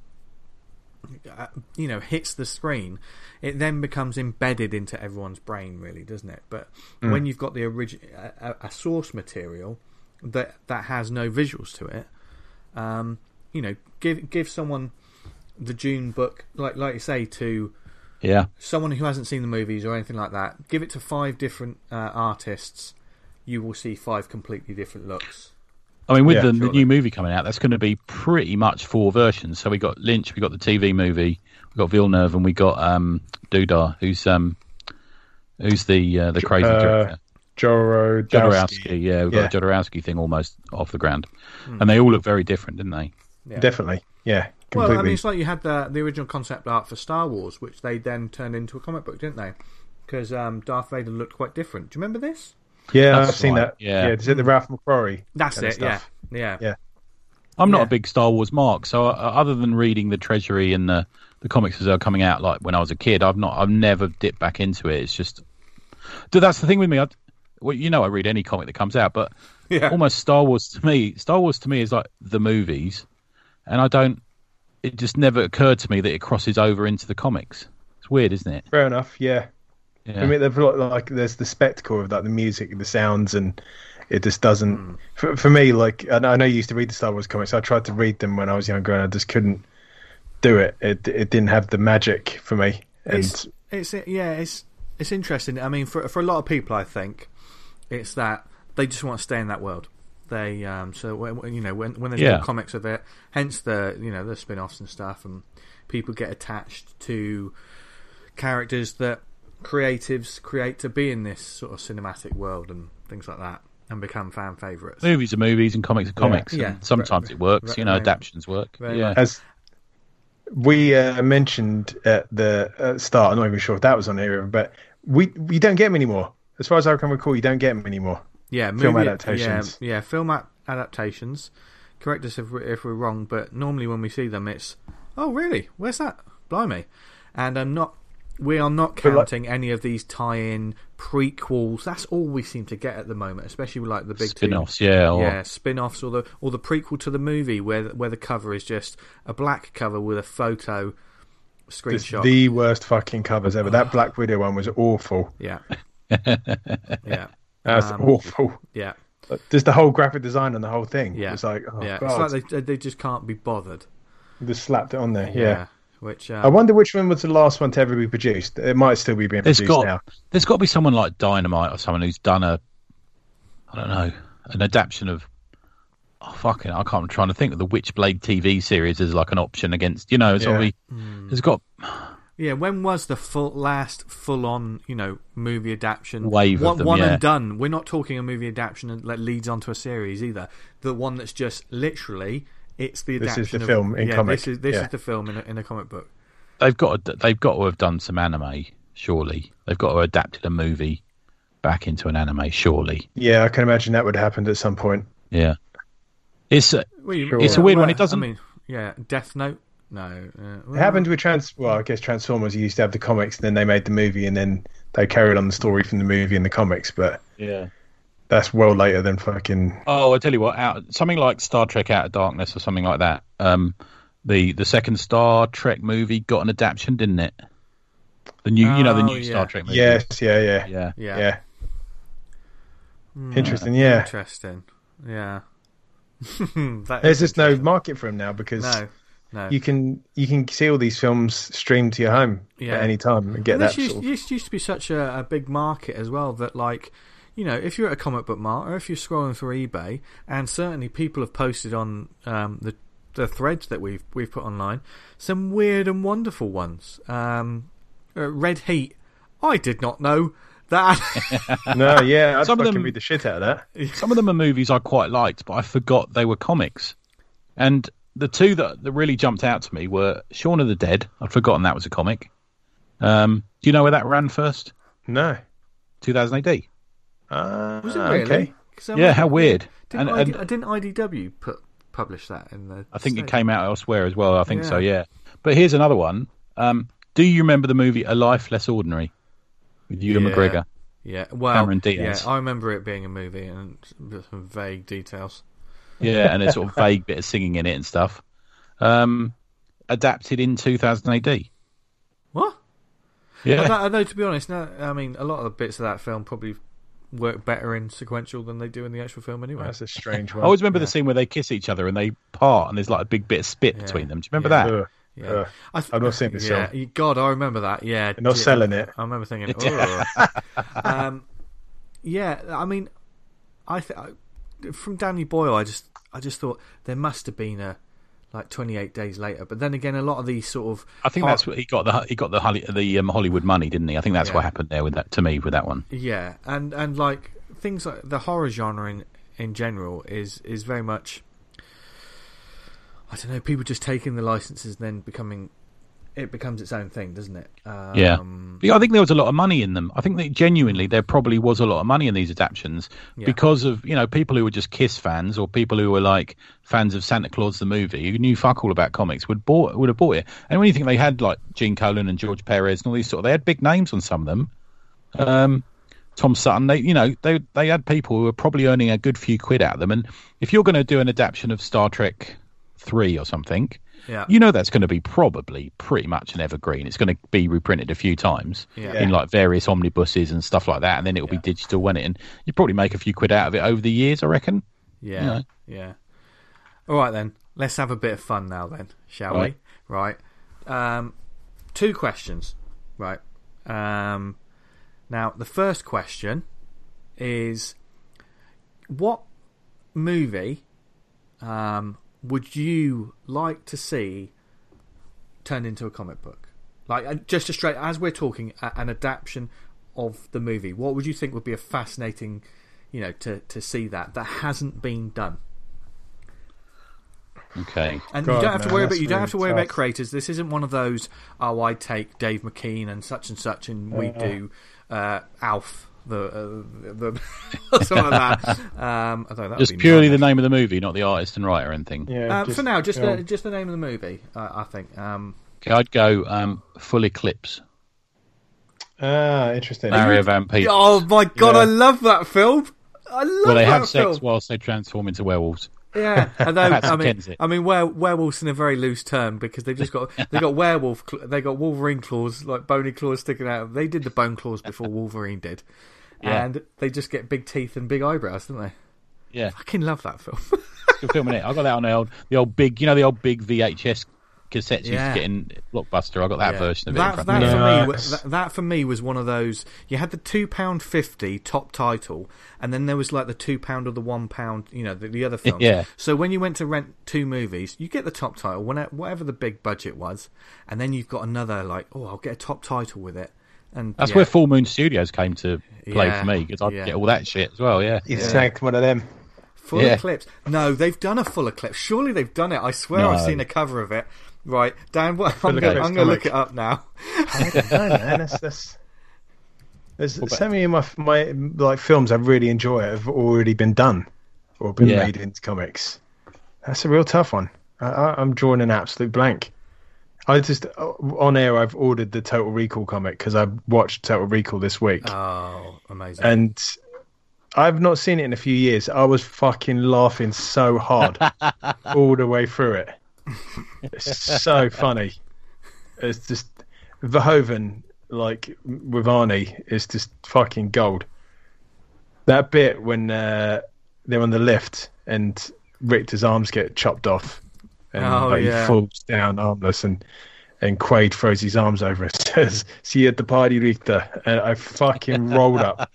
uh, you know hits the screen, it then becomes embedded into everyone's brain, really, doesn't it? But Mm. when you've got the origin, a, a source material that that has no visuals to it, um, you know, give give someone the Dune book, like like you say, to yeah. someone who hasn't seen the movies or anything like that. Give it to five different uh, artists, you will see five completely different looks. I mean, with Yeah, the, the surely. new movie coming out, that's going to be pretty much four versions. So we got Lynch, we got the T V movie, we got Villeneuve, and we got um, Dudar, who's um, who's the uh, the crazy Uh, director. Jodorowsky. Jodorowsky, yeah, we've got Yeah. a Jodorowsky thing almost off the ground, and they all look very different, didn't they? Yeah. Definitely, yeah, Well, completely. I mean, it's like you had the the original concept art for Star Wars, which they then turned into a comic book, didn't they? Because um, Darth Vader looked quite different. Do you remember this? yeah, That's I've seen right, that. yeah. Yeah, is it the Ralph McQuarrie? That's kind of it. Yeah, stuff? yeah, Yeah. I'm not Yeah. a big Star Wars mark, so uh, other than reading the Treasury and the, the comics as they were coming out, like when I was a kid, I've not, I've never dipped back into it. It's just, Dude, that's the thing with me. I, well, you know, I read any comic that comes out, but yeah. almost Star Wars to me, Star Wars to me is like the movies, and I don't. It just never occurred to me that it crosses over into the comics. It's weird, isn't it? Fair enough. Yeah. Yeah. I mean, they've got, like there's the spectacle of like the music, the sounds, and it just doesn't. Mm. For, for me, like I know, I know you used to read the Star Wars comics. I tried to read them when I was younger, and I just couldn't do it. It it didn't have the magic for me. And It's, it's yeah, it's it's interesting. I mean, for for a lot of people, I think it's that they just want to stay in that world. They um so when, when, you know when when there's Yeah. no comics of it, hence the you know the spin-offs and stuff, and people get attached to characters that creatives create to be in this sort of cinematic world and things like that, and become fan favourites. Movies are movies and comics are comics. Yeah. And sometimes Right, it works, right, you know, right. adaptions work. Very yeah. much. as we uh, mentioned at the uh, start, I'm not even sure if that was on here, but we we don't get them anymore. As far as I can recall, you don't get them anymore. Yeah, Film movie, adaptations. Yeah, yeah, film a- adaptations. Correct us if we're, if we're wrong, but normally when we see them, it's oh really? Where's that? Blimey! And um, not we are not But, like- counting any of these tie-in prequels. That's all we seem to get at the moment, especially with like the big two- Spin-offs, yeah. Or, yeah, spin-offs, or the or the prequel to the movie where where the cover is just a black cover with a photo Just screenshot. the worst fucking covers ever. That Black Widow one was awful. Yeah, yeah, That's Um, awful. yeah, Just the whole graphic design and the whole thing. yeah. It's like, oh yeah. god, It's like they they just can't be bothered. just slapped it on there. Yeah. Which I um, wonder which one was the last one to ever be produced. It might still be being There's produced got now. there's got to be someone like Dynamite or someone who's done a, I don't know, an adaptation of. Oh, fucking, I can't. I'm trying to think of the Witchblade T V series as like an option against. You know, it's Yeah. already. Hmm. There's got yeah. When was the full last full-on, you know, movie adaptation? Wave of one, them, one yeah. and done. We're not talking a movie adaptation that leads onto a series either. The one that's just literally it's the This adaptation is the of, film in yeah, comic. This is this Yeah. is the film in a, in a comic book. they've got to, they've got to have done some anime. Surely they've got to have adapted a movie back into an anime. Surely, Yeah, I can imagine that would have happened at some point. yeah. It's a, Well, you- Sure. it's a weird one. well, It doesn't. I mean, yeah, Death Note. No, uh, well, It happened with Trans. Well, I guess Transformers. You used to have the comics, and then they made the movie, and then they carried on the story from the movie and the comics. But yeah. that's well later than fucking. Oh, I tell you what, out something like Star Trek Out of Darkness or something like that. Um, the the second Star Trek movie got an adaptation, didn't it? The new, you know, the Oh, new yeah. Star Trek movie. Yes, yeah, yeah, yeah. yeah, yeah. Hmm, Interesting. Yeah, interesting. Yeah, That there's is just no interesting. market for them now because no, no. you can you can see all these films streamed to your home Yeah. at any time and get And that. this used, Sort of, this used to be such a, a big market as well that, like, you know, if you're at a comic book mart or if you're scrolling through eBay, and certainly people have posted on um, the the threads that we've we've put online some weird and wonderful ones. Um, uh, Red Heat. I did not know that. no, yeah, I'd Some of fucking them- read the shit out of that. Some of them are movies I quite liked, but I forgot they were comics. And the two that, that really jumped out to me were Shaun of the Dead. I'd forgotten that was a comic. Um, do you know where that ran first? No, two thousand A D. uh, Was it really? okay. 'Cause I Yeah, wonder- how weird. Didn't, And- I D, and- didn't I D W put publish that in the? I think it States? came out elsewhere as well. I think Yeah. so, yeah. But here's another one. Um, do you remember the movie A Life Less Ordinary with Ewan Yeah. McGregor? Yeah, well, Cameron Diaz. yeah, I remember it being a movie and some vague details. Yeah, and a sort of vague bit of singing in it and stuff. Um, adapted in two thousand A D. What? Yeah. Although, although, to be honest, no, I mean, a lot of the bits of that film probably work better in sequential than they do in the actual film anyway. That's a strange I one. always remember Yeah. the scene where they kiss each other and they part and there's like a big bit of spit Yeah. between them. Do you remember Yeah. that? Ugh, Yeah, ugh. I th- I've not seen this yeah, film. you- God, I remember that. Yeah, They're not yeah. selling it. I remember thinking, oh. um, yeah. I mean, I th- I- from Danny Boyle, I just, I just thought there must have been a like twenty-eight days later. But then again, a lot of these sort of, I think hard- that's what he got the he got the Holly- the um, Hollywood money, didn't he? I think that's Yeah. what happened there with that to me with that one. yeah, and and like things like the horror genre in in general is is very much. I don't know. People just taking the licenses and then becoming, it becomes its own thing, doesn't it? Um, Yeah. But I think there was a lot of money in them. I think that genuinely there probably was a lot of money in these adaptions Yeah. because of, you know, people who were just Kiss fans or people who were like fans of Santa Claus the movie who knew fuck all about comics would bought would have bought it. And when you think they had like Gene Colan and George Perez and all these sort of, they had big names on some of them. Um, Tom Sutton, they you know they they had people who were probably earning a good few quid out of them. And if you're going to do an adaptation of Star Trek three or something, Yeah. you know that's going to be probably pretty much an evergreen. It's going to be reprinted a few times Yeah. in like various omnibuses and stuff like that, and then it'll Yeah. be digital when it. And you probably make a few quid out of it over the years, I reckon. Yeah, Yeah. yeah. All right then, let's have a bit of fun now then, shall Right. we? Right. Um, two questions. Right. Um, now the first question is, what movie um, would you like to see turned into a comic book? Like, uh, just a straight, as we're talking, a, an adaptation of the movie. What would you think would be a fascinating, you know, to, to see that that hasn't been done? Okay. And God, you don't have to man, worry that's about you don't have to worry really about tough. creators. This isn't one of those. Oh, I take Dave McKean and such and such, and we Uh. do uh, Alf, the uh, the something like that. Um, I don't know, that would Just be purely the nightmare. name of the movie, not the artist and writer or anything. Yeah, Uh, just- for now, just you know, the, just the name of the movie. Uh, I think. Um, Okay, I'd go um, Full Eclipse. Ah, interesting. Mario Van Peebles. Oh my god, Yeah. I love that film. I love Well, they that have film. sex whilst they transform into werewolves. Yeah, although That's I mean, Kenzie. I mean, were, werewolves in a very loose term because they've just got they got werewolf, cl- they got Wolverine claws, like bony claws sticking out. They did the bone claws before Wolverine did, Yeah. and they just get big teeth and big eyebrows, don't they? Yeah, I fucking love that film. good film, innit? I got that on the old, the old big, you know, the old big V H S cassettes you Yeah. used to get in Blockbuster. I got that Yeah. version of it. That, in front that of me. for No. me, was- that, that for me was one of those. You had the two pound fifty top title, and then there was like the two pound or the one pound. You know, the, the other films. Yeah. So when you went to rent two movies, you get the top title, whenever, whatever the big budget was, and then you've got another like, oh, I'll get a top title with it, and That's yeah. where Full Moon Studios came to play Yeah. for me because I'd Yeah. get all that shit as well. Yeah, You snagged one of them. Full Yeah. Eclipse. No, they've done a Full Eclipse. Surely they've done it. I swear No. I've seen a cover of it. Right, Dan, what, I'm Full going Eclipse to look comic. it up now. I don't know, man. That's, that's... There's so many of my my like films I really enjoy have already been done or been Yeah. made into comics. That's a real tough one. I, I, I'm drawing an absolute blank. I just on air I've ordered the Total Recall comic because I watched Total Recall this week, Oh, amazing. and I've not seen it in a few years. I was fucking laughing so hard all the way through it. It's so funny. It's just Verhoeven, like with Arnie, is just fucking gold. That bit when uh, they're on the lift and Richter's arms get chopped off, and Oh, like, yeah. he falls down armless, and and Quaid throws his arms over and says, "See you at the party, Richter." And I fucking rolled up.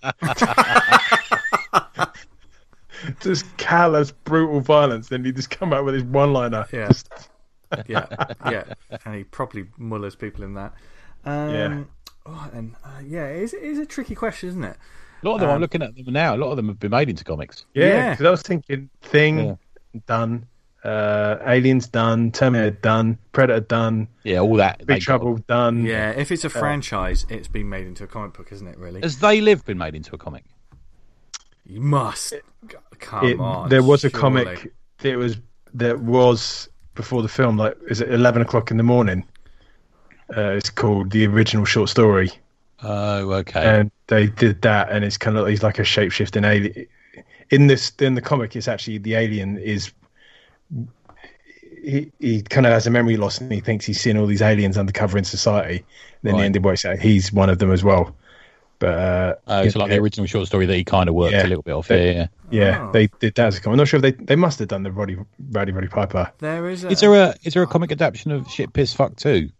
Just callous, brutal violence. Then he just come out with his one-liner. Yeah. Just- yeah, yeah, and he probably mullers people in that. Um, Yeah. Oh, and uh, yeah, it is, it is a tricky question, isn't it? a lot of them. Um, I'm looking at them now. A lot of them have been made into comics. Yeah, Yeah. because I was thinking Thing Yeah. done, uh, Aliens done, Terminator done, Predator done, Yeah, all that. Big they Trouble done. Yeah, if it's a franchise, it's been made into a comic book, isn't it? Really, got. Has They Live been made into a comic? you must. Come It, on, there was a surely. comic that was that was before the film. Like, is it eleven o'clock in the morning? Uh, it's called The Original Short Story, Oh, okay. and they did that, and it's kind of he's like a shape shifting alien. In this, in the comic, it's actually the alien is. He, he kind of has a memory loss and he thinks he's seen all these aliens undercover in society. And then Right. the ending works out he's one of them as well. But uh, Oh, so like the original short story that he kind of worked Yeah. a little bit off. They- Yeah, yeah. yeah, Oh. they did that as a comic. I'm not sure if they they must have done the Roddy Roddy Roddy Piper. There is. A, Is there a is there a comic adaptation of Shit Piss Fuck two?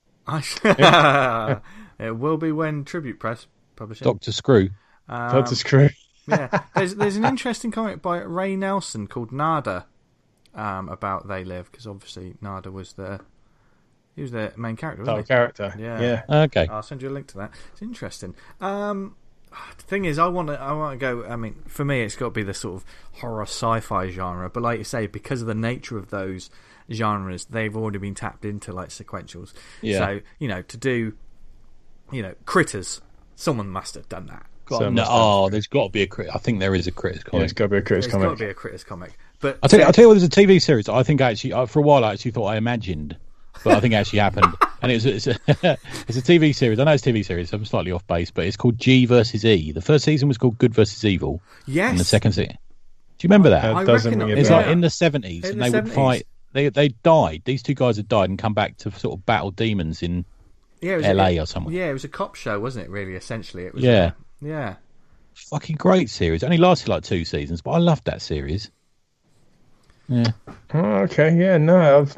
I- it will be when Tribute Press publish it. Doctor Screw. Um, Doctor Screw. yeah, there's there's an interesting comic by Ray Nelson called Nada, um, about They Live, because obviously Nada was the he was the main character, Oh, wasn't character. Yeah. Yeah. Okay. he? I'll send you a link to that. It's interesting. Um, the thing is, I want to I want to go. I mean, for me, it's got to be the sort of horror sci-fi genre. But like you say, because of the nature of those genres, they've already been tapped into like sequentials. Yeah. So you know, to do, you know, Critters, someone must have done that. So no, must oh, there's got to be a crit. I think there is a Critters Yeah, comic. it's got to be a Critters There's got comic. to be a Critters comic. But I'll tell you, I'll tell you what, there's a T V series I think actually, uh, for a while I actually thought I imagined, but I think it actually happened. And it was, it's, a, it's a T V series. I know it's a T V series, so I'm slightly off base, but it's called G versus E. The first season was called Good versus Evil. yes, And the second season. Do you remember that? That I doesn't reckon ring a it- It's bell. like in the seventies, In and the they would seventies. fight. They they died. These two guys had died and come back to sort of battle demons in yeah, it was L A it- or somewhere. Yeah, it was a cop show, wasn't it? Really, essentially, it was. Yeah. yeah. Fucking great series. It only lasted like two seasons, but I loved that series. Yeah. Oh, okay. Yeah. No, I've,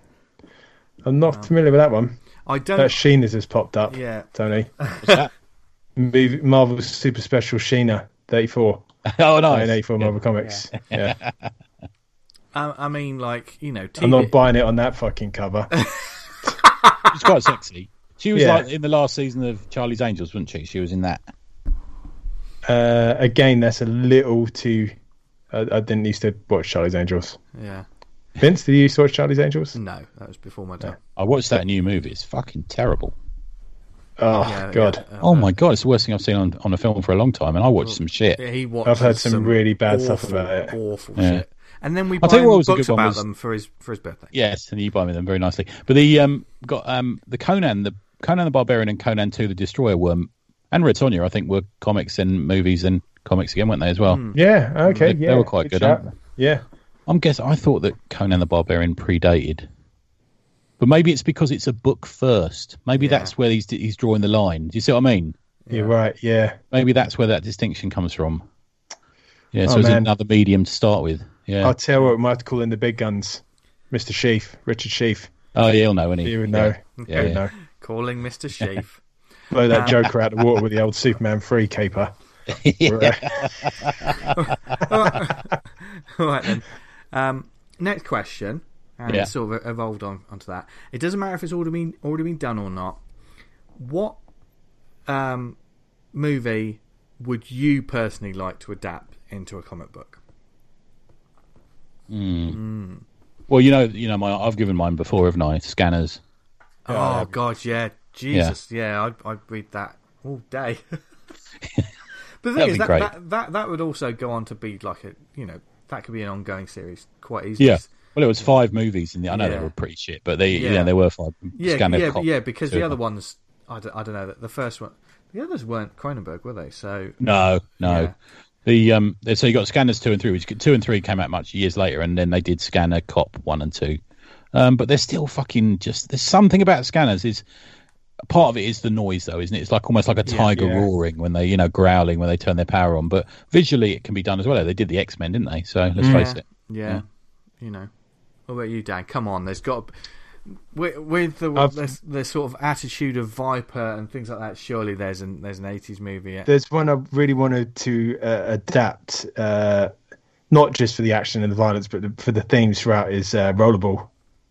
I'm not familiar with that one. I don't. That Sheena's has popped up. yeah, Tony. What's that? Movie- Marvel's Super Special Sheena thirty-four. Oh, In nice. eighty-four Marvel Comics. Yeah. I, I mean, like you know, T V. I'm not buying it on that fucking cover. She's quite sexy. She was Yeah. like in the last season of Charlie's Angels, wasn't she? She was in that. Uh, again, that's a little too. I, I didn't used to watch Charlie's Angels. Yeah. Vince, did you used to watch Charlie's Angels? No, that was before my time. I watched that new movie. It's fucking terrible. Oh Yeah, God, yeah, uh, Oh my god, it's the worst thing I've seen on, on a film for a long time, and I watched some shit. Yeah, he watched. I've heard some really bad stuff about it. Awful Yeah. shit. And then we I'll buy tell you him what was a books good one about was- them for his for his birthday. Yes, and you buy me them very nicely. But the um got um the Conan, the Conan the Barbarian and Conan two the Destroyer were and Red Sonja, I think, were comics and movies and comics again, weren't they, as well? Mm. Yeah, okay, They, yeah. they were quite good, shout. aren't they? Yeah. I'm guessing, I thought that Conan the Barbarian predated. But maybe it's because it's a book first. Maybe Yeah. that's where he's, he's drawing the line. Do you see what I mean? You're right, yeah. Maybe that's where that distinction comes from. Yeah, so Oh, it's man. another medium to start with. Yeah. I'll tell you what, we might have to call in the big guns. Mister Sheaf, Richard Sheaf. Oh, yeah, he'll know, won't he? He would know. Yeah, He yeah, would yeah. know. Calling Mister Sheaf. Blow that Um, Joker out of the water with the old Superman free caper. Yeah. All right then. Um, next question, and Yeah. it's sort of evolved on onto that. It doesn't matter if it's already been already been done or not. What um, movie would you personally like to adapt into a comic book? Mm. Well, you know, you know, my I've given mine before, haven't I? Scanners. Oh God, yeah, Jesus, yeah, I'd, I'd read that all day. But the thing That'd is, be that, great. that that that would also go on to be like a, you know, that could be an ongoing series quite easily. Yeah. Well, it was five movies in the. I know Yeah. they were pretty shit, but they, Yeah. yeah, they were five. Yeah, Scanner yeah, Cop, yeah, because two the of other them. ones, I don't, I don't know. The first one, the others weren't Cronenberg, were they? So No, no. Yeah. The um, so you got Scanners two and three, which two and three came out much years later, and then they did Scanner Cop one and two. Um, but they're still fucking just. There's something about Scanners is. Part of it is the noise, though, isn't it? It's like almost like a Yeah. tiger Yeah. roaring when they, you know, growling when they turn their power on. But visually, it can be done as well. They did the X Men, didn't they? So let's yeah, face it. yeah, Yeah. you know. What about you, Dan? Come on, there's got with, with the I've- the, the sort of attitude of Viper and things like that. Surely there's an there's an eighties movie. Yeah. There's one I really wanted to uh, adapt, uh, not just for the action and the violence, but the, for the themes throughout, is uh, Rollerball.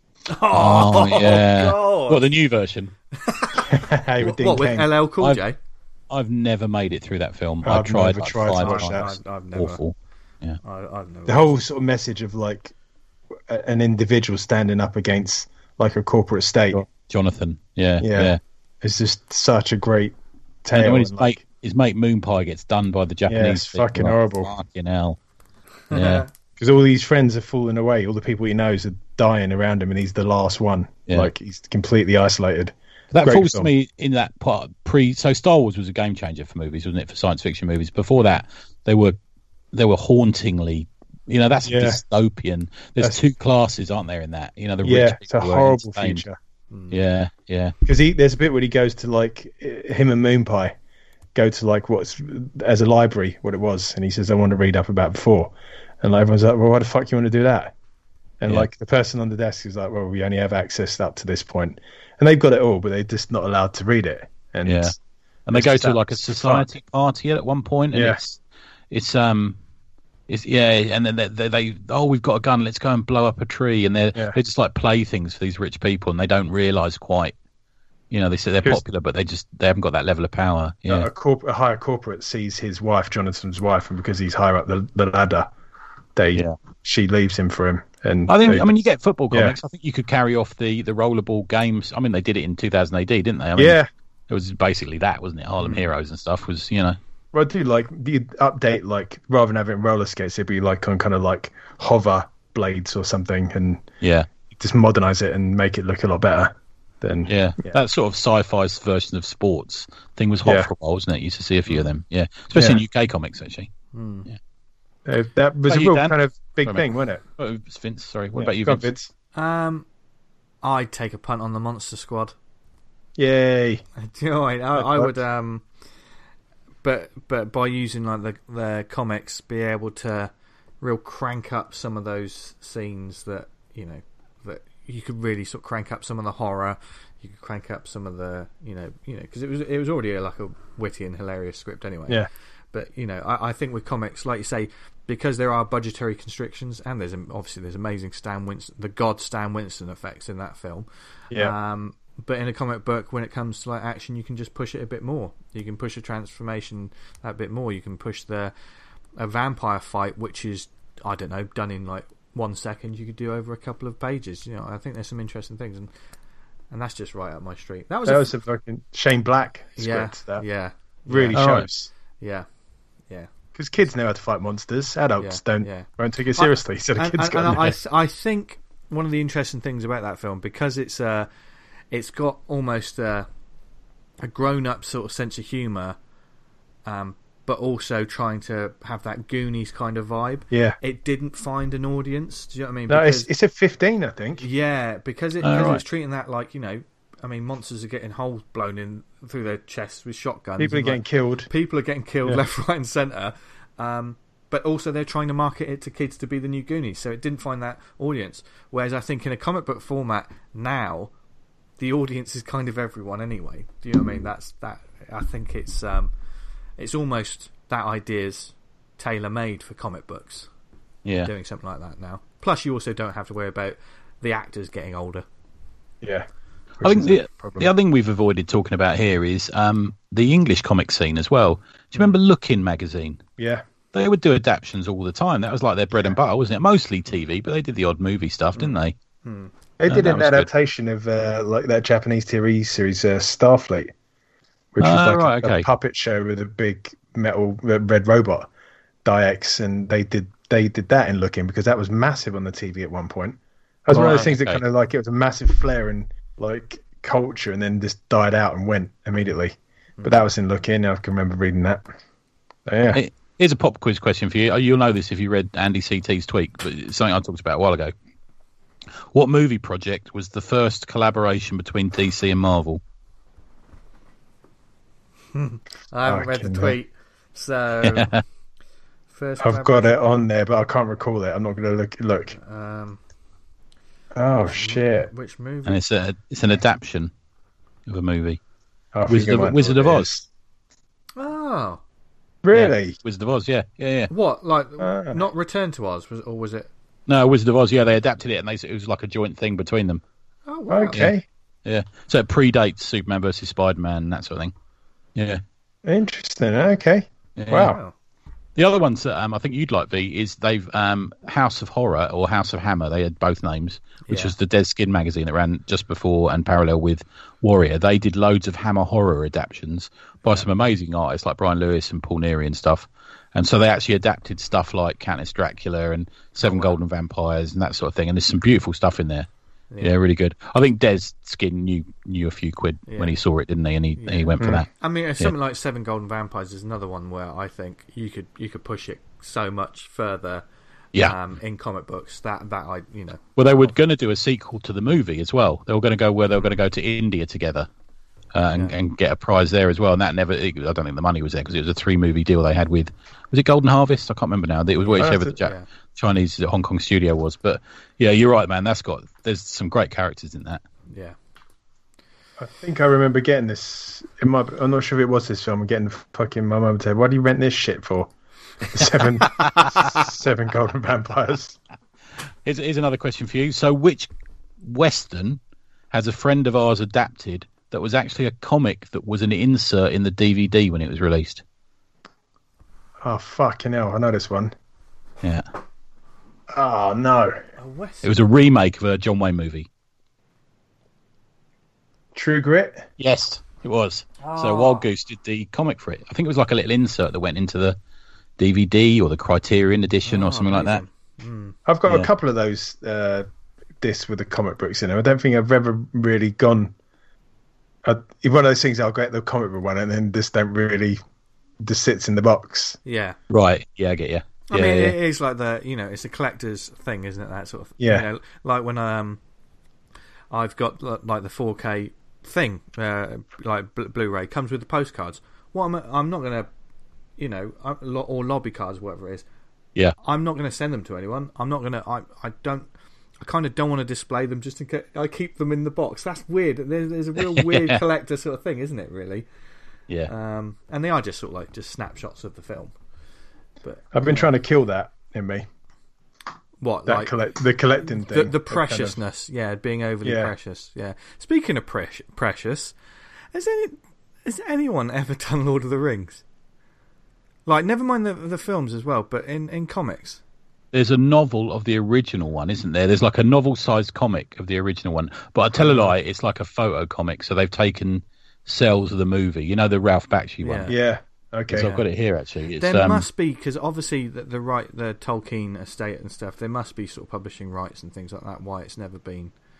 Oh, yeah. God. Well, the new version. Hey, with What, Dean what with Cain. L L Cool I've- J? I've never made it through that film. Oh, I've I've tried never like tried to five watch times. that. I've, I've never. Awful. I, I've never. The whole sort of message of like a- an individual standing up against like a corporate state. Jonathan. Yeah, Yeah. yeah. It's just such a great And tale. then when his and, mate, like, his mate Moon Pie gets done by the Japanese. Yeah, it's people, fucking like, horrible. Fucking hell. Yeah. because all these friends are falling away. All the people he knows are dying around him, and he's the last one. Yeah. Like he's completely isolated. That Great falls to film. me in that part pre. So Star Wars was a game changer for movies, wasn't it? For science fiction movies. Before that, they were they were hauntingly. You know, that's Yeah. dystopian. There's That's- two classes, aren't there? In that, you know, the Yeah, rich it's a people were horrible entertained. future. Yeah, yeah, Because he there's a bit where he goes to like uh, him and Moon Pie go to like what's as a library what it was, and he says I want to read up about before, and like, everyone's like, well, why the fuck you want to do that? And Yeah. like the person on the desk is like, well, we only have access up to this point, and they've got it all, but they're just not allowed to read it. And yeah. And they It's go just to that like a society party at one point, and Yeah. it's it's um. It's, yeah, and then they, they, they oh we've got a gun, let's go and blow up a tree, and they're Yeah. they're just like playthings for these rich people, and they don't realise quite, you know, they say they're Here's- popular, but they just they haven't got that level of power. Yeah, a, corp- a higher corporate sees his wife, Jonathan's wife, and because he's higher up the, the ladder, they Yeah. she leaves him for him. And I think they- I mean you get football Yeah. comics. I think you could carry off the the rollerball games. I mean they did it in two thousand A D, didn't they? I mean, yeah. it was basically that, wasn't it? Harlem Heroes and stuff was, you know, Well, I do like the update, like rather than having roller skates, it'd be like on kind of like hover blades or something, and yeah, just modernize it and make it look a lot better. Then yeah. Yeah. That sort of sci-fi version of sports thing was hot Yeah. for a while, wasn't it? You used to see a few of them, yeah, especially in Yeah. U K comics actually. uh, that was How a you, real Dan? kind of big Sorry, thing, mate. wasn't it? Oh, Vince, sorry. What Yeah. about you, Go on, Vince? Vince. Um, I'd take a punt on the Monster Squad. Yay! Do you know what I, mean? I, I would um, but but by using like the the comics, be able to real crank up some of those scenes that you know that you could really sort of crank up some of the horror. You could crank up some of the you know you know because it was it was already a, like a witty and hilarious script anyway. Yeah. But you know, I, I think with comics, like you say, because there are budgetary constrictions, and there's obviously there's amazing Stan Winston, the God Stan Winston effects in that film. Yeah. Um, but in a comic book, when it comes to like action, you can just push it a bit more. You can push a transformation a bit more. You can push the a vampire fight, which is I don't know, done in like one second. You could do over a couple of pages. You know, I think there's some interesting things, and and that's just right up my street. That was That a, was a fucking Shane Black yeah, script. That yeah, really yeah, Oh, right. shows. yeah, yeah. Because kids know how to fight monsters. Adults Yeah, don't yeah. won't take it seriously. So the and, kids and, got and to I, know. th- I think one of the interesting things about that film, because it's uh, it's got almost a, a grown-up sort of sense of humour, um, but also trying to have that Goonies kind of vibe. Yeah. It didn't find an audience. Do you know what I mean? No, Because, it's, it's a fifteen, I think. yeah, because, it, Oh, because right. it's treating that like, you know, I mean, monsters are getting holes blown in through their chests with shotguns. People are and, getting like, killed. People are getting killed Yeah. left, right, and centre. Um, but also, they're trying to market it to kids to be the new Goonies, so it didn't find that audience. Whereas I think in a comic book format now, the audience is kind of everyone anyway. Do you know what I mean? That's that. I think it's um, it's almost that idea's tailor made for comic books. Yeah. Doing something like that now. Plus, you also don't have to worry about the actors getting older. Yeah. I think Which is the, a problem. the other thing we've avoided talking about here is um, the English comic scene as well. Do you remember Lookin' magazine? Yeah. They would do adaptations all the time. That was like their bread and butter, wasn't it? Mostly T V, but they did the odd movie stuff, didn't they? They Uh, did that an was good. adaptation of uh, like that Japanese T V series, uh, Starfleet, which was Ah, like right, a, okay. a puppet show with a big metal uh, red robot, Diex, and they did they did that in Looking because that was massive on the T V at one point. That was one of Right, those things that okay. kind of like it was a massive flare in like culture, and then just died out and went immediately. But that was in Looking. I can remember reading that. So, yeah. Hey, here's a pop quiz question for you. You'll know this if you read Andy C T's tweet, but it's something I talked about a while ago. What movie project was the first collaboration between D C and Marvel? I haven't read the Fucking tweet, so first. I've got it on there, but I can't recall it. I'm not going to look. Look. Um, Oh shit! which movie? And it's a it's an adaptation of a movie. I think Wizard I of- might know Wizard what of it Oz. is. Oh, Really? Yeah, Wizard of Oz, yeah, yeah, yeah. what? Like Ah. not Return to Oz, was, or was it? No, Wizard of Oz, yeah, they adapted it, and they it was like a joint thing between them. Oh, wow. Okay. Yeah, so it predates Superman versus Spider-Man and that sort of thing. Yeah, Interesting. Okay. yeah. Wow. The other ones that um, I think you'd like, V, is they've um, House of Horror or House of Hammer. They had both names, which Yeah. was the Dead Skin magazine that ran just before and parallel with Warrior. They did loads of Hammer horror adaptions by some amazing artists like Brian Lewis and Paul Neary and stuff. And so they actually adapted stuff like Countess Dracula and Seven Oh, wow. Golden Vampires and that sort of thing. And there's some beautiful stuff in there. Yeah, really good. I think Des Skin knew knew a few quid Yeah. when he saw it, didn't he? And he, and he Yeah. went for that. I mean, something like Seven Golden Vampires is another one where I think you could you could push it so much further. Yeah. Um, in comic books, that that I you know. Well, they were going to do a sequel to the movie as well. They were going to go where they were going to go to India together uh, and, Yeah. and get a prize there as well. And that never, I don't think the money was there because it was a three movie deal they had with, was it Golden Harvest? I can't remember now. It was whichever the that's ja- it, yeah. Chinese Hong Kong studio was. But yeah, you're right, man. That's got, there's some great characters in that. Yeah. I think I remember getting this. It might. I'm not sure if it was this film. I'm getting fucking my mum to say, "Why do you rent this shit for?" Seven, seven golden vampires. Here's, here's another question for you. So, which Western has a friend of ours adapted that was actually a comic that was an insert in the D V D when it was released? Oh fucking hell! I know this one. Yeah. Oh no! A West. It was a remake of a John Wayne movie. True Grit. Yes, it was. So Oh. Wild Goose did the comic for it. I think it was like a little insert that went into the D V D or the Criterion edition Oh, or something like that. amazing. I've got Yeah. a couple of those uh, discs with the comic books in them. I don't think I've ever really gone. Uh, it's one of those things. I'll get the comic book one and then just don't really. Just sits in the box. Yeah. Right. Yeah, I get you. I Yeah, mean, yeah. it is like the you know, it's a collector's thing, isn't it? That sort of Yeah. You know, like when um, I've got like the four K thing, uh, like Blu- Blu-ray comes with the postcards. What I'm I'm not gonna, you know, I- lo- or lobby cards, whatever it is. Yeah. I'm not going to send them to anyone. I'm not going to. I I don't. I kind of don't want to display them just in case. I keep them in the box. That's weird. There's, there's a real weird collector sort of thing, isn't it? Really. Yeah. Um, and they are just sort of like just snapshots of the film. But I've been trying to kill that in me. what That like collect the collecting thing. the, the That kind of- preciousness? Yeah, being overly Yeah. precious. Yeah. Speaking of pre- precious, has any has anyone ever done Lord of the Rings? Like, never mind the the films as well, but in, in comics. There's a novel of the original one, isn't there? There's like a novel-sized comic of the original one. But I tell a lie, it's like a photo comic. So they've taken cells of the movie. You know, the Ralph Bakshi one. Yeah. Yeah. Okay. So I've got it here, actually. It's, There um, must be, because obviously the, the right the Tolkien estate and stuff. There must be sort of publishing rights and things like that. Why it's never been.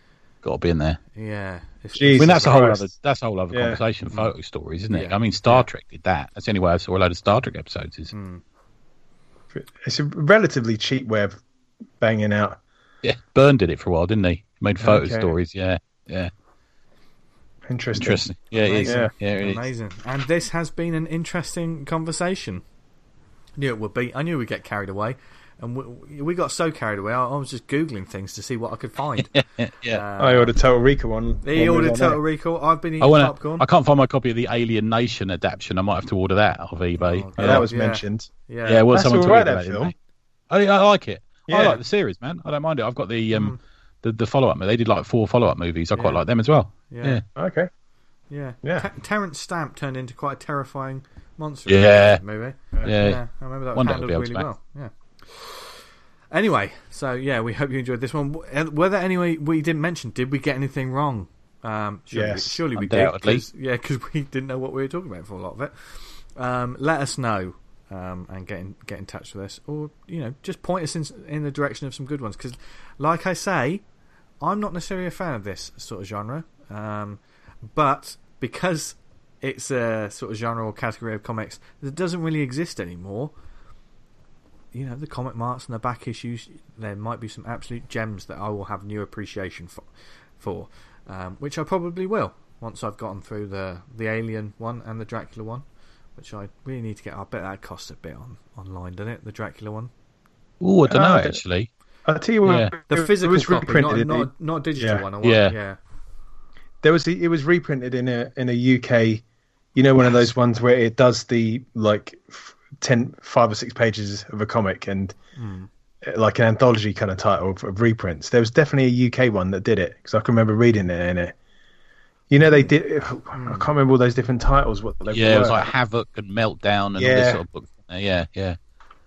got to be in there. Yeah. It's, Jesus I mean, that's a whole Christ. other that's a whole other Yeah. conversation. Photo stories, isn't it? Yeah. I mean, Star Yeah. Trek did that. That's the only way I saw a load of Star Trek episodes. Is mm. It's a relatively cheap way of banging out. yeah, Byrne did it for a while, didn't he? He made photo Okay. stories. Yeah, yeah, Interesting. interesting. Yeah, it is. Amazing. Yeah, it is. Amazing. And this has been an interesting conversation. I knew it would be. I knew we'd get carried away. And we, we got so carried away, I, I was just Googling things to see what I could find. Yeah. Uh, I ordered Total Recall one. He one ordered was Total on Recall. I've been eating I want popcorn. to. I can't find my copy of the Alien Nation adaptation. I might have to order that off eBay. Oh, there. God. Yeah, that was Yeah. mentioned. Yeah. Yeah, well, That's someone all told right, me that about it, film. didn't they? I, I like it. I Yeah. like the series, man. I don't mind it. I've got the um Mm. the, the follow up. They did like four follow up movies. I quite Yeah. like them as well. Yeah. Yeah. Okay. Yeah. Yeah. Ter- Terrence Stamp turned into quite a terrifying monster Yeah. in that movie. Yeah. Yeah, I remember that was One day handled I'll really be able well. Yeah. Anyway, so yeah, we hope you enjoyed this one. Were there any we, we didn't mention? Did we get anything wrong? Um, surely, Yes, surely we did. undoubtedly. 'Cause- yeah, because we didn't know what we were talking about for a lot of it. Um, let us know um, and get in, get in touch with us, or you know, just point us in in the direction of some good ones. Because, like I say, I'm not necessarily a fan of this sort of genre, um, but because it's a sort of genre or category of comics that doesn't really exist anymore. You know, the comic marts and the back issues, there might be some absolute gems that I will have new appreciation for, for um, which I probably will once I've gotten through the the Alien one and the Dracula one, which I really need to get. I bet that costs a bit on online, doesn't it? The Dracula one, Oh, I don't know Uh, actually. I'll tell you what. Yeah. the it, physical it was copy, reprinted not in not, not a digital yeah. one. I want, Yeah. yeah, There was the, it was reprinted in a in a U K, you know, one of those ones where it does the like f- ten, five or six pages of a comic and Mm. uh, like an anthology kind of title of, of reprints. There was definitely a U K one that did it because I can remember reading it in it. You know, they did. I can't remember all those different titles. What they Yeah, were. it was like Havoc and Meltdown and all Yeah. this sort of book. Yeah, yeah.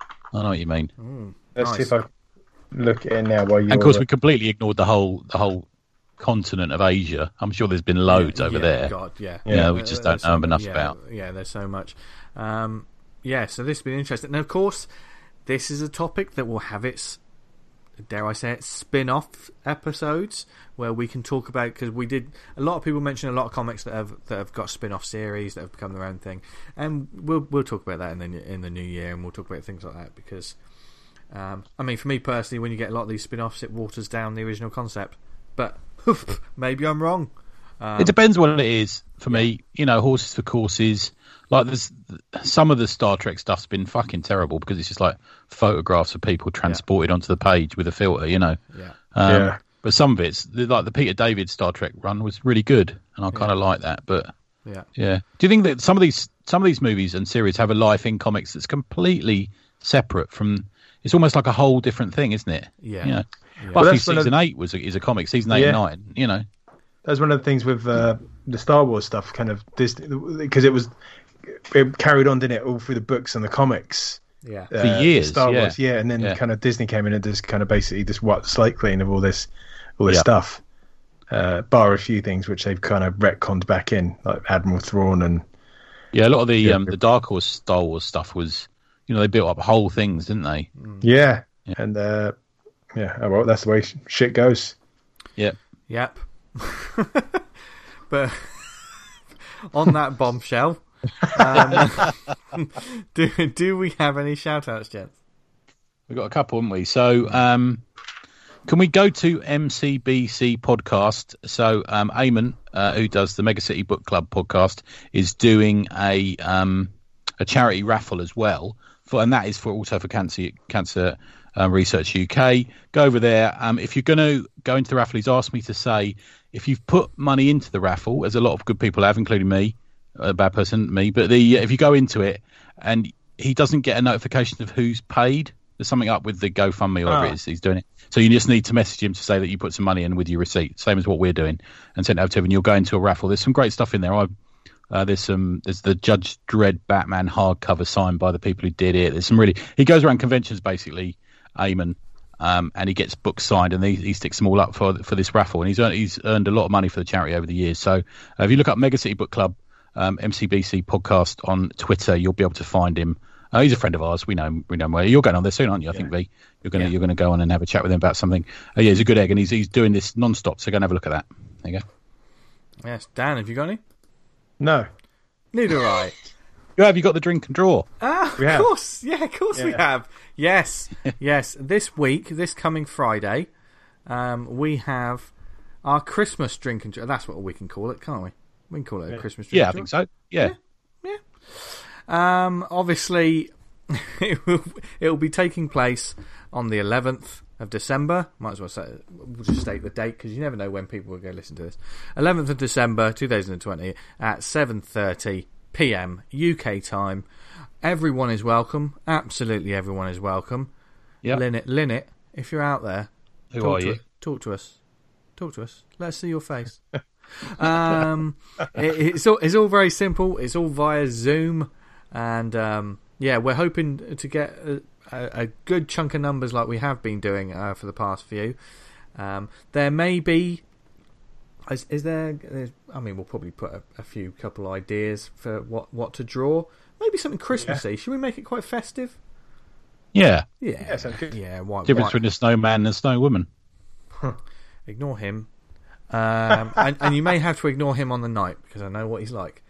I know what you mean. Mm, Let's nice. see if I look at it now while you. And of course, we completely ignored the whole the whole continent of Asia. I'm sure there's been loads Yeah, over yeah, there. God, yeah, Yeah, we Uh, just there's don't know so enough much- about. Yeah, yeah, there's so much. Um, yeah, so this has been interesting. And of course, this is a topic that will have its, dare I say it, spin-off episodes where we can talk about, because we did a lot of people mention a lot of comics that have that have got spin-off series that have become their own thing, and we'll we'll talk about that in the in the new year, and we'll talk about things like that because. Um, I mean, for me personally, when you get a lot of these spin-offs, it waters down the original concept. But maybe I'm wrong. Um, It depends what it is for me. You know, horses for courses. Like there's some of the Star Trek stuff's been fucking terrible because it's just like photographs of people transported onto the page with a filter. You know. yeah. Um, Yeah. But some of it's the- like the Peter David Star Trek run was really good, and I kind of like that. But Yeah. yeah, do you think that some of these some of these movies and series have a life in comics that's completely separate from? It's almost like a whole different thing, isn't it? Yeah. You know, Yeah. Well, Buffy that's one of season the- eight was a, is a comic. Season eight Yeah. and nine. You know. That's one of the things with uh, the Star Wars stuff, kind of this because it was it carried on, didn't it, all through the books and the comics Yeah. uh, For years, Star yeah. Wars, yeah, and then Yeah. kind of Disney came in and just kind of basically just wiped the slate clean of all this, all this Yeah. stuff, uh, bar a few things which they've kind of retconned back in, like Admiral Thrawn and Yeah, a lot of the Yeah. um, the Dark Horse Star Wars stuff was, you know, they built up whole things, didn't they? yeah, Yeah. and uh, yeah, oh, well, that's the way sh- shit goes. Yeah. Yep. But on that bombshell, um, do do we have any shout outs, gents? We've got a couple, haven't we? So, um, can we go to M C B C podcast? So, um, Eamon, uh, who does the Mega City Book Club podcast, is doing a um, a charity raffle as well, for, and that is for also for Cancer Cancer um, Research U K. Go over there. Um, if you're going to go into the raffle, he's asked me to say if you've put money into the raffle, as a lot of good people have, including me, a bad person, me. But the if you go into it and he doesn't get a notification of who's paid. There's something up with the GoFundMe or whatever Oh. it is he's doing it. So you just need to message him to say that you put some money in with your receipt, same as what we're doing, and send it over to him. And you'll go into a raffle. There's some great stuff in there. I, uh, there's some. There's the Judge Dredd Batman hardcover signed by the people who did it. There's some really. He goes around conventions basically, Eamon, um, and he gets books signed, and he, he sticks them all up for for this raffle. And he's earned, he's earned a lot of money for the charity over the years. So uh, if you look up Mega City Book Club, um, M C B C podcast on Twitter, you'll be able to find him. Uh, he's a friend of ours. We know him, we know him well. You're going on there soon, aren't you? I Yeah. think V. You're going to Yeah. you're going to go on and have a chat with him about something. Uh, yeah, he's a good egg, and he's he's doing this non-stop. So go and have a look at that. There you go. Yes, Dan, have you got any? No. Neither I. You have you got the drink and draw? Ah, We of have. course. Yeah, of course we Yeah. have. Yes, yes. This week, this coming Friday, um, we have our Christmas drink and draw. That's what we can call it, can't we? We can call it a Yeah. Christmas drink Yeah, I and think draw. so. Yeah. Um, obviously, it will, it will be taking place on the eleventh of December. Might as well say, we'll just state the date because you never know when people will go listen to this. eleventh of December, twenty twenty, at seven thirty p m U K time. Everyone is welcome. Absolutely, everyone is welcome. Yeah. Linnet, Linnet, if you're out there, Who talk are to you? us. Talk to us. Talk to us. Let's see your face. um, it, it's all it's all very simple. It's all via Zoom, and um, yeah, we're hoping to get a, a, a good chunk of numbers like we have been doing uh, for the past few. Um, there may be. Is, is there? there's- I mean, we'll probably put a, a few couple ideas for what, what to draw. Maybe something Christmassy. Should we make it quite festive? Yeah. Yeah, Yeah, sounds good. Yeah, why, Difference why- between a snowman and a snow woman. Ignore him. Um, and, and you may have to ignore him on the night because I know what he's like.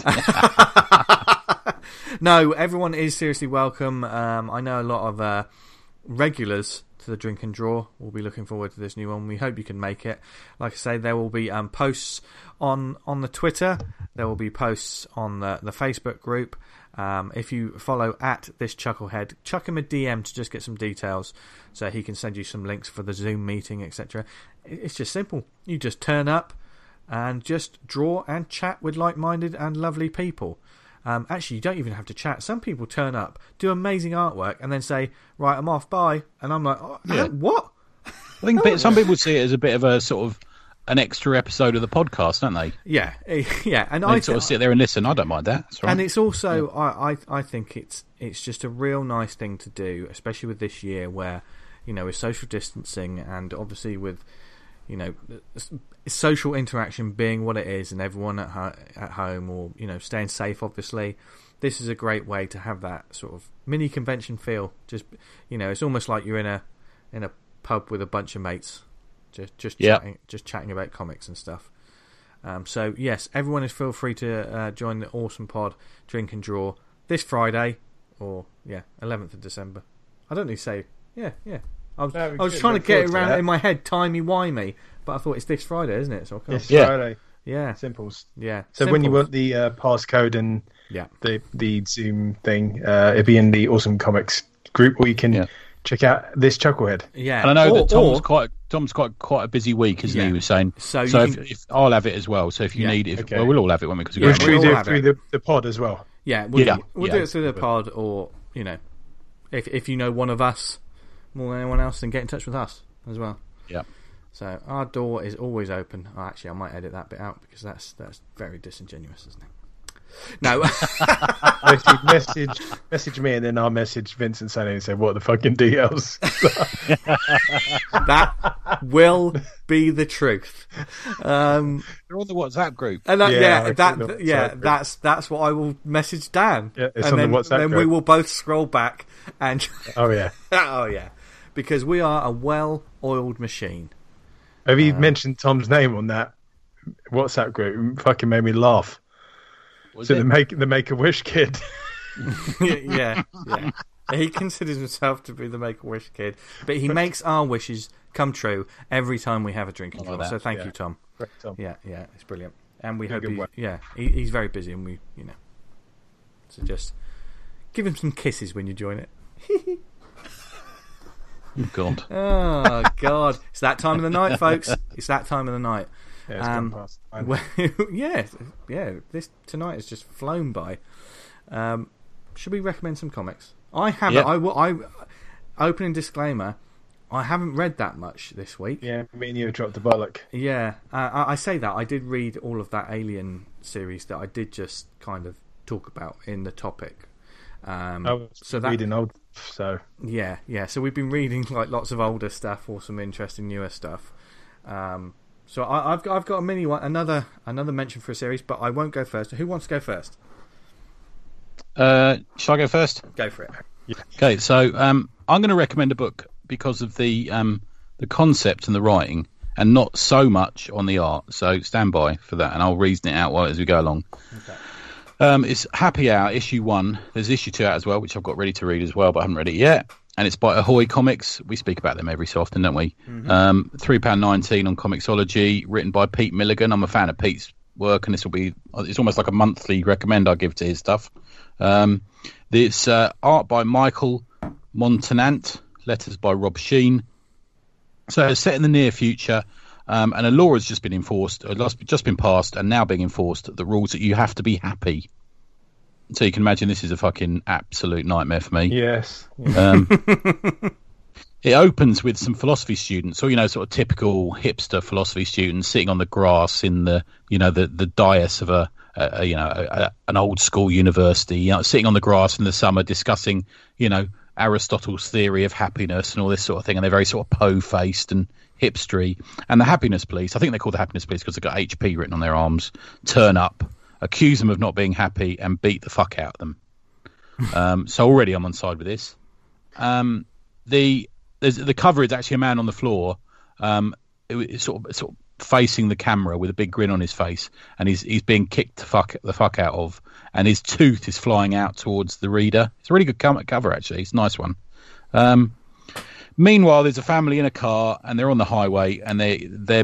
No, everyone is seriously welcome. Um, I know a lot of uh, regulars to the Drink and Draw will be looking forward to this new one. We hope you can make it. Like I say, there will be um, posts on, on the Twitter. There will be posts on the, the Facebook group. Um, if you follow at this Chucklehead, chuck him a D M to just get some details so he can send you some links for the Zoom meeting, et cetera. It's just simple. You just turn up and just draw and chat with like-minded and lovely people. Um, actually, you don't even have to chat. Some people turn up, do amazing artwork, and then say, right, I'm off, bye. And I'm like, oh, Yeah. what? I think bit- some people see it as a bit of a sort of an extra episode of the podcast, don't they? Yeah, yeah. And They I sort of thi- sit there and listen. I don't mind that. That's all right. And it's also, I, I, I think it's it's just a real nice thing to do, especially with this year where, you know, with social distancing and obviously with, you know, s- social interaction being what it is and everyone at, ho- at home or, you know, staying safe, obviously, this is a great way to have that sort of mini convention feel. Just, you know, it's almost like you're in a in a pub with a bunch of mates, just just Yeah. chatting, just chatting about comics and stuff. Um, so yes, everyone is feel free to uh, join the Awesome Pod Drink and Draw this Friday, or yeah, eleventh of December. I don't need to say yeah, yeah. I was, No, I was good. trying to Look get it forward to around that. in my head, timey wimey, but I thought it's this Friday, isn't it? So I can't. It's Yeah. Friday. Yeah, Simples. yeah. So when you Simples. want the uh, passcode and yeah, the the Zoom thing, uh, it'll be in the Awesome Comics group, or you can Yeah. check out this Chucklehead. yeah, And I know or, that Tom's or- quite Tom's quite quite a busy week, isn't he? Yeah. He was saying. So So, you if, can- if I'll have it as well. So if you Yeah. need, if Okay. well, we'll all have it when we because Yeah, Or we'll should we all do have it through it. the, the pod as well? yeah, we'll, Yeah. we'll Yeah. do it through the pod, or you know, if if you know one of us more than anyone else, then get in touch with us as well. Yeah. So our door is always open. Oh, actually, I might edit that bit out because that's that's very disingenuous, isn't it? No, message, message, message me, and then I'll message Vincent Sunny and say, "What are the fucking deals?" that will be the truth. Um, They're on the WhatsApp group. and that, Yeah, yeah, I that, can do it. yeah, Sorry. that's that's what I will message Dan. Yeah, it's and on the then, WhatsApp then we group. will both scroll back and Oh yeah. oh yeah, because we are a well-oiled machine. Have Uh, you mentioned Tom's name on that WhatsApp group? It fucking made me laugh. Was So it? the make the Make a Wish kid. yeah, yeah. He considers himself to be the Make-A-Wish kid, but he makes our wishes come true every time we have a drink and I like draw. that, So thank yeah. you, Tom. Great, Tom. Yeah, yeah, it's brilliant, and we Good, hope good he, work. yeah, he, he's very busy, and we, you know, so just give him some kisses when you join it. Oh, God. Oh God, it's that time of the night, folks. It's that time of the night. Yeah, it's Um, gone past. I know. Well, yeah, yeah. This tonight has just flown by. Um, should we recommend some comics? I haven't. Yeah. I will. I opening disclaimer. I haven't read that much this week. Yeah, me and you have dropped the bollock. Yeah, uh, I, I say that I did read all of that Alien series that I did just kind of talk about in the topic. Um, I was so that reading old, so yeah, yeah. So we've been reading like lots of older stuff or some interesting newer stuff. Um, so I, I've got I've got a mini one, another another mention for a series, but I won't go first. Who wants to go first? Uh, shall I go first? Go for it. Okay, so um, I'm going to recommend a book because of the um, the concept and the writing, and not so much on the art. So stand by for that, and I'll reason it out while, as we go along. Okay. Um, it's Happy Hour, issue one. There's issue two out as well, which I've got ready to read as well, but I haven't read it yet. And it's by Ahoy Comics. We speak about them every so often, don't we? Mm-hmm. Um, three pounds nineteen on Comixology, written by Pete Milligan. I'm a fan of Pete's work, and this will be, it's almost like a monthly recommend I give to his stuff. Um, it's uh, art by Michael Montanant, letters by Rob Sheen. So it's set in the near future, um, and a law has just been enforced, or just been passed, and now being enforced, the rules that you have to be happy. So you can imagine this is a fucking absolute nightmare for me. Yes. Um, it opens with some philosophy students, or, you know, sort of typical hipster philosophy students sitting on the grass in the, you know, the, the dais of a, a you know, a, a, an old school university, you know, sitting on the grass in the summer discussing, you know, Aristotle's theory of happiness and all this sort of thing. And they're very sort of po-faced and hipstery. And the happiness police, I think they're called the happiness police because they've got H P written on their arms, turn up, accuse them of not being happy, and beat the fuck out of them. Um, so already I'm on side with this. Um, the there's, the cover is actually a man on the floor, um, it, it's sort of sort of facing the camera with a big grin on his face, and he's he's being kicked the fuck the fuck out of, and his tooth is flying out towards the reader. It's a really good cover actually. It's a nice one. Um, meanwhile, there's a family in a car, and they're on the highway, and they they're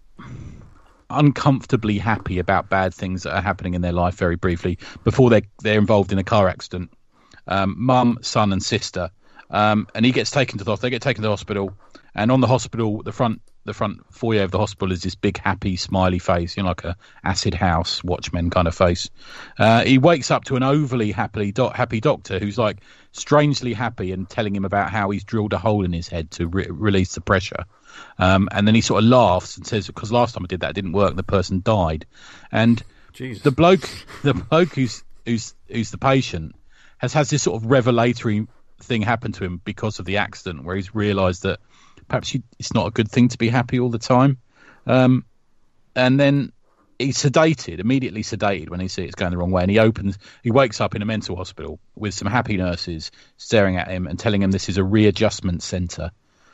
uncomfortably happy about bad things that are happening in their life very briefly before they they're involved in a car accident. Um, mum, son, and sister, um, and he gets taken to the they get taken to the hospital, and on the hospital the front the front foyer of the hospital is this big happy smiley face, you know, like a acid house Watchmen kind of face. Uh, he wakes up to an overly happily do- happy doctor who's like strangely happy and telling him about how he's drilled a hole in his head to re- release the pressure. Um, and then he sort of laughs and says, because last time I did that, it didn't work. And the person died. And Jesus. the bloke, the bloke who's, who's, who's the patient has has this sort of revelatory thing happen to him because of the accident, where he's realised that perhaps you, it's not a good thing to be happy all the time. Um, and then he's sedated, immediately sedated when he sees it's going the wrong way. And he opens, he wakes up in a mental hospital with some happy nurses staring at him and telling him this is a readjustment centre.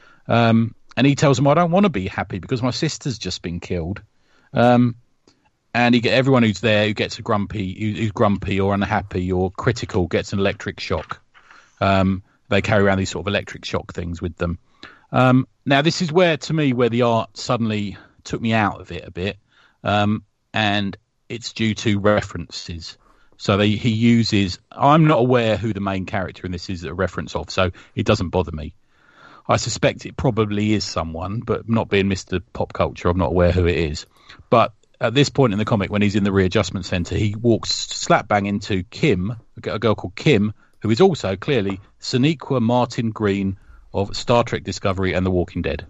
Um, And he tells them, I don't want to be happy because my sister's just been killed. Um, and he get everyone who's there who gets a grumpy, who's grumpy or unhappy or critical gets an electric shock. Um, they carry around these sort of electric shock things with them. Um, now, this is where, to me, where the art suddenly took me out of it a bit. Um, and it's due to references. So they, he uses, I'm not aware who the main character in this is a reference of, so it doesn't bother me. I suspect it probably is someone, but not being Mister Pop Culture, I'm not aware who it is. But at this point in the comic, when he's in the readjustment centre, he walks slap bang into Kim, a girl called Kim, who is also clearly Sonequa Martin Green of Star Trek Discovery and The Walking Dead.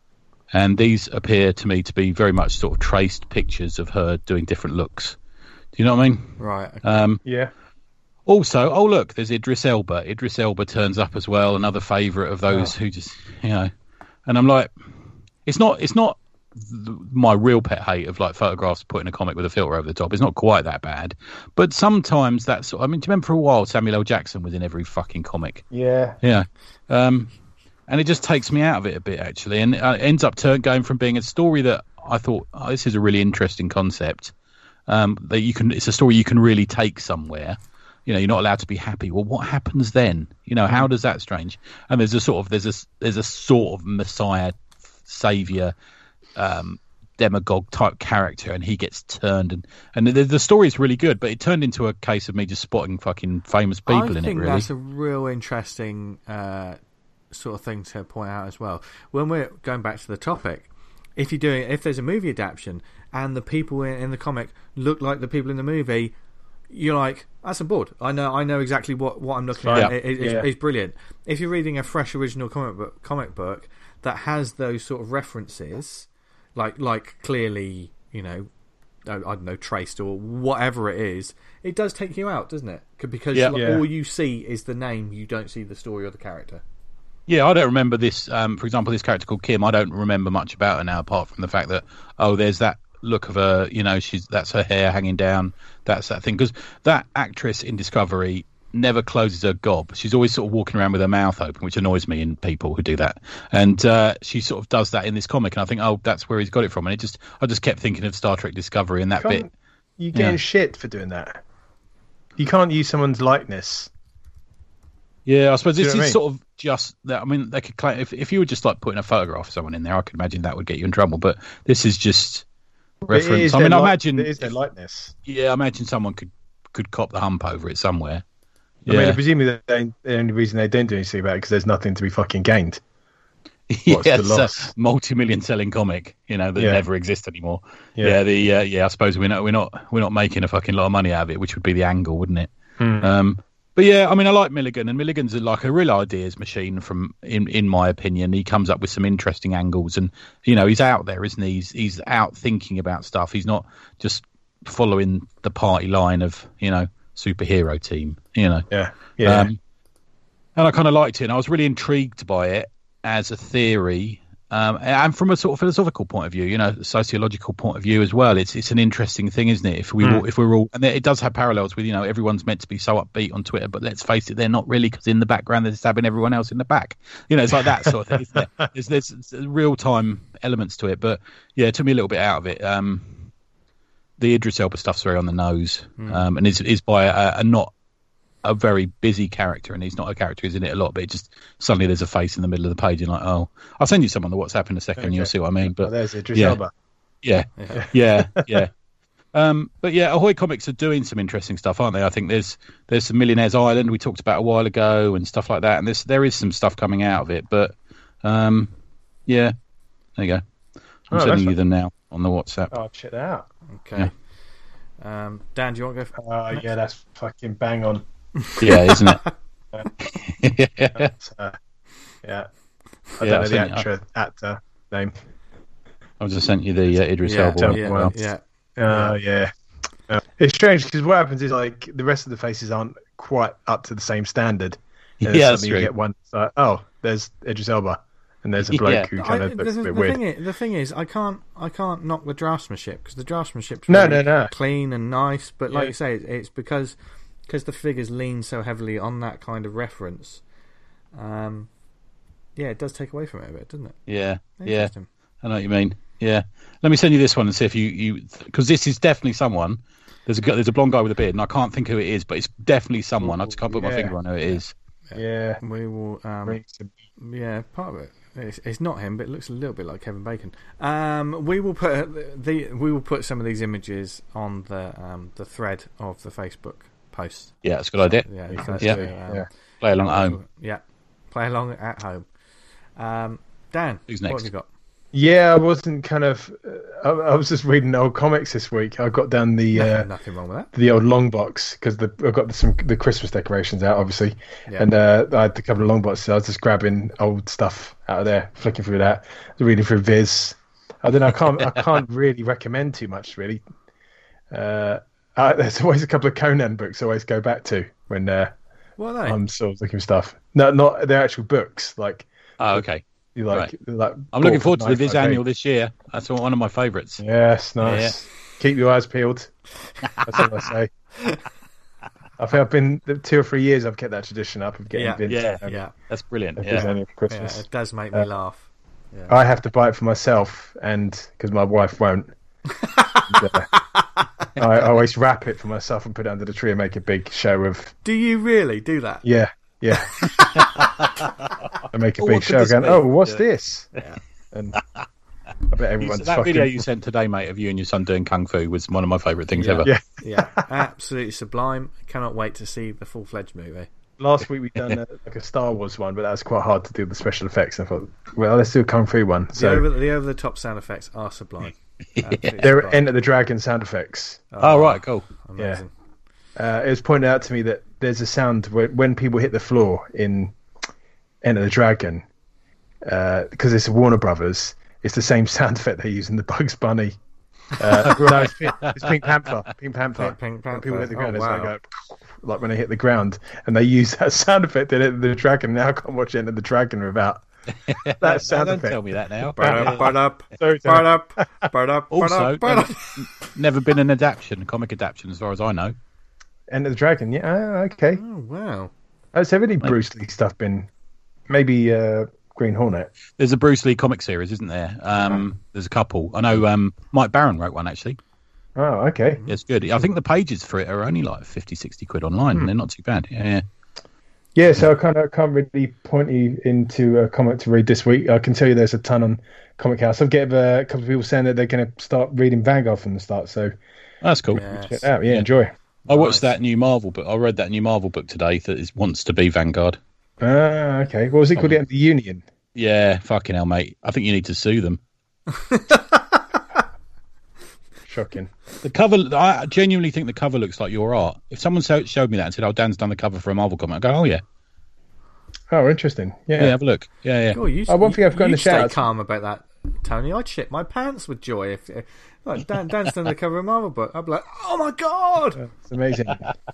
And these appear to me to be very much sort of traced pictures of her doing different looks. Do you know what I mean? Right. Okay. Um, yeah. Also, oh look, there's Idris Elba. Idris Elba turns up as well, another favourite of those oh. who just, you know. And I'm like, it's not, it's not th- my real pet hate of like photographs put in a comic with a filter over the top. It's not quite that bad, but sometimes that's. I mean, do you remember for a while Samuel L. Jackson was in every fucking comic? Yeah, yeah. Um, and it just takes me out of it a bit actually, and it ends up turn going from being a story that I thought, oh, this is a really interesting concept. Um, that you can, it's a story you can really take somewhere. You know, you're not allowed to be happy. Well, what happens then? You know, how does that strange? And there's a sort of there's a there's a sort of messiah, savior, um, demagogue type character, and he gets turned, and and the, the story is really good. But it turned into a case of me just spotting fucking famous people I in it. think Really, that's a real interesting uh, sort of thing to point out as well. When we're going back to the topic, if you're doing if there's a movie adaptation and the people in, in the comic look like the people in the movie, you're like, that's a board. I know, I know exactly what, what I'm looking yeah. at. It, it, yeah. it's, it's brilliant. If you're reading a fresh original comic book, comic book that has those sort of references, like like clearly, you know, I don't know, traced or whatever it is, it does take you out, doesn't it? Because yeah. like, Yeah. all you see is the name, you don't see the story or the character. Yeah, I don't remember this. Um, for example, this character called Kim. I don't remember much about her now, apart from the fact that oh, there's that look of her. You know, she's that's her hair hanging down. That's that thing, because that actress in Discovery never closes her gob. She's always sort of walking around with her mouth open, which annoys me in people who do that. And uh, she sort of does that in this comic, and I think, oh, that's where he's got it from. And it just, I just kept thinking of Star Trek Discovery and that Can't- bit. You getting Yeah. shit for doing that. You can't use someone's likeness. Yeah, I suppose Do you this know is what I mean? sort of just that. I mean, they could claim if if you were just like putting a photograph of someone in there, I could imagine that would get you in trouble. But this is just It reference. is I mean, their I li- imagine, it is their likeness. yeah, I imagine someone could could cop the hump over it somewhere. I Yeah, mean, presumably the the only reason they don't do anything about it because there's nothing to be fucking gained. What's yeah, the it's a loss? multi-million selling comic, you know, that Yeah. never exists anymore. Yeah. Yeah, the uh, yeah, I suppose we're not we're not we're not making a fucking lot of money out of it, which would be the angle, wouldn't it? Hmm. Um, but yeah, I mean, I like Milligan, and Milligan's like a real ideas machine. From in in my opinion, he comes up with some interesting angles, and you know, he's out there, isn't he? He's, he's out thinking about stuff. He's not just following the party line of you know superhero team. You know, Yeah, yeah. um, and I kind of liked it. And I was really intrigued by it as a theory, um, and from a sort of philosophical point of view, you know, sociological point of view as well. It's it's an interesting thing, isn't it? If we Mm. all, if we're all, and it does have parallels with you know everyone's meant to be so upbeat on Twitter, but let's face it, they're not really, because in the background they're stabbing everyone else in the back. You know, it's like that sort of thing. Isn't it? There's there's real time elements to it, but yeah, it took me a little bit out of it. Um, the Idris Elba stuff's very on the nose, um, and is is by a, a not a very busy character, and he's not a character who's in it a lot, but it just suddenly there's a face in the middle of the page, and like, oh, I'll send you some on the WhatsApp in a second, Okay. you'll see what I mean. Oh, But there's Idris yeah. Elba. yeah, Yeah. yeah, yeah. Um, but yeah, Ahoy Comics are doing some interesting stuff, aren't they? I think there's there's some Millionaires Island we talked about a while ago and stuff like that, and there's there is some stuff coming out of it. But um, yeah, there you go. I'm Oh, sending that's you fine. them now on the WhatsApp. Oh, check that out. Okay. Um, Dan, do you want to go? For- Oh, yeah, that's fucking bang on. Yeah, isn't it? yeah. That's, uh, yeah. I Yeah, don't know I've the seen it. actor, actor name. I've just sent you the uh, Idris yeah, Elba one. yeah, well. yeah. Oh, yeah. Uh, it's strange because what happens is like the rest of the faces aren't quite up to the same standard. And then Yeah, that's suddenly true. you get one. It's like, oh, there's Idris Elba, and there's a bloke Yeah. who kind I- of the, looks the, a bit the weird. thing is, the thing is, I can't, I can't knock the draftsmanship because the draftsmanship's No, really no, no. clean and nice. But like Yeah. you say, it's, it's because because the figures lean so heavily on that kind of reference. Um, yeah, it does take away from it a bit, doesn't it? Yeah, yeah. Interesting. I know what you mean. Yeah. Let me send you this one and see if you you because this is definitely someone. There's a gu- there's a blonde guy with a beard, and I can't think who it is, but it's definitely someone. I just can't put my Yeah. finger on who it is. Yeah. We will. Um, Rings a- Yeah, part of it. It's, it's not him, but it looks a little bit like Kevin Bacon. Um, we will put the we will put some of these images on the um, the thread of the Facebook post. Yeah, that's a good idea. Yeah, You so can that's Yeah. the, um, yeah. Play along at home. Yeah, play along at home. Um, Dan, Who's what next? have you got? Yeah, I wasn't kind of. Uh, I, I was just reading old comics this week. I got down the No, uh, nothing wrong with that. the old long box because I've got some the Christmas decorations out, obviously, Yeah. and uh, I had a couple of long boxes. I was just grabbing old stuff out of there, flicking through that, reading through Viz. I don't know. I can't. I can't really recommend too much, really. Uh, uh, there's always a couple of Conan books I always go back to when uh, What are they? I'm sort of looking for stuff. No, not the actual books. Like Oh, okay. you like. like I'm looking bought forward for to the Viz ninety-five p. annual this year. That's one of my favourites. Yes, nice. Keep your eyes peeled. That's all I say. I think I've been the two or three years. I've kept that tradition up of getting Yeah, Vince yeah, um, yeah. That's brilliant. a Viz Yeah. annual for Yeah, Christmas. it does make me Uh, laugh. Yeah. I have to buy it for myself, and because my wife won't. And, uh, I, I always wrap it for myself and put it under the tree and make a big show of Do you really do that? yeah, yeah. I make a Well, big what could show this going, be? oh, what's Yeah. this? Yeah. And I bet You- everyone's that fucking. video you sent today, mate, of you and your son doing kung fu was one of my favourite things Yeah. ever. Yeah. Yeah, absolutely sublime. Cannot wait to see the full fledged movie. Last week we done a, like a Star Wars one, but that was quite hard to do the special effects. And I thought, well, let's do a Kung Fu one. The So over the over the top sound effects are sublime. Absolutely they're sublime. Enter the Dragon sound effects. Oh, right, cool. Amazing. Uh, it was pointed out to me that there's a sound where, when people hit the floor in Enter the Dragon, because it's Warner Brothers, it's the same sound effect they use in the Bugs Bunny. Uh, no, it's, Pink, it's Pink Panther. Pink Panther. Pink- Pink When people Panther. hit the ground, Oh, it's like, wow. a, like when they hit the ground, and they use that sound effect in Enter the Dragon. Now I can't watch Enter the Dragon without that sound Don't effect. tell me that now. Ba-da, ba-da, Sorry, ba-da, ba-da, Also, ba-da, ba-da. never, never been an adaptation, comic adaptation, as far as I know. Enter the Dragon. Yeah, ah, okay. Oh wow. Has any Bruce Lee stuff been? Maybe uh, Green Hornet. There's a Bruce Lee comic series, isn't there? Um, there's a couple. I know um, Mike Barron wrote one, actually. Oh, okay. Yeah, it's good. I think the pages for it are only like fifty, sixty quid online. Hmm. They're not too bad. Yeah, yeah. Yeah, so I kind of can't really point you into a comic to read this week. I can tell you there's a ton on Comic House. I've get a couple of people saying that they're going to start reading Vanguard from the start, so that's cool. Yes. Check it out. Yeah, yeah. Enjoy. I watched nice. that new Marvel book. I read that new Marvel book today that is, wants to be Vanguard. Ah, okay. What was it called? Oh. The Union? Yeah, fucking hell, mate. I think you need to sue them. Shocking. The cover, I genuinely think the cover looks like your art. If someone showed me that and said, oh, Dan's done the cover for a Marvel comic, I'd go, oh, yeah. Oh, interesting. Yeah, yeah have a look. Yeah, yeah. Cool, you, oh, one thing I've got in the shout. Stay calm about that, Tony. I'd shit my pants with joy if, if like Dan, Dan's done the cover of a Marvel book. I'd be like, oh my god, oh, it's amazing.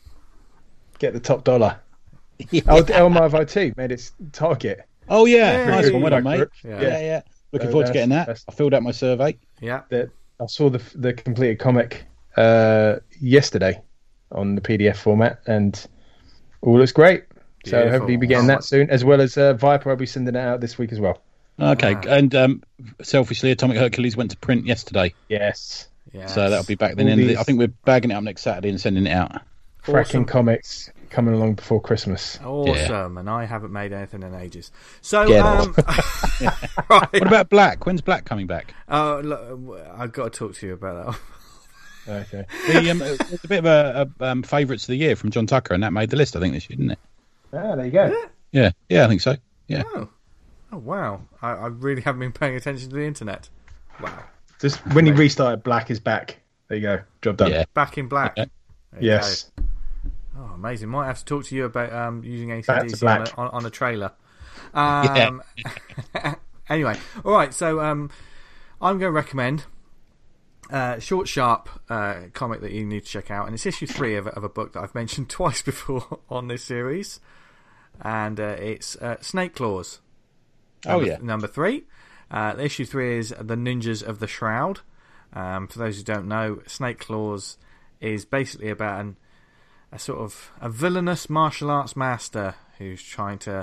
Get the top dollar. Yeah. Oh, Elmar Voti made its Target. Oh yeah, yeah nice yeah, one, well done, mate. Yeah, yeah. yeah. Looking so forward to getting that. I filled out my survey. Yeah, the, I saw the the completed comic uh, yesterday on the P D F format, and all looks great. So Beautiful. Hopefully you'll be getting that soon, as well as uh, Viper. I'll be sending it out this week as well. Okay, wow. and um, selfishly, Atomic Hercules went to print yesterday. Yes. yes. So that'll be back then. These... I think we're bagging it up next Saturday and sending it out. Cracking awesome. Comics coming along before Christmas. Awesome, yeah. And I haven't made anything in ages. So, um, right. What about Black? When's Black coming back? Oh, uh, I've got to talk to you about that. Okay. The, um, it's a bit of a, a um, favourites of the year from John Tucker, and that made the list, I think, this year, didn't it? Ah, there you go. Yeah, yeah, yeah I think so. Yeah. Oh, oh wow. I, I really haven't been paying attention to the internet. Wow. Just when you restart, Black is back. There you go. Job done. Yeah. Back in Black. Yeah. Yes. Go. Oh, amazing. Might have to talk to you about um, using A C D C on a, on, on a trailer. Um, yeah. Anyway, all right. So um, I'm going to recommend uh, Short Sharp uh, comic that you need to check out, and it's issue three of, of a book that I've mentioned twice before on this series, and uh, it's uh, Snake Claws. Number, oh yeah, number three. Uh, issue three is The Ninjas of the Shroud. Um, for those who don't know, Snake Claws is basically about an a sort of a villainous martial arts master who's trying to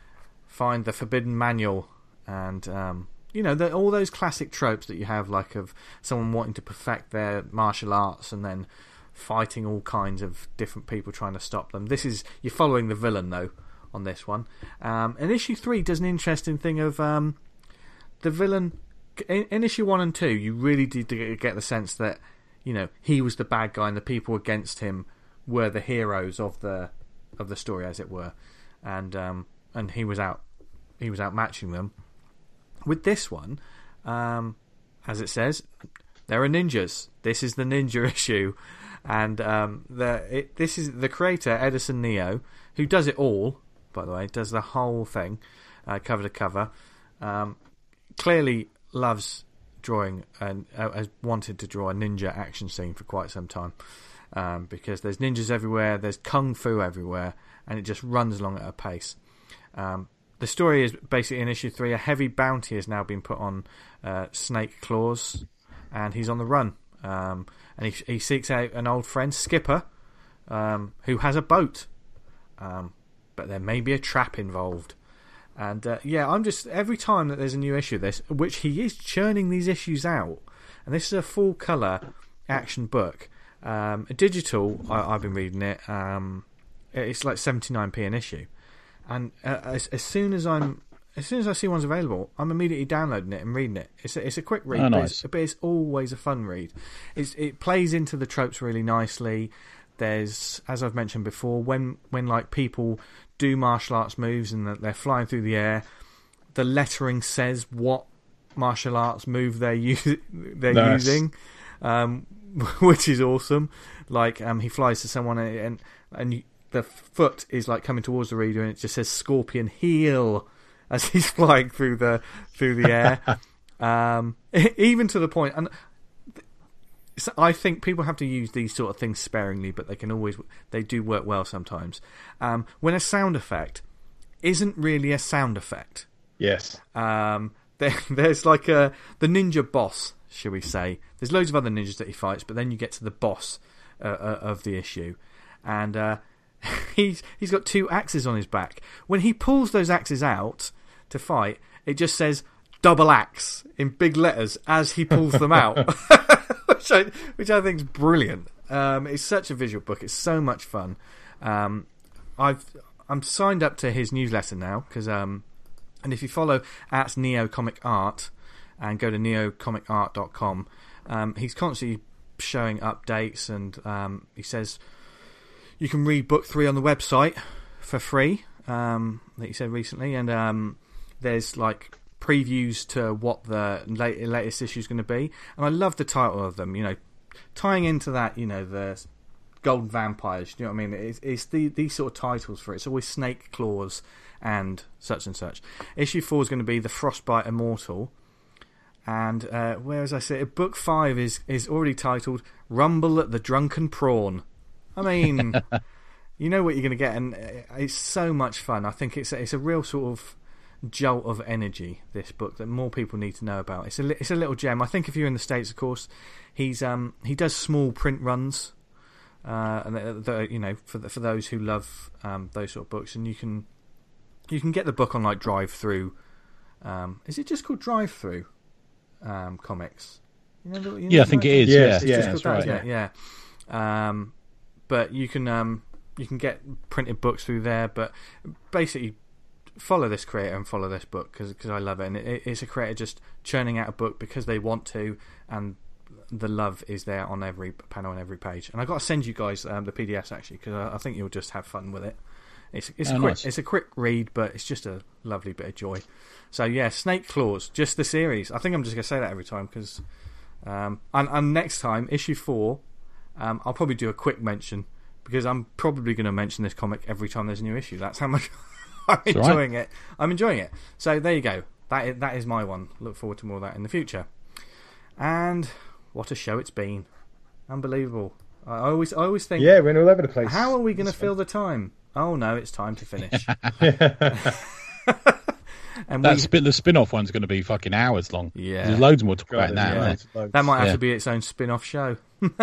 find the forbidden manual, and um, you know the, all those classic tropes that you have, like of someone wanting to perfect their martial arts and then fighting all kinds of different people trying to stop them. This is you're following the villain though on this one. Um, and issue three does an interesting thing of um, the villain in, in issue one and two. You really did get the sense that you know he was the bad guy and the people against him were the heroes of the of the story, as it were, and um, and he was out he was outmatching them. With this one, um, as it says, there are ninjas. This is the ninja issue, and um, the it, this is the creator Edison Neo, who does it all. By the way, does the whole thing, uh, cover to cover. Um, clearly loves drawing and uh, has wanted to draw a ninja action scene for quite some time. Um, because there's ninjas everywhere, there's kung fu everywhere, and it just runs along at a pace. Um, the story is basically in issue three, a heavy bounty has now been put on uh, Snake Claws, and he's on the run. Um, and he, he seeks out an old friend, Skipper, um, who has a boat. Um, but there may be a trap involved. And uh, yeah, I'm just, every time that there's a new issue of this, which he is churning these issues out, and this is a full colour action book. Um, digital, I, I've been reading it. Um, it's like seventy-nine p an issue, and uh, as, as soon as I'm, as soon as I see one's available, I'm immediately downloading it and reading it. It's a, it's a quick read, oh, but, nice. it's, but it's always a fun read. It's, it plays into the tropes really nicely. There's, as I've mentioned before, when when like people do martial arts moves and they're flying through the air, the lettering says what martial arts move they're u- they're nice. using. Um, which is awesome. Like um, he flies to someone and and you, the foot is like coming towards the reader, and it just says "Scorpion Heel" as he's flying through the through the air. um, even to the point, and I think people have to use these sort of things sparingly, but they can always they do work well sometimes. Um, when a sound effect isn't really a sound effect. Yes. Um, there, there's like a the ninja boss. Shall we say? There's loads of other ninjas that he fights, but then you get to the boss uh, uh, of the issue, and uh, he's he's got two axes on his back. When he pulls those axes out to fight, it just says "double axe" in big letters as he pulls them out, which I which I think is brilliant. Um, it's such a visual book. It's so much fun. Um, I've I'm signed up to his newsletter now because um, and if you follow at Neo Comic Art and go to neo comic art dot com, um, he's constantly showing updates, and um, he says you can read book three on the website for free. Um, that he said recently, and um, there's like previews to what the late, latest issue is going to be, and I love the title of them. You know, tying into that, you know, the Golden Vampires. You know what I mean? It's, it's the, these sort of titles for it. It's always Snake Claws and such and such. Issue four is going to be the Frostbite Immortal. And uh, where, as I said, book five is, is already titled Rumble at the Drunken Prawn. I mean, you know what you're going to get, and it's so much fun. I think it's a, it's a real sort of jolt of energy, this book, that more people need to know about. It's a, it's a little gem. I think if you're in the States, of course, he's um, he does small print runs, uh, and the, the, you know, for the, for those who love um, those sort of books, and you can you can get the book on like Drive Through. Um, is it just called Drive Through? Um, comics. You know, you know, yeah, I think it is. Yes, yeah, yeah, that's right. right. Yeah, yeah. Um, but you can um, you can get printed books through there. But basically, follow this creator and follow this book because I love it. And it, it's a creator just churning out a book because they want to, and the love is there on every panel and every page. And I've got to send you guys um, the P D Fs actually because I, I think you'll just have fun with it. It's it's oh, quick. Nice. It's a quick read, but it's just a lovely bit of joy. So yeah, Snake Claws, just the series. I think I'm just going to say that every time because, um, and, and next time issue four, um, I'll probably do a quick mention because I'm probably going to mention this comic every time there's a new issue. That's how much I'm That's enjoying right. it. I'm enjoying it. So there you go. That is, that is my one. Look forward to more of that in the future. And what a show it's been! Unbelievable. I always I always think, Yeah, we're all over the place. how are we going to It's fill the time? Oh no, it's time to finish. And That we, spin, the spin-off one's going to be fucking hours long. Yeah. There's loads more to talk God, about now. yeah. Right? loads. that might have Yeah. to be its own spin-off show.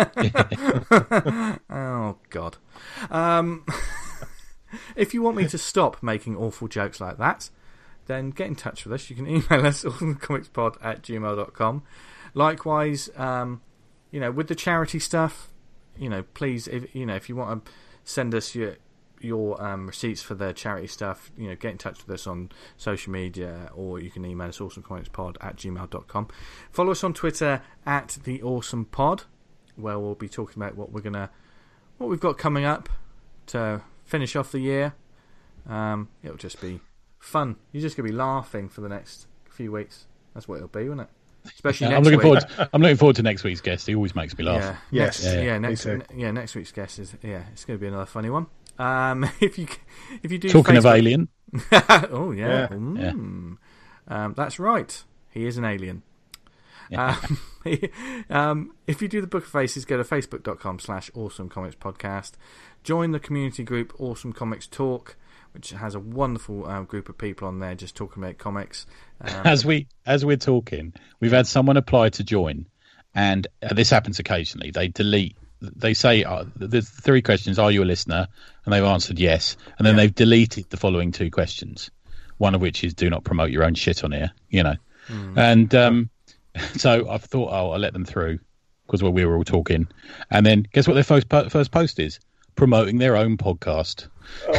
Oh God. Um, if you want me to stop making awful jokes like that, then get in touch with us. You can email us awesomecomicspod at gmail dot com. Likewise, um, you know, with the charity stuff, you know, please, if you know, if you want to send us your your um, receipts for the charity stuff, you know, get in touch with us on social media, or you can email us awesomecomicspod at gmail dot com. Follow us on Twitter at the Awesome Pod, where we'll be talking about what we're gonna, what we've got coming up to finish off the year. Um, it'll just be fun. You're just gonna be laughing for the next few weeks. That's what it'll be, won't it? Especially Yeah, next I'm looking week. forward. To, I'm looking forward to next week's guest. He always makes me laugh. Yeah, Yes. next, Yeah, yeah, yeah, next, me too. yeah, next week's guest is yeah, it's going to be another funny one. Um, if you if you do Talking Facebook... of Alien, oh yeah, Yeah. Mm. Um, that's right. He is an alien. Yeah. Um, um, if you do the Book of Faces, go to facebook dot com slash awesome comics podcast. Join the community group Awesome Comics Talk, which has a wonderful um, group of people on there just talking about comics. Um, as we as we're talking, we've had someone apply to join, and uh, this happens occasionally. They delete. They say uh, there's three questions. Are you a listener? And they've answered yes, and then Yeah. they've deleted the following two questions. One of which is do not promote your own shit on here. You know, Mm. and um, so I've thought, oh, I'll let them through because we were all talking, and then guess what their first po- first post is? Promoting their own podcast.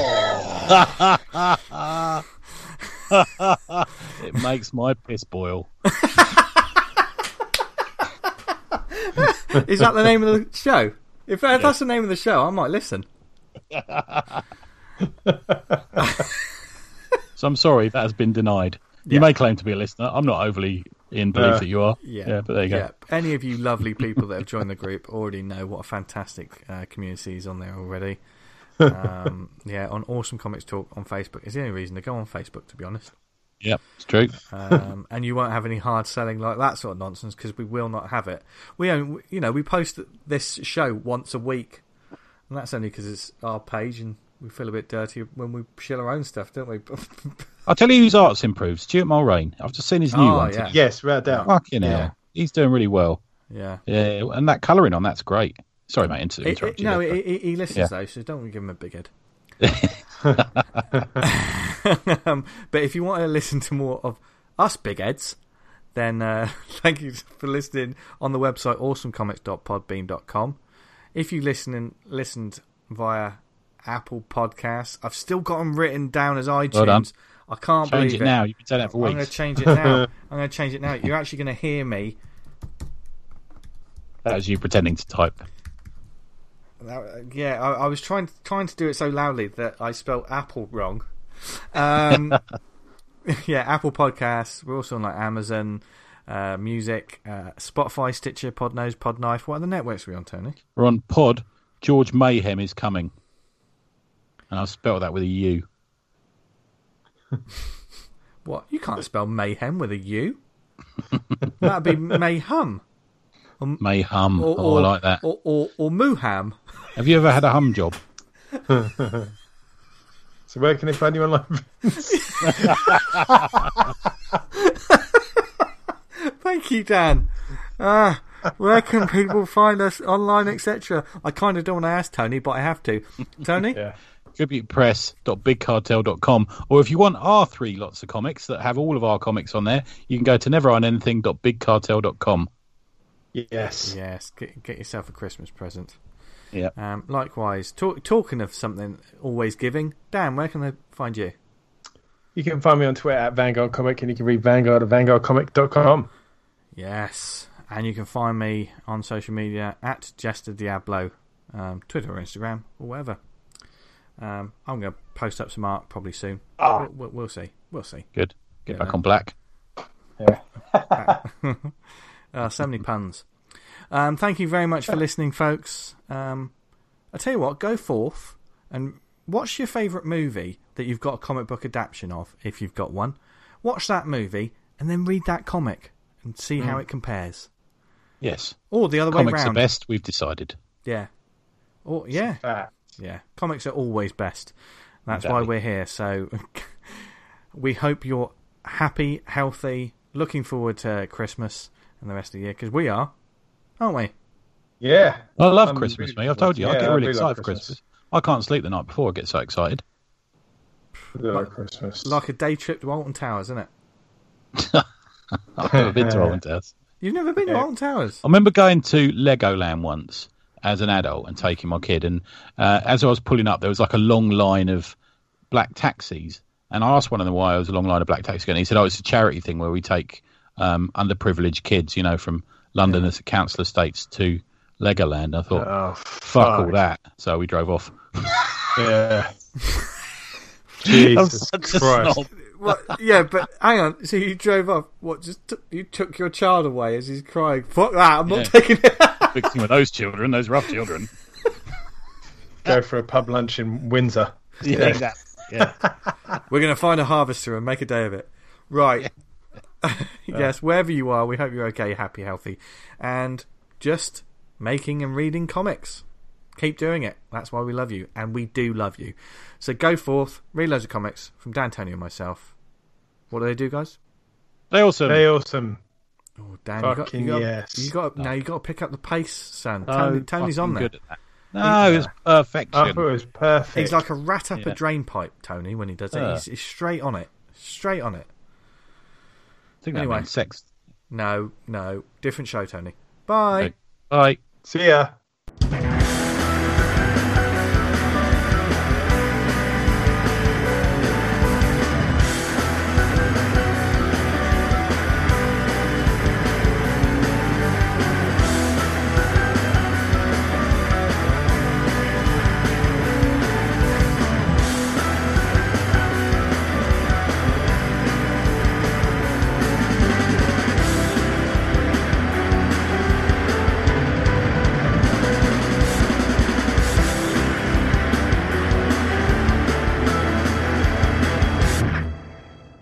It makes my piss boil. Is that the name of the show? If uh, that's the name of the show, I might listen. So I'm sorry that has been denied. You Yeah. may claim to be a listener. I'm not overly in belief Uh, that you are. Yeah, but there you go. Yeah. Any of you lovely people that have joined the group already know what a fantastic uh, community is on there already. Um, yeah, on Awesome Comics Talk on Facebook is the only reason to go on Facebook, to be honest. Yep, it's true. Um, and you won't have any hard selling like that sort of nonsense because we will not have it. We own, you know, we post this show once a week, and that's only because it's our page, and we feel a bit dirty when we shill our own stuff, don't we? I'll tell you whose art's improved. Stuart Mulrain. I've just seen his new Oh, one. yeah. today. Yes, without doubt. Fucking Yeah. hell. He's doing really well. Yeah, Yeah, and that colouring on that's great. Sorry, mate. Inter- It- it- interrupt you no, there. he, he- he listens Yeah. though, so don't give him a big head. um, but if you want to listen to more of us big heads, then uh, thank you for listening on the website awesome comics dot podbean dot com. If you listen and listened via Apple Podcasts, I've still got them written down as Well iTunes. done. I can't Change believe it now. You've been saying that for I'm going weeks. to change it now. I'm going to change it now. You're actually going to hear me. That was you pretending to type. That, yeah, I, I was trying trying to do it so loudly that I spelled Apple wrong. Um, yeah, Apple Podcasts. We're also on like Amazon uh, Music, uh, Spotify, Stitcher, Podnose, Podknife. What other networks are we on, Tony? We're on Pod. George Mayhem is coming. And I've spelled that with a U. What? You can't spell mayhem with a U. That'd be mayhum. Mayhum. Or, oh, or, I like that. Or, or, or muham. Have you ever had a hum job? So where can they find you online? Thank you, Dan. Ah, where can people find us online, et cetera? I kind of don't want to ask Tony, but I have to. Tony? Yeah. tribute press dot big cartel dot com, or if you want our three lots of comics that have all of our comics on there, you can go to never own anything dot big cartel dot com. Yes. Yes, get, get yourself a Christmas present. Yeah. Um, likewise, talk, talking of something always giving, Dan, where can they find you? You can find me on Twitter at Vanguard Comic, and you can read Vanguard at vanguard comic dot com. Yes, and you can find me on social media at Jester Diablo, um, Twitter or Instagram or whatever. Um, I'm going to post up some art probably soon. Ah. We'll, we'll, we'll see. We'll see. Good. Get Yeah, back then. on black. Yeah. Uh, so many puns. Um, thank you very much for listening, folks. Um, I tell you what, go forth and watch your favourite movie that you've got a comic book adaptation of, if you've got one. Watch that movie and then read that comic and see how it compares. Yes. Or the other way Comics round. are best, we've decided. Yeah. Or yeah. Fact. Yeah. Comics are always best. That's Exactly. why we're here. So we hope you're happy, healthy, looking forward to Christmas and the rest of the year, because we are, aren't we? Yeah. I love I'm Christmas, really mate. I've told you, I yeah, get I really do excited love for Christmas. Christmas. I can't sleep the night before I get so excited. I do like Christmas. Like a day trip to Alton Towers, isn't it? I've never been to Alton Towers. You've never been to Yeah. Alton Towers? I remember going to Legoland once as an adult and taking my kid, and uh, as I was pulling up, there was like a long line of black taxis, and I asked one of them why there was a long line of black taxis, and he said, "Oh, it's a charity thing where we take um, underprivileged kids, you know, from London as council estates to Legoland." I thought, Oh, fuck all that, so we drove off. Yeah. I'm Jesus such a Christ. snob. What? Yeah, but hang on. So you drove off. What? Just took you took your child away as he's crying. Fuck that! I'm Yeah. not taking it. Fixing with those children, those rough children. Go for a pub lunch in Windsor. Yeah, exactly. Yeah. We're gonna find a harvester and make a day of it. Right. Yes. Wherever you are, we hope you're okay, happy, healthy, and just making and reading comics. Keep doing it. That's why we love you, and we do love you. So go forth, read loads of comics from Dan, Tony, and myself. What do they do, guys? They also They awesome. Oh, Dan, you got, Fucking you got, yes. you got, now you got to pick up the pace, son. so Tony, Tony's on fucking there. good at that. No, it's perfection. I thought it was perfect. He's like a rat up Yeah. a drain pipe, Tony, when he does it. Uh. He's, he's straight on it. Straight on it. I think that Anyway. means sex. No, no. Different show, Tony. Bye. Okay. Bye. See ya.